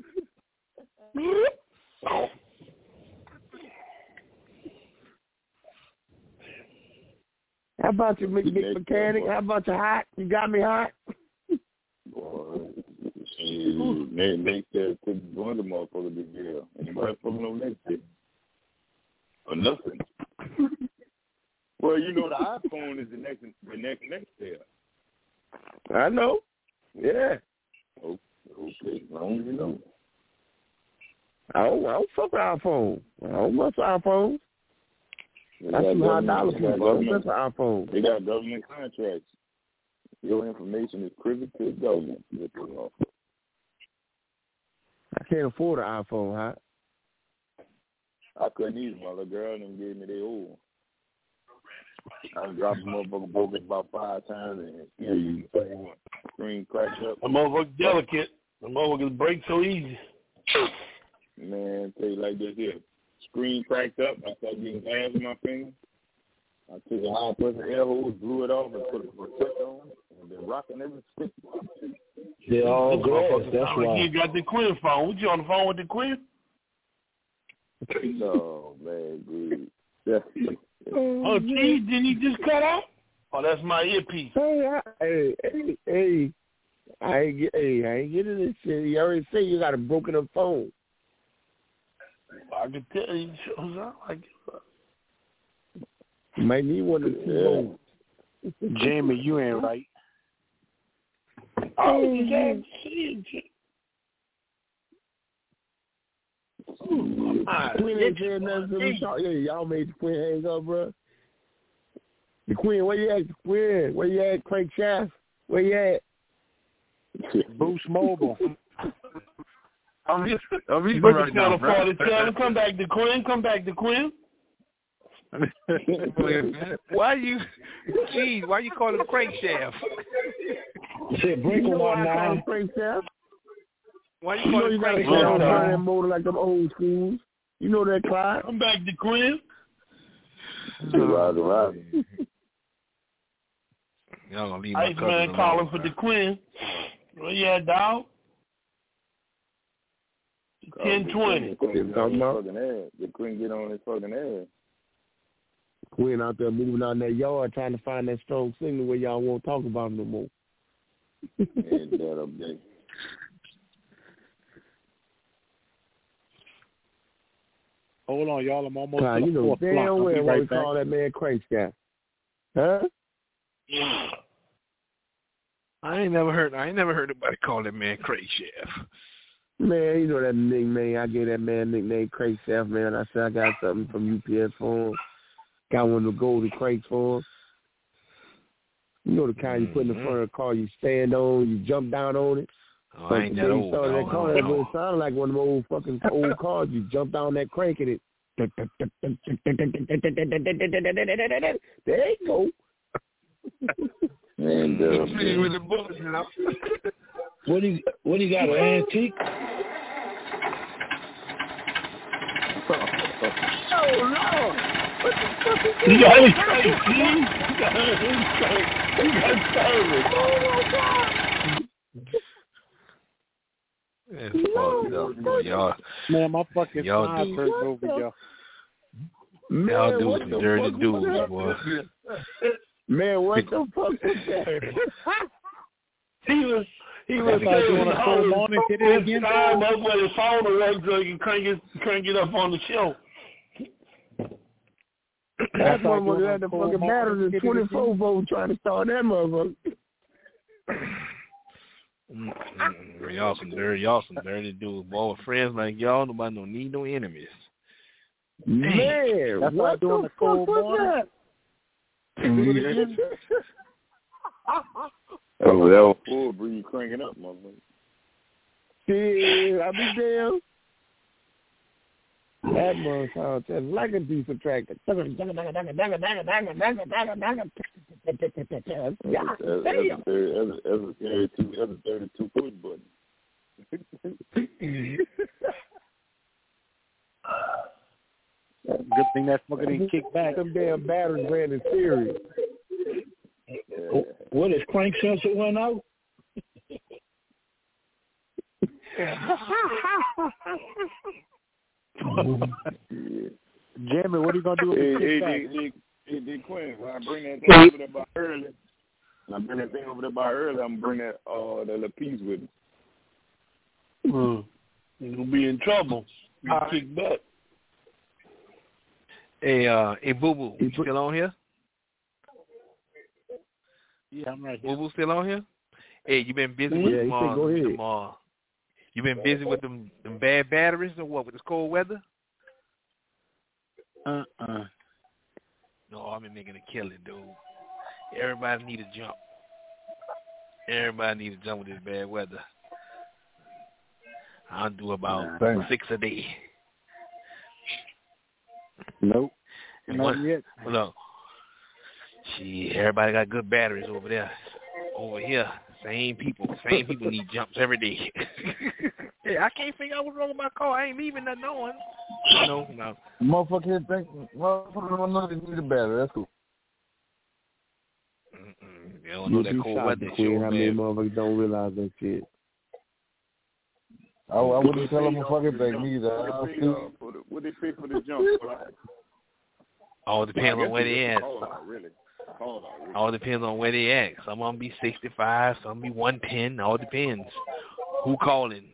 How about you, mechanic? How about you hot? You got me hot? Boy, next year took one of the motherfuckers this year. Anybody fucking on next year? Or nothing. Well, you know the iPhone is the next year. I know. Yeah. Okay, as long as you know. I don't fuck with iPhone. I don't mess with iPhone. That's $200 for that's an iPhone. They got government contracts. Your information is privy to the government. I can't afford an iPhone, huh? I couldn't either. My little girl and gave me their old. I dropped the motherfucker broken about 5 times and screen cracked up. The motherfucker delicate. The motherfuckers break so easy. Man, tell you like this here. Screen cracked up. I started getting gas in my finger. I took a high pressure air hose, blew it off, and put a protector on it, and been rocking ever since. They're all glass. That's why. You got the Quinn phone. What you on the phone with the Quinn? No, man, dude. Yeah. Oh, gee, didn't he just cut out? Oh, that's my earpiece. Hey, I ain't getting this shit. You already say you got a broken up phone. I can tell you, it shows out like it. You might need one of them. Jamie, you ain't right. Oh, you can't see it. Queen ain't saying nothing to me. Yeah, y'all made the Queen hang up, bro. The Queen, where you at? The Queen, where you at? Craig Shaft, where you at? Boost Mobile. I'm even Break right it now, down bro. to 40. Come back to Quinn. Come back to Quinn. Why you call him Crankshaft? You said break him on now. Crankshaft? Why you call him Crankshaft? You Crankshaft? know that motor like them old schools. You know that, Clyde? Come back to Quinn. Right. Y'all gonna leave my cousin Iceman alone, calling for the Quinn. Where you at, dog? 1020. They couldn't get on his fucking ass. Quinn out there moving out in that yard trying to find that strong signal where y'all won't talk about him no more. And that up there. Hold on, y'all. I'm almost God, to you the know fourth block. damn I'll well be what we right back. call that man Crank Guy. Huh? I ain't never heard nobody call that man Crankshaft. Man, you know that nickname. I gave that man nickname Crank Shaft, man. I said I got something from UPS for him. Got one of the golden crates for him. You know the kind you put in the front of the car, you stand on, you jump down on it. Oh, I ain't that old. That car, it sounded like one of them old fucking old cars. You jump down that crank and it. There you go. And with the bullets, you know. What do you got, an antique? Oh, Lord. What the fuck is this? You got it straight, G. You got it straight. You got service. Oh, my God. Y'all, Man, my fucking y'all spine hurts over y'all. Y'all do some dirty dudes, boy. Man, what the fuck was that? He was like doing a full morning. Hit it again. That's where his phone works so you can crank it up on the show. That motherfucker had the fucking battery in 24 volts trying to start that motherfucker. Y'all some dirty dudes, boy. With friends like y'all, nobody don't need no enemies. Man, that's what doing the the cold fuck was morning. that? that was full breeze cranking up, motherfucker. Yeah, I be damn. That motherfucker sounds like a D subtractor. That's a 32 push button. Good thing that fucker didn't kick back. Them damn batteries ran in series. What is crank sensor went out? Jimmy, what are you gonna do with the kickback? Hey, Quinn, when I bring that thing over there by early, I'm gonna bring that little piece with me. You're gonna be in trouble. You kick back. Hey, Boo Boo, you still on here? Yeah, I'm right here. Boo Boo still on here? Hey, you been busy with them? Go ahead. You been busy with them bad batteries or what? With this cold weather? No, I've been making a killing, dude. Everybody need a jump. Everybody need a jump with this bad weather. I'll do about 6 a day. Nope. Not yet. Look, everybody got good batteries over there. Over here, same people need jumps every day. Hey, I can't figure out what's wrong with my car. I ain't leaving that knowing. No. Motherfucker don't know they need a battery. That's cool. They don't know that cold weather. How many motherfuckers don't realize that shit? I wouldn't tell them a fucking thing neither. What they pay for the jump? All depends on where they at. Really. All depends on where they at. Some of them be 65, some be 110. All depends. Who calling?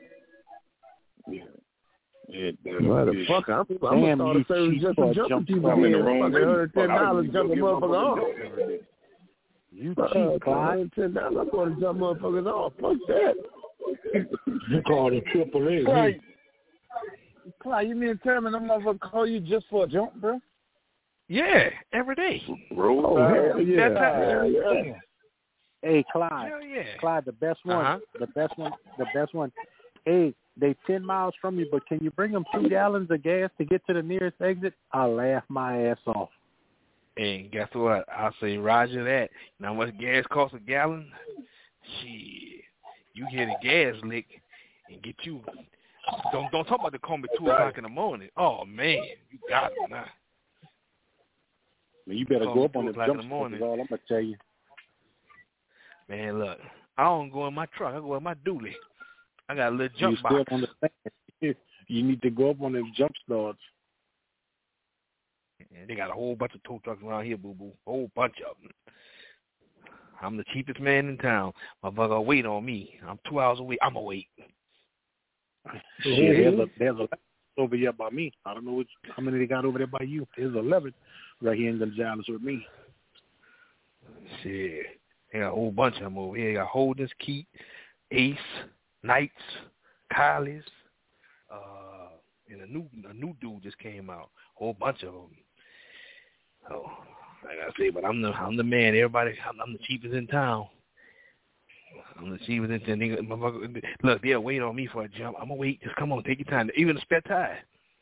Motherfucker, I'm gonna start a service just to jump people. I'm in the wrong $110 jump a motherfucker off. You cheap, Clyde. $110, I'm gonna jump motherfuckers off. Fuck that. You call it AAA. Clyde, you mean to tell me them motherfuckers call you just for a jump, bro? Yeah, every day. Hell yeah. Hey, Clyde. Hell yeah. Clyde, the best one. Hey, they 10 miles from you, but can you bring them 2 gallons of gas to get to the nearest exit? I'll laugh my ass off. And guess what? I'll say Roger that. Now, how much gas costs a gallon? Shit. You get a gas lick and get you. Don't talk about the call me 2 o'clock in the morning. Oh, man. You got it now. Man, you better go up on the jump start is all I'm going to tell you. Man, look. I don't go in my truck. I go in my dually. I got a little jump box. Still understand. You need to go up on them jump starts. And they got a whole bunch of tow trucks around here, boo-boo. A whole bunch of them. I'm the cheapest man in town. Motherfucker, wait on me. I'm 2 hours away. I'm going to wait. Shit, there's a over here by me. I don't know how many they got over there by you. There's 11 right here in Gonzales with me. Shit. They got a whole bunch of them over here. They got Holdens, Keat, Ace, Knights, Kylie's, and a new dude just came out. A whole bunch of them. So, like I say, but I'm the man. Everybody, I'm the cheapest in town. I'm the cheapest in town. Look, they'll wait on me for a jump. I'm gonna wait. Just come on, take your time. Even a spare tire.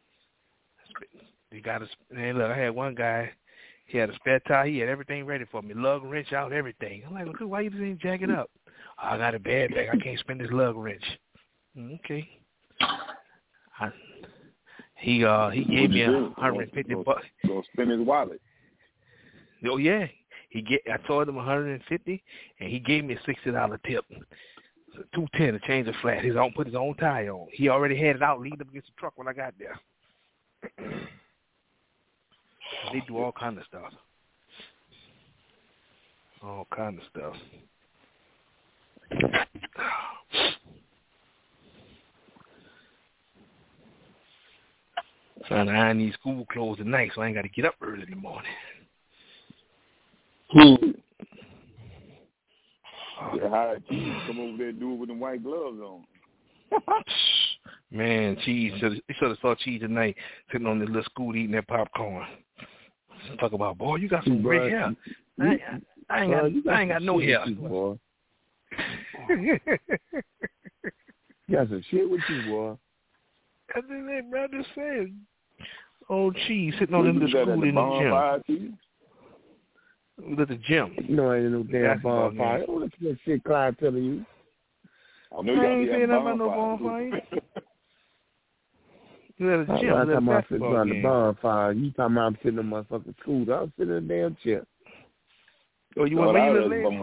They got man. Look, I had one guy. He had a spare tire. He had everything ready for me. Lug wrench out, everything. I'm like, well, dude, why you didn't jack it up? Oh, I got a bad back. I can't spend this lug wrench. Okay. He gave me $150. Gonna spend his wallet. Oh yeah. I told him $150, and he gave me a $60 tip. So $210 to change the flat. He don't put his own tire on. He already had it out, leaned up against the truck when I got there. They do all kind of stuff. All kind of stuff. Trying to iron these school clothes tonight, so I ain't got to get up early in the morning. Yeah, how Cheese come over there and do it with them white gloves on. Man, Cheese, you should have saw Cheese tonight sitting on this little school eating that popcorn. Talk about, boy, you got some great hair. I ain't got no hair. Boy. You got some shit with you, boy. I just said, old Cheese sitting on in the school in the gym. At the gym. You know, ain't no damn bonfire. Don't listen to that shit Clyde telling you. I know I ain't saying nothing about no bonfire. You at a gym. I'm talking about sitting on the bonfire. You talking about I'm sitting on my fucking scooter. I'm sitting in a damn chair. Oh, you went where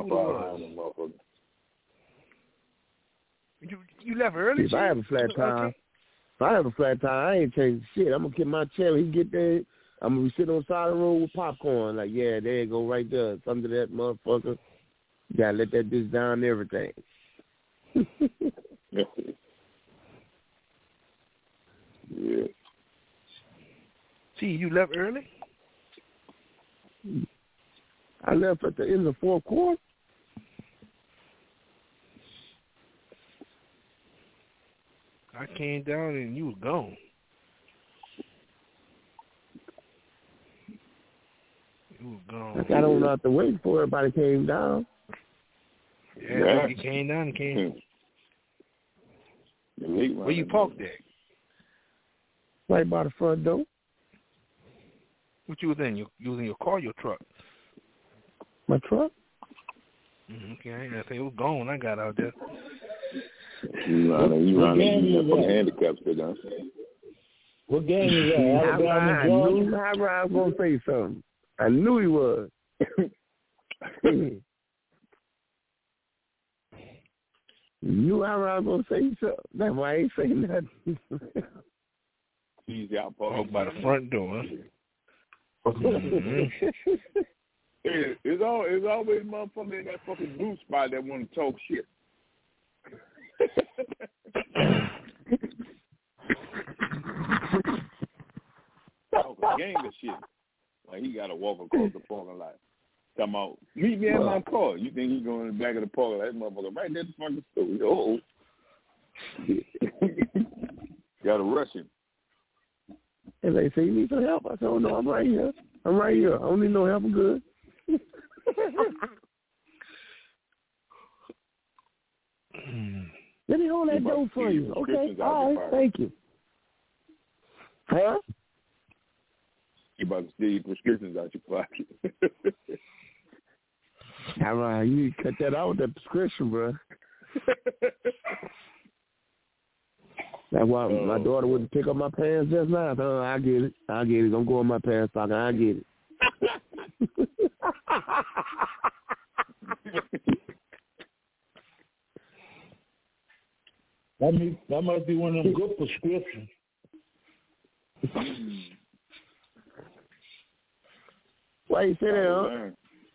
you left early? If I have a flat tire, I ain't changing shit. I'm gonna get my chair. He get there. I'm gonna be sitting on the side of the road with popcorn. Like, yeah, there you go, right there. It's under that motherfucker. You gotta let that bitch down and everything. Yeah. See, you left early? I left at the end of the fourth quarter. I came down and you was gone. got on out the way before everybody came down. Yeah, he came down and came. Where you parked at? Right by the front door. What you was in? You was in your car or your truck? My truck. Okay, I think it was gone. I got out there. You running handicaps there, huh? What game is that? Alabama, I knew Ryan was going to say something. I knew he was. Knew Ryan was going to say something. That's why I ain't saying nothing. He's out by the front door. It's always motherfucker in that fucking blue spot that want to talk shit. Talk a gang of shit. Like he got to walk across the parking lot. Talking about, meet me at my car. You think he's going in the back of the parking lot? That motherfucker right there at the fucking store. Got to rush him. And they say, you need some help? I said, oh, no, I'm right here. I don't need no help. I'm good. Let me hold that door for you. Okay, all right, thank you. Huh? You about to steal your prescriptions out your pocket. All right, you need to cut that out with that prescription, bro. That's why my daughter wouldn't pick up my pants just now. Oh, I get it. Don't go in my pants pocket. I get it. That must be one of them good prescriptions. Why you say that, huh?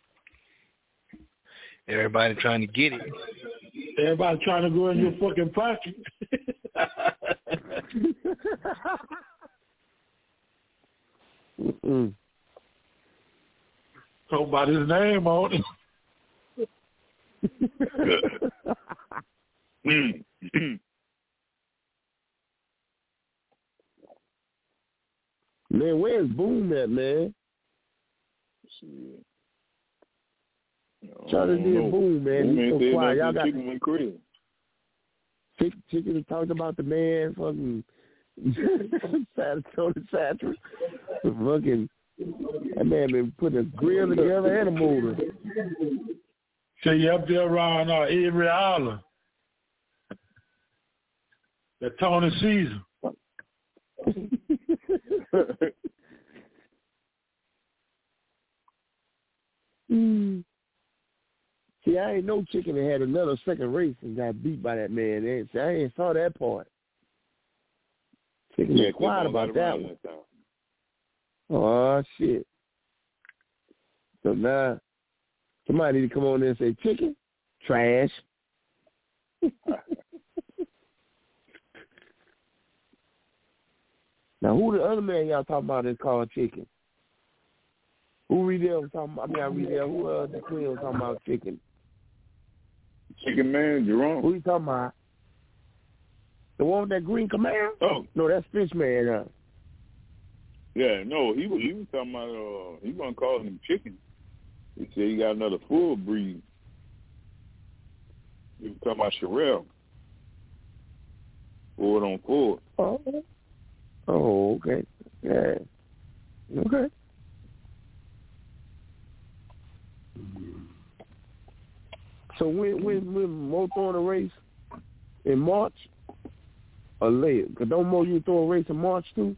Everybody trying to get it. Everybody trying to go in your fucking pocket. Talk about his name on it. Man, where's Boom at, man? Try to do Boom, man. He's so quiet. Y'all got Chicken talked about the man fucking Tony Satcher. Fucking that man been putting a grill together and a motor. So you up there around Avery Island. The Tony Caesar. See, I ain't no chicken that had another second race and got beat by that man. I ain't saw that part. Chicken was quiet about that one. Oh, shit. So now, somebody need to come on there and say, chicken? Trash. Now, who the other man y'all talking about is called chicken? Who Riedel was talking about? I mean, Riedel, who the twin was talking about chicken? Chicken Man, Jerome. Who you talking about? The one with that green Camaro? Oh. No, that's Fish Man, huh? Yeah, no, he was talking about, he wasn't calling him chicken. He said he got another full breed. He was talking about Sherelle. Ford on Ford. Oh, okay. Yeah. Okay. So when Mo throwing a race in March or later? Because don't Mo you throw a race in March too?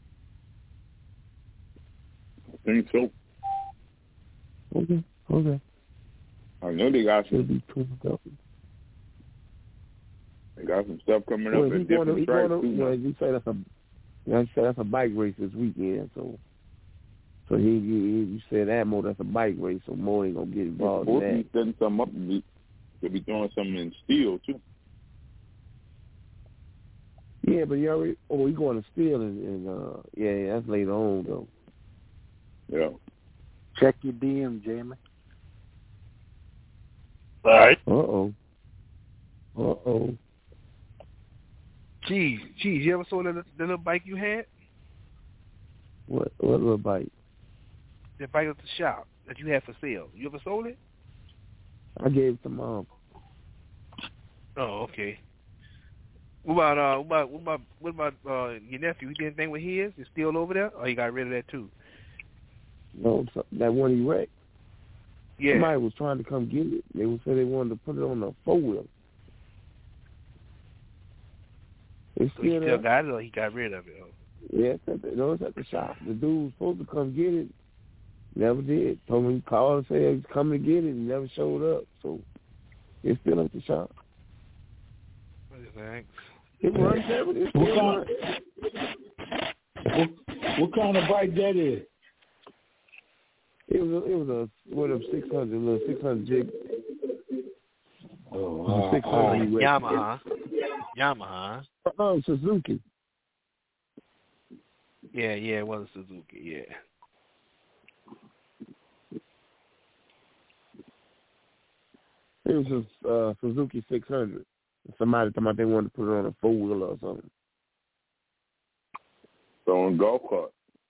I think so. Okay. I know they got some. They got some stuff coming up at different tracks too. You say that's a bike race this weekend, so you said that Mo that's a bike race, so Mo ain't gonna get involved in that. He's setting something up and they'll be throwing something in steel too. Yeah, but you already we going to steel and yeah, that's later on though. Yeah. Check your DM, Jamie. All right. Uh-oh. Geez, you ever saw the little bike you had? What little bike? The bike at the shop. that you had for sale? You ever sold it? I gave it to Mom. Oh, okay. What about your nephew? He did anything with his? Is still over there, or he got rid of that too? No, that one he wrecked. Yeah. Somebody was trying to come get it. They said they wanted to put it on a 4-wheeler. So he still got it, or he got rid of it? Yeah, it's at the shop. The dude was supposed to come get it. Never did. Told me he called and said he was coming to get it and never showed up. So it's still at the shop. Thanks. It runs everything. What kind of bike that is? It was a one of 600, little 600 jig. Oh, 600 Yamaha. Suzuki. Yeah, it was a Suzuki. Yeah. It was a Suzuki 600. Somebody told me they wanted to put it on a 4-wheeler or something. So on golf cart.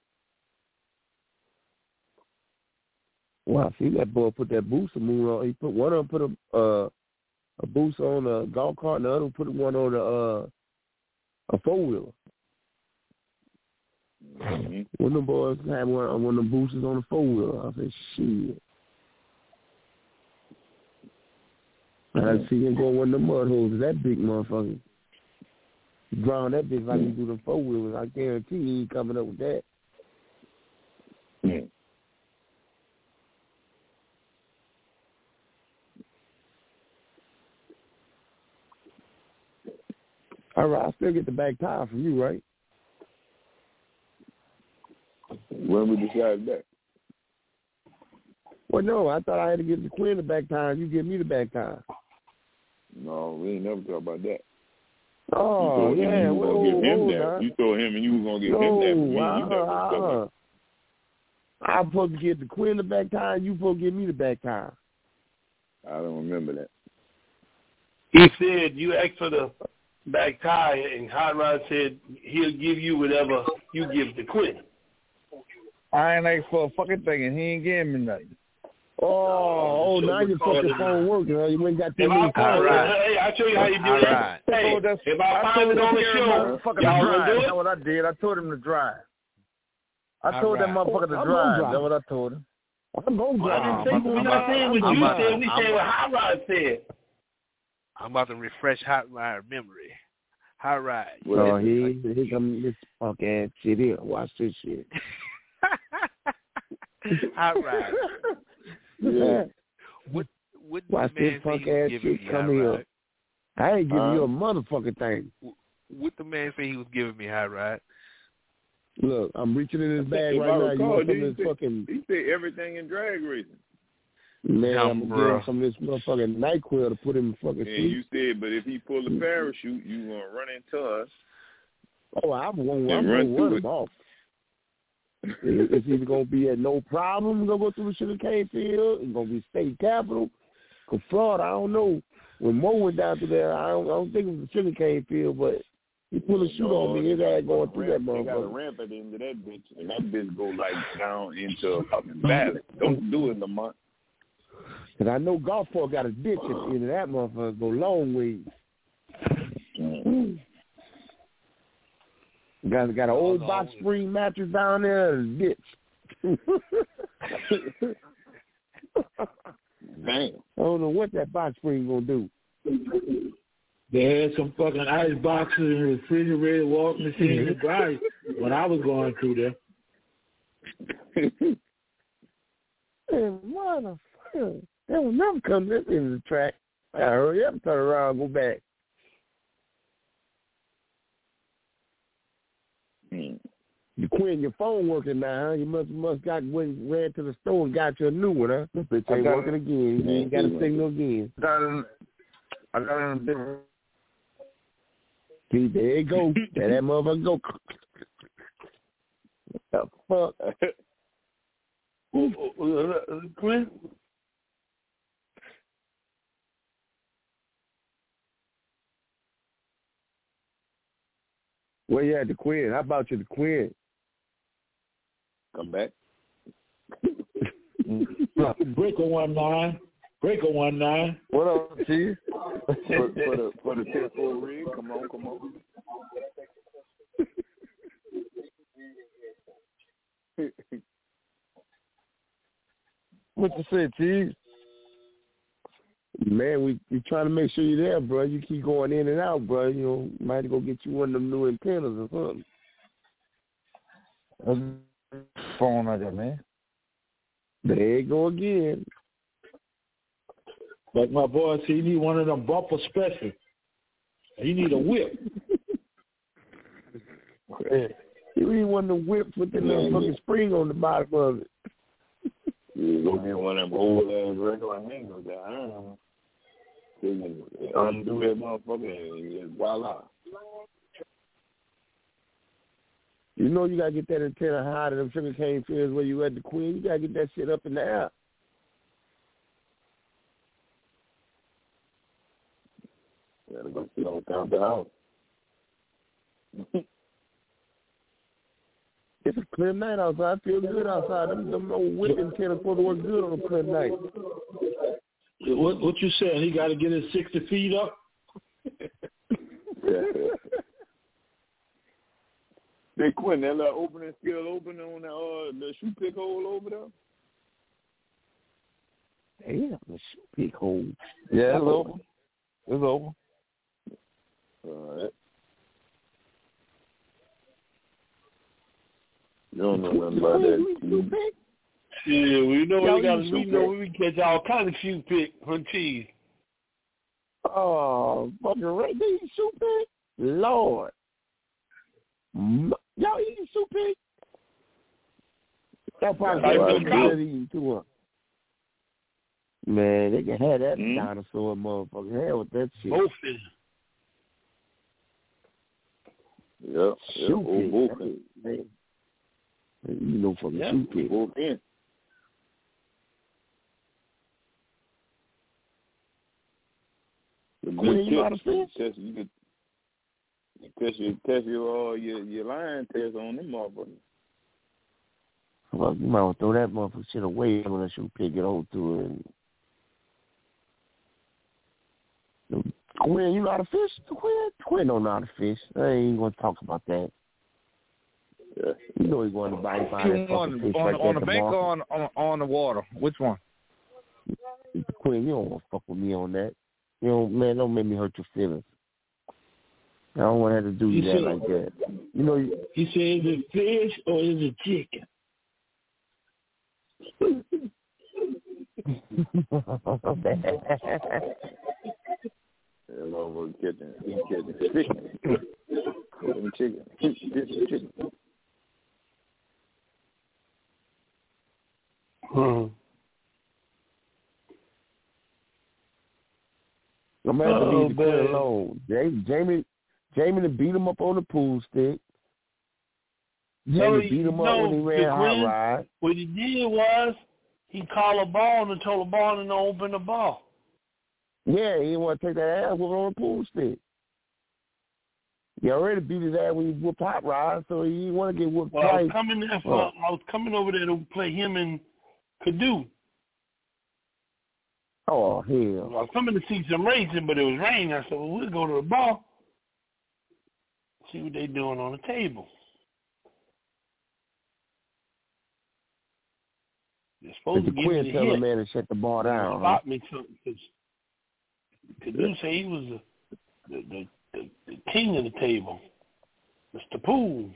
Wow, see that boy put that booster moon on. He put one of them put a booster on a golf cart, and the other one put one on a 4-wheeler. Mm-hmm. One of them boys had one of them boosters on the 4-wheeler. I said, shit. I see him go in one of the mud holes. That big motherfucker. Ground that bitch like he do the 4-wheelers. I guarantee he ain't coming up with that. Mm. All right, I still get the back tire from you, right? When we decided that? Well, no, I thought I had to give the Quinn the back tire and you give me the back tire. No, we ain't never talk about that. Oh, yeah. You told him and you was going to give him that. You never I'm supposed to give the Quinn the back tire and you supposed to give me the back tire. I don't remember that. He said you asked for the back tire, and Hot Rod said he'll give you whatever you give to Quinn. I ain't asked for a fucking thing, and he ain't giving me nothing. Oh, now your fucking phone working. Huh? You ain't got too many calls. Hey, I'll show you how you do that. Hey, if I find it on the show, y'all gonna do it? That's what I did. I told him to drive. I told that motherfucker to drive. That's what I told him. I'm going to drive. We're not saying what you said. We saying what Hot Rod said. I'm about to refresh Hot Rod memory. Hot Rod. Well, here come this punk ass shit here. Watch this shit. Hot Rod. Yeah. What watch this punk ass shit come here. I ain't giving you a motherfucking thing. What the man say he was giving me, Hot Rod? Look, I'm reaching in his bag right now. You want some of this fucking... He said everything in drag racing. Man, I'm going to give him some of this motherfucking NyQuil to put him in fucking sleep. And you said, but if he pull the parachute, you going to run into us. Oh, I'm going to run him off. It's either going to be at no problem. We're going to go through the sugar cane field. It's going to be state capital. Because Florida, I don't know. When Mo went down to there, I don't think it was the sugar cane field, but he pulled a shoot on me. His ass going through that motherfucker. They got a ramp at the end of that bitch, and that bitch go like down into a fucking valley. Don't do it, Lamont. Because I know golf ball got a ditch at the end of that motherfucker. Go long ways. Got an old box spring mattress down there and a ditch. Damn. I don't know what that box spring gonna do. They had some fucking ice boxes and refrigerator washing machine in the garage when I was going through there. Man, motherfucker. They will never come this into the track. I hurry up and turn around and go back. You Quinn, your phone working now, huh? You must ran to the store and got you a new one, huh? This bitch ain't working again. You ain't got a signal again. I got it in a different... See, there you go. There that motherfucker go. What the fuck? Quinn? Where you at, the Quinn? How about you, the Quinn? Come back. Breaker 19. Breaker 19. What up, Chief? for the 10-4 ring. Come on. What you say, Chief? Man, we trying to make sure you're there, bro. You keep going in and out, bro. You know, might have to go get you one of them new antennas or something. Phone I got, man. There you go again. But my boy, see, he need one of them bumper specials. He need a whip. You need one of the whips with the little fucking spring on the bottom of it. You go get one of them old ass regular handles that I don't know. Undo that motherfucker and voila. You know you gotta get that antenna high to them sugar cane fields where you at the Queen. You gotta get that shit up in the air. Gotta go sit on top of the house. It's a clear night outside. I feel good outside. Them old whip antennas supposed to work good on a clear night. What you saying? He got to get his 60 feet up? Hey, Quinn, that little opening still open on the shoe pick hole over there? Damn, the shoe pick hole. Yeah, it's open. It's open. All right. You don't know nothing about that. Yeah, we know we catch all kind of shoe pick from cheese. Oh, fucking right. They eat shoe pick? Lord. Y'all eating shoe pick? Y'all probably eating too much. Man, they can have that dinosaur motherfucker. Hell with that shit. Both is. Yep. Shoe pick. Man. You know fucking shoe pick. Both in. Quinn, you know how to fish? You could test your line test on them motherfuckers. Well, you might want to throw that motherfucker shit away when that shoe pick get hold to it. Quinn, you know how to fish? Quinn don't know how to fish. I ain't going to talk about that. Yeah. You know he's going to buy that fucking fish right on the bank or on the water? Which one? Quinn, you don't want to fuck with me on that. You know, man, don't make me hurt your feelings. I don't want to have to do that like that. You know, he said, is it fish or is it chicken? Hello, kitchen. He's catching fish. Catching chicken. Chicken. I'm going to have to leave the Quinn alone. Jamie to beat him up on the pool stick. Jamie beat him up when he ran hot ride. What he did was he called a ball and told the ball and open the ball. Yeah, he didn't want to take that ass whooping on the pool stick. He already beat his ass when he whooped hot ride, so he didn't want to get whooped twice. I was coming over there to play him and Cadu. Oh, hell. I was coming to see some racing, but it was raining. I said, well, we'll go to the bar, see what they doing on the table. They're supposed to give me the tell hit. the man to shut the bar down. Stop me because Cadu say he was the king of the table, Mr. Pool.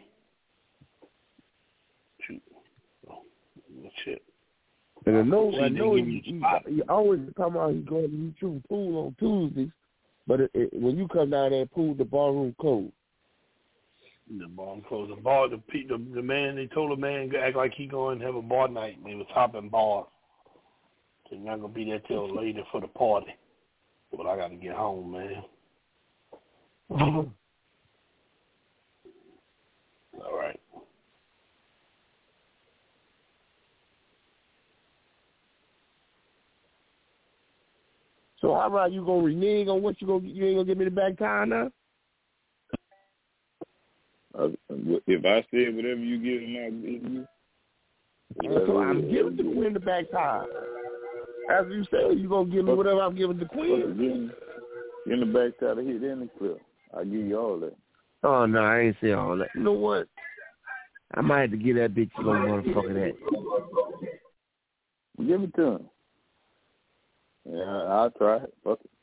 Shoot. Oh, shit. And I know he always talking about he's going to shoot pool on Tuesdays, but when you come down there, pool, the ballroom closed. The ballroom closed. The man, they told the man to act like he going to have a bar night, and they was hopping bars. So you're not going to be there till later for the party. But I got to get home, man. All right. So how about you gonna renege on what you ain't gonna give me the back tire now? If I said whatever you give him, I'll give you. So I'm giving the Quinn the back tire. As you said, you gonna give me whatever I'm giving the Queen. In the backside of hit and the clip. I'll give you all that. Oh no, I ain't say all that. You know what? I might have to get that bitch some motherfucking that. Give it to him. Yeah, I'll try it. Fuck it.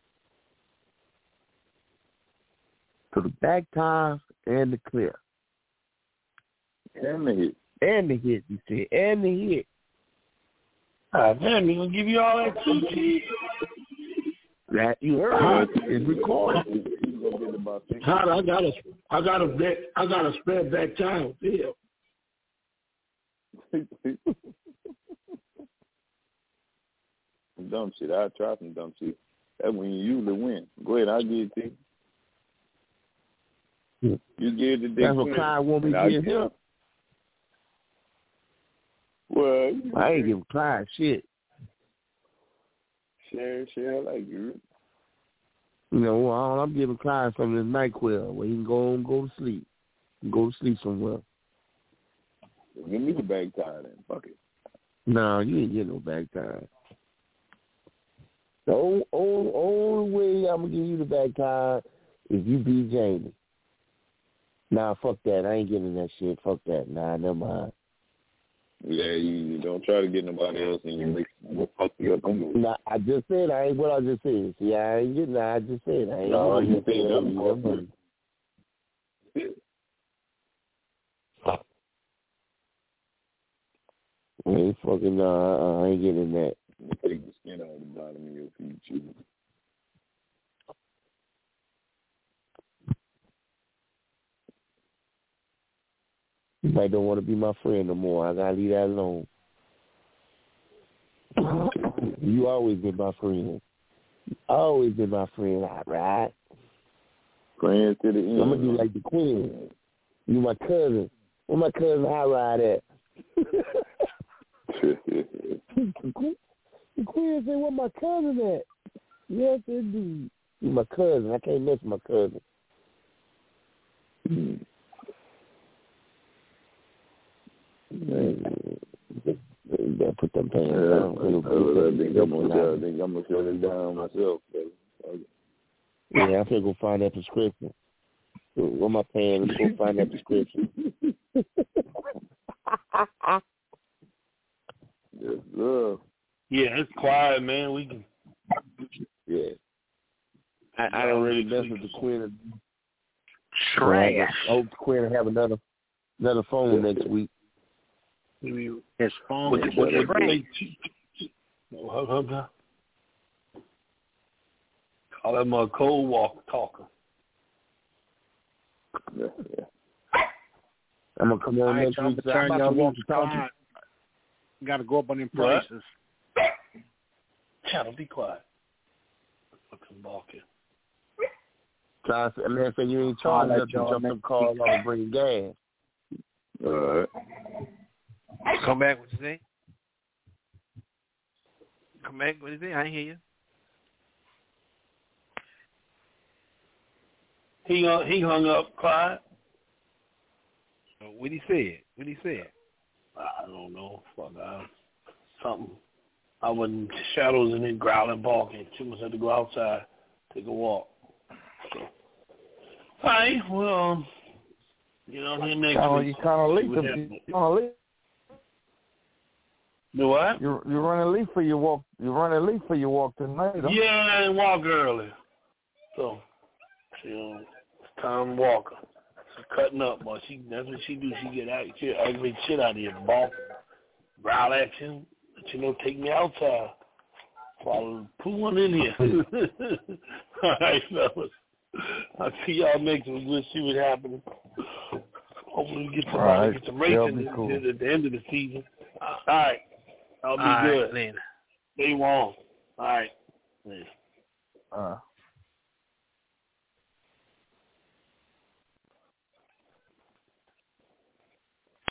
To the back tire and the clear. And the hit. And the hit, you said. And the hit. Ah, damn, you gonna give you all that too, T? That you heard is recorded. I got a spare back tire. Yeah. Dumb shit. I'll try some dumb shit. That's when you usually win. Go ahead, I'll give it to you. You give it to Dick. That's what Clyde want me to give him. Well, I ain't giving Clyde shit. Share like you. You know, all I'm giving Clyde some of this NyQuil where he can go to sleep. Go to sleep somewhere. Give me the back tire then. Fuck it. No, you ain't getting no back tire. The only way I'm going to give you the back tire is you beat Jamie. Nah, fuck that. I ain't getting that shit. Fuck that. Nah, never mind. Yeah, you don't try to get nobody else and you make fuck you up. Nah, I just said I ain't what I just said. See, I ain't getting that. I just said I ain't. No, you said that. I ain't fucking, I ain't getting that. Take the skin out of the bottom of your feet, too. You might don't want to be my friend no more. I gotta leave that alone. You always been my friend. Always been my friend, all right? Friends to the end. I'm gonna do like the Queen. You my cousin. Where my cousin High Ride at? The Queen said, where my cousin at? Yes, indeed. You my cousin. I can't miss my cousin. Put them pants down. I think I'm gonna shut it down myself. Yeah, I'm gonna go find that prescription. Where my pants? Let's go find that prescription. Yes, sir. Yeah, it's quiet, man. We can. Yeah. I don't really mess with the Queen. Trash. I hope the Queen will have another phone next week. His phone is Call him a cold walk talker. Yeah. I'm gonna come on next week. I'm about to walk the talk. Got to go up on them prices. Channel, be quiet. Fucking balking. So man, say you ain't charging up to jump them cars on and bring gas. All right. Come back, what you say? Come back, what you say? I ain't hear you. He hung up, Clyde. What he said? I don't know. Fuck, something. I wasn't shadows and then growling, barking. She must have to go outside, take a walk. So, all right, well, get on here next week. You kind of late. Do what? You're running late for your walk. You're running late for your walk tonight. Huh? Yeah, I didn't walk early. So, it's time to walk her. She's cutting up, boy. That's what she do. She aggravate shit out of you, bark, growl at you, take me outside. So I'll put one in here. All right, fellas. I'll see y'all next week. We'll see what happens. Hopefully we get some racing at the end of the season. All right. I'll be good. Stay warm. All right. Yeah.